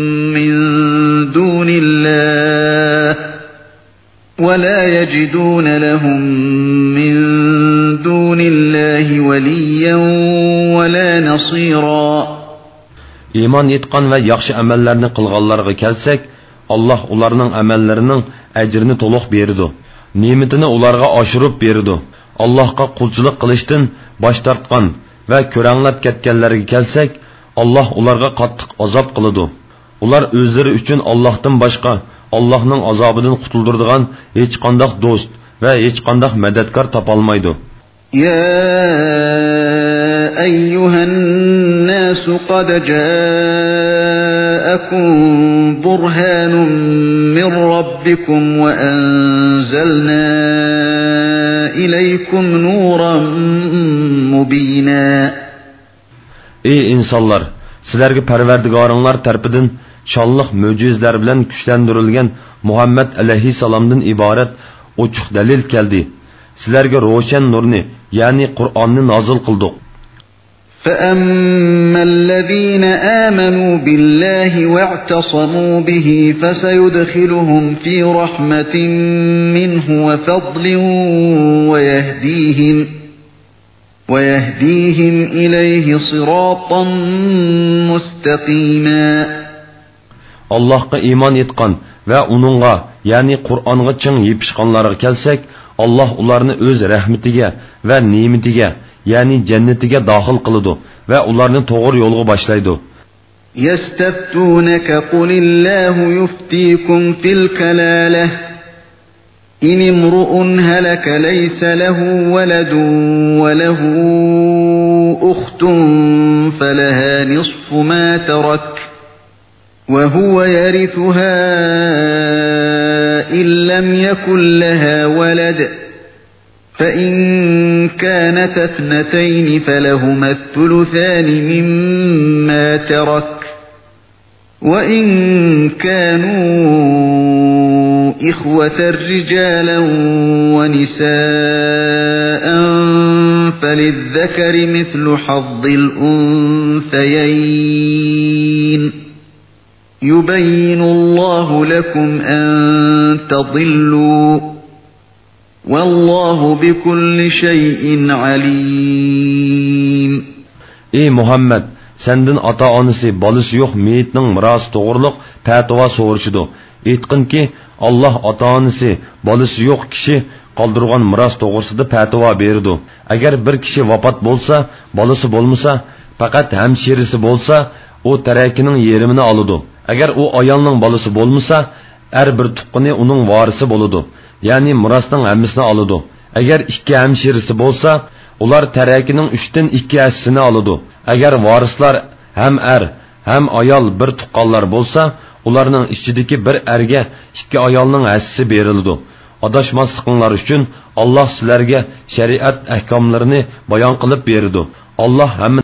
مِنْ دُونِ اللّٰهِ وَلِيًّا وَلَا نَصِيرًا. İman etqan ve yaxşı əməllərini qılğanlarga kelsek, Allah ularning amallarining ajrini to'liq berdi. Ne'matini ularga oshirib berdi. Allohga qulchilik qilishdan bosh tortgan va ko'ranglab ketganlarga kelsak, Allah ularga qattiq azob qiladi. Ular o'zlari uchun Allohdan boshqa Allohning azobidan qutuldiradigan hech qanday do'st va hech qanday madadkor topolmaydi. يا أيها الناس قد جاءكم برهان من ربكم وأنزلنا إليكم نورا مبينا. Ey insanlar, sizlarga Parvardigoringlar tarafidan şanlıq möcüzler bilan kuchlantirilgan Muhammed alayhissalomdan iborat ochiq dalil keldi. Sizlarga ro'shan nurni, ya'ni Qur'onni nozil qildik. فَأَمَّا الَّذ۪ينَ آمَنُوا بِاللّٰهِ وَاعْتَصَمُوا بِهِ فَسَيُدْخِلُهُمْ فِي رَحْمَةٍ مِّنْهُ وَفَضْلٍ وَيَهْدِيهِمْ إِلَيْهِ صِرَاطًا مُسْتَقِيمًا. Allah'a iman etqan ve onunğa, yani Qur'onga çın yepişqanlarga kelsak, Allah ularni o'z rahmatiga va ne'matiga, ya'ni jannatiga daxil qiladi va ularni to'g'ri yo'lga boshlaydi. يَسْتَفْتُونَكَ قُلِ اللَّهُ يُفْتِيكُمْ فِي الْكَلَالَةِ إن امرؤ هلك ليس له ولد وله أخت فلها نصف ما ترك وهو يرثها إن لم يكن لها ولد فإن كانت اثنتين فلهما الثلثان مما ترك وإن كانوا إخوة رجالا ونساء فللذكر مثل حظ الأنثيين يبين الله لكم أن تضلوا والله بكل شيء عليم. Ey Muhammed, senden ata-onasi bolasi yo'q meyitning mirosi to'g'riliq fatvo so'rashidi. Aytqinki, Allah ata-onasi bolasi yo'q kishi qoldirgan miros to'g'risida fatvo berdi. Agar bir kishi vafot bo'lsa, bolasi bo'lmasa, faqat hamshirisi bo'lsa, u tarakining yerimini oladi. Agar u ayolning bolasi bo'lmasa, har bir tuqqini uning varisi bo'ladi. Ya'ni mirosning hammasini oladi. Agar ikki hamshirisi bo'lsa, ular tarakining 3dan 2/ni oladi. Agar varislar ham ham ayol bir tuqqanlar bo'lsa, ularning ichidagi bir erga ikki ayolning hassisi beriladi. Adashmasliqlar uchun Alloh sizlarga shariat ahkomlarini bayon qilib berdi. Alloh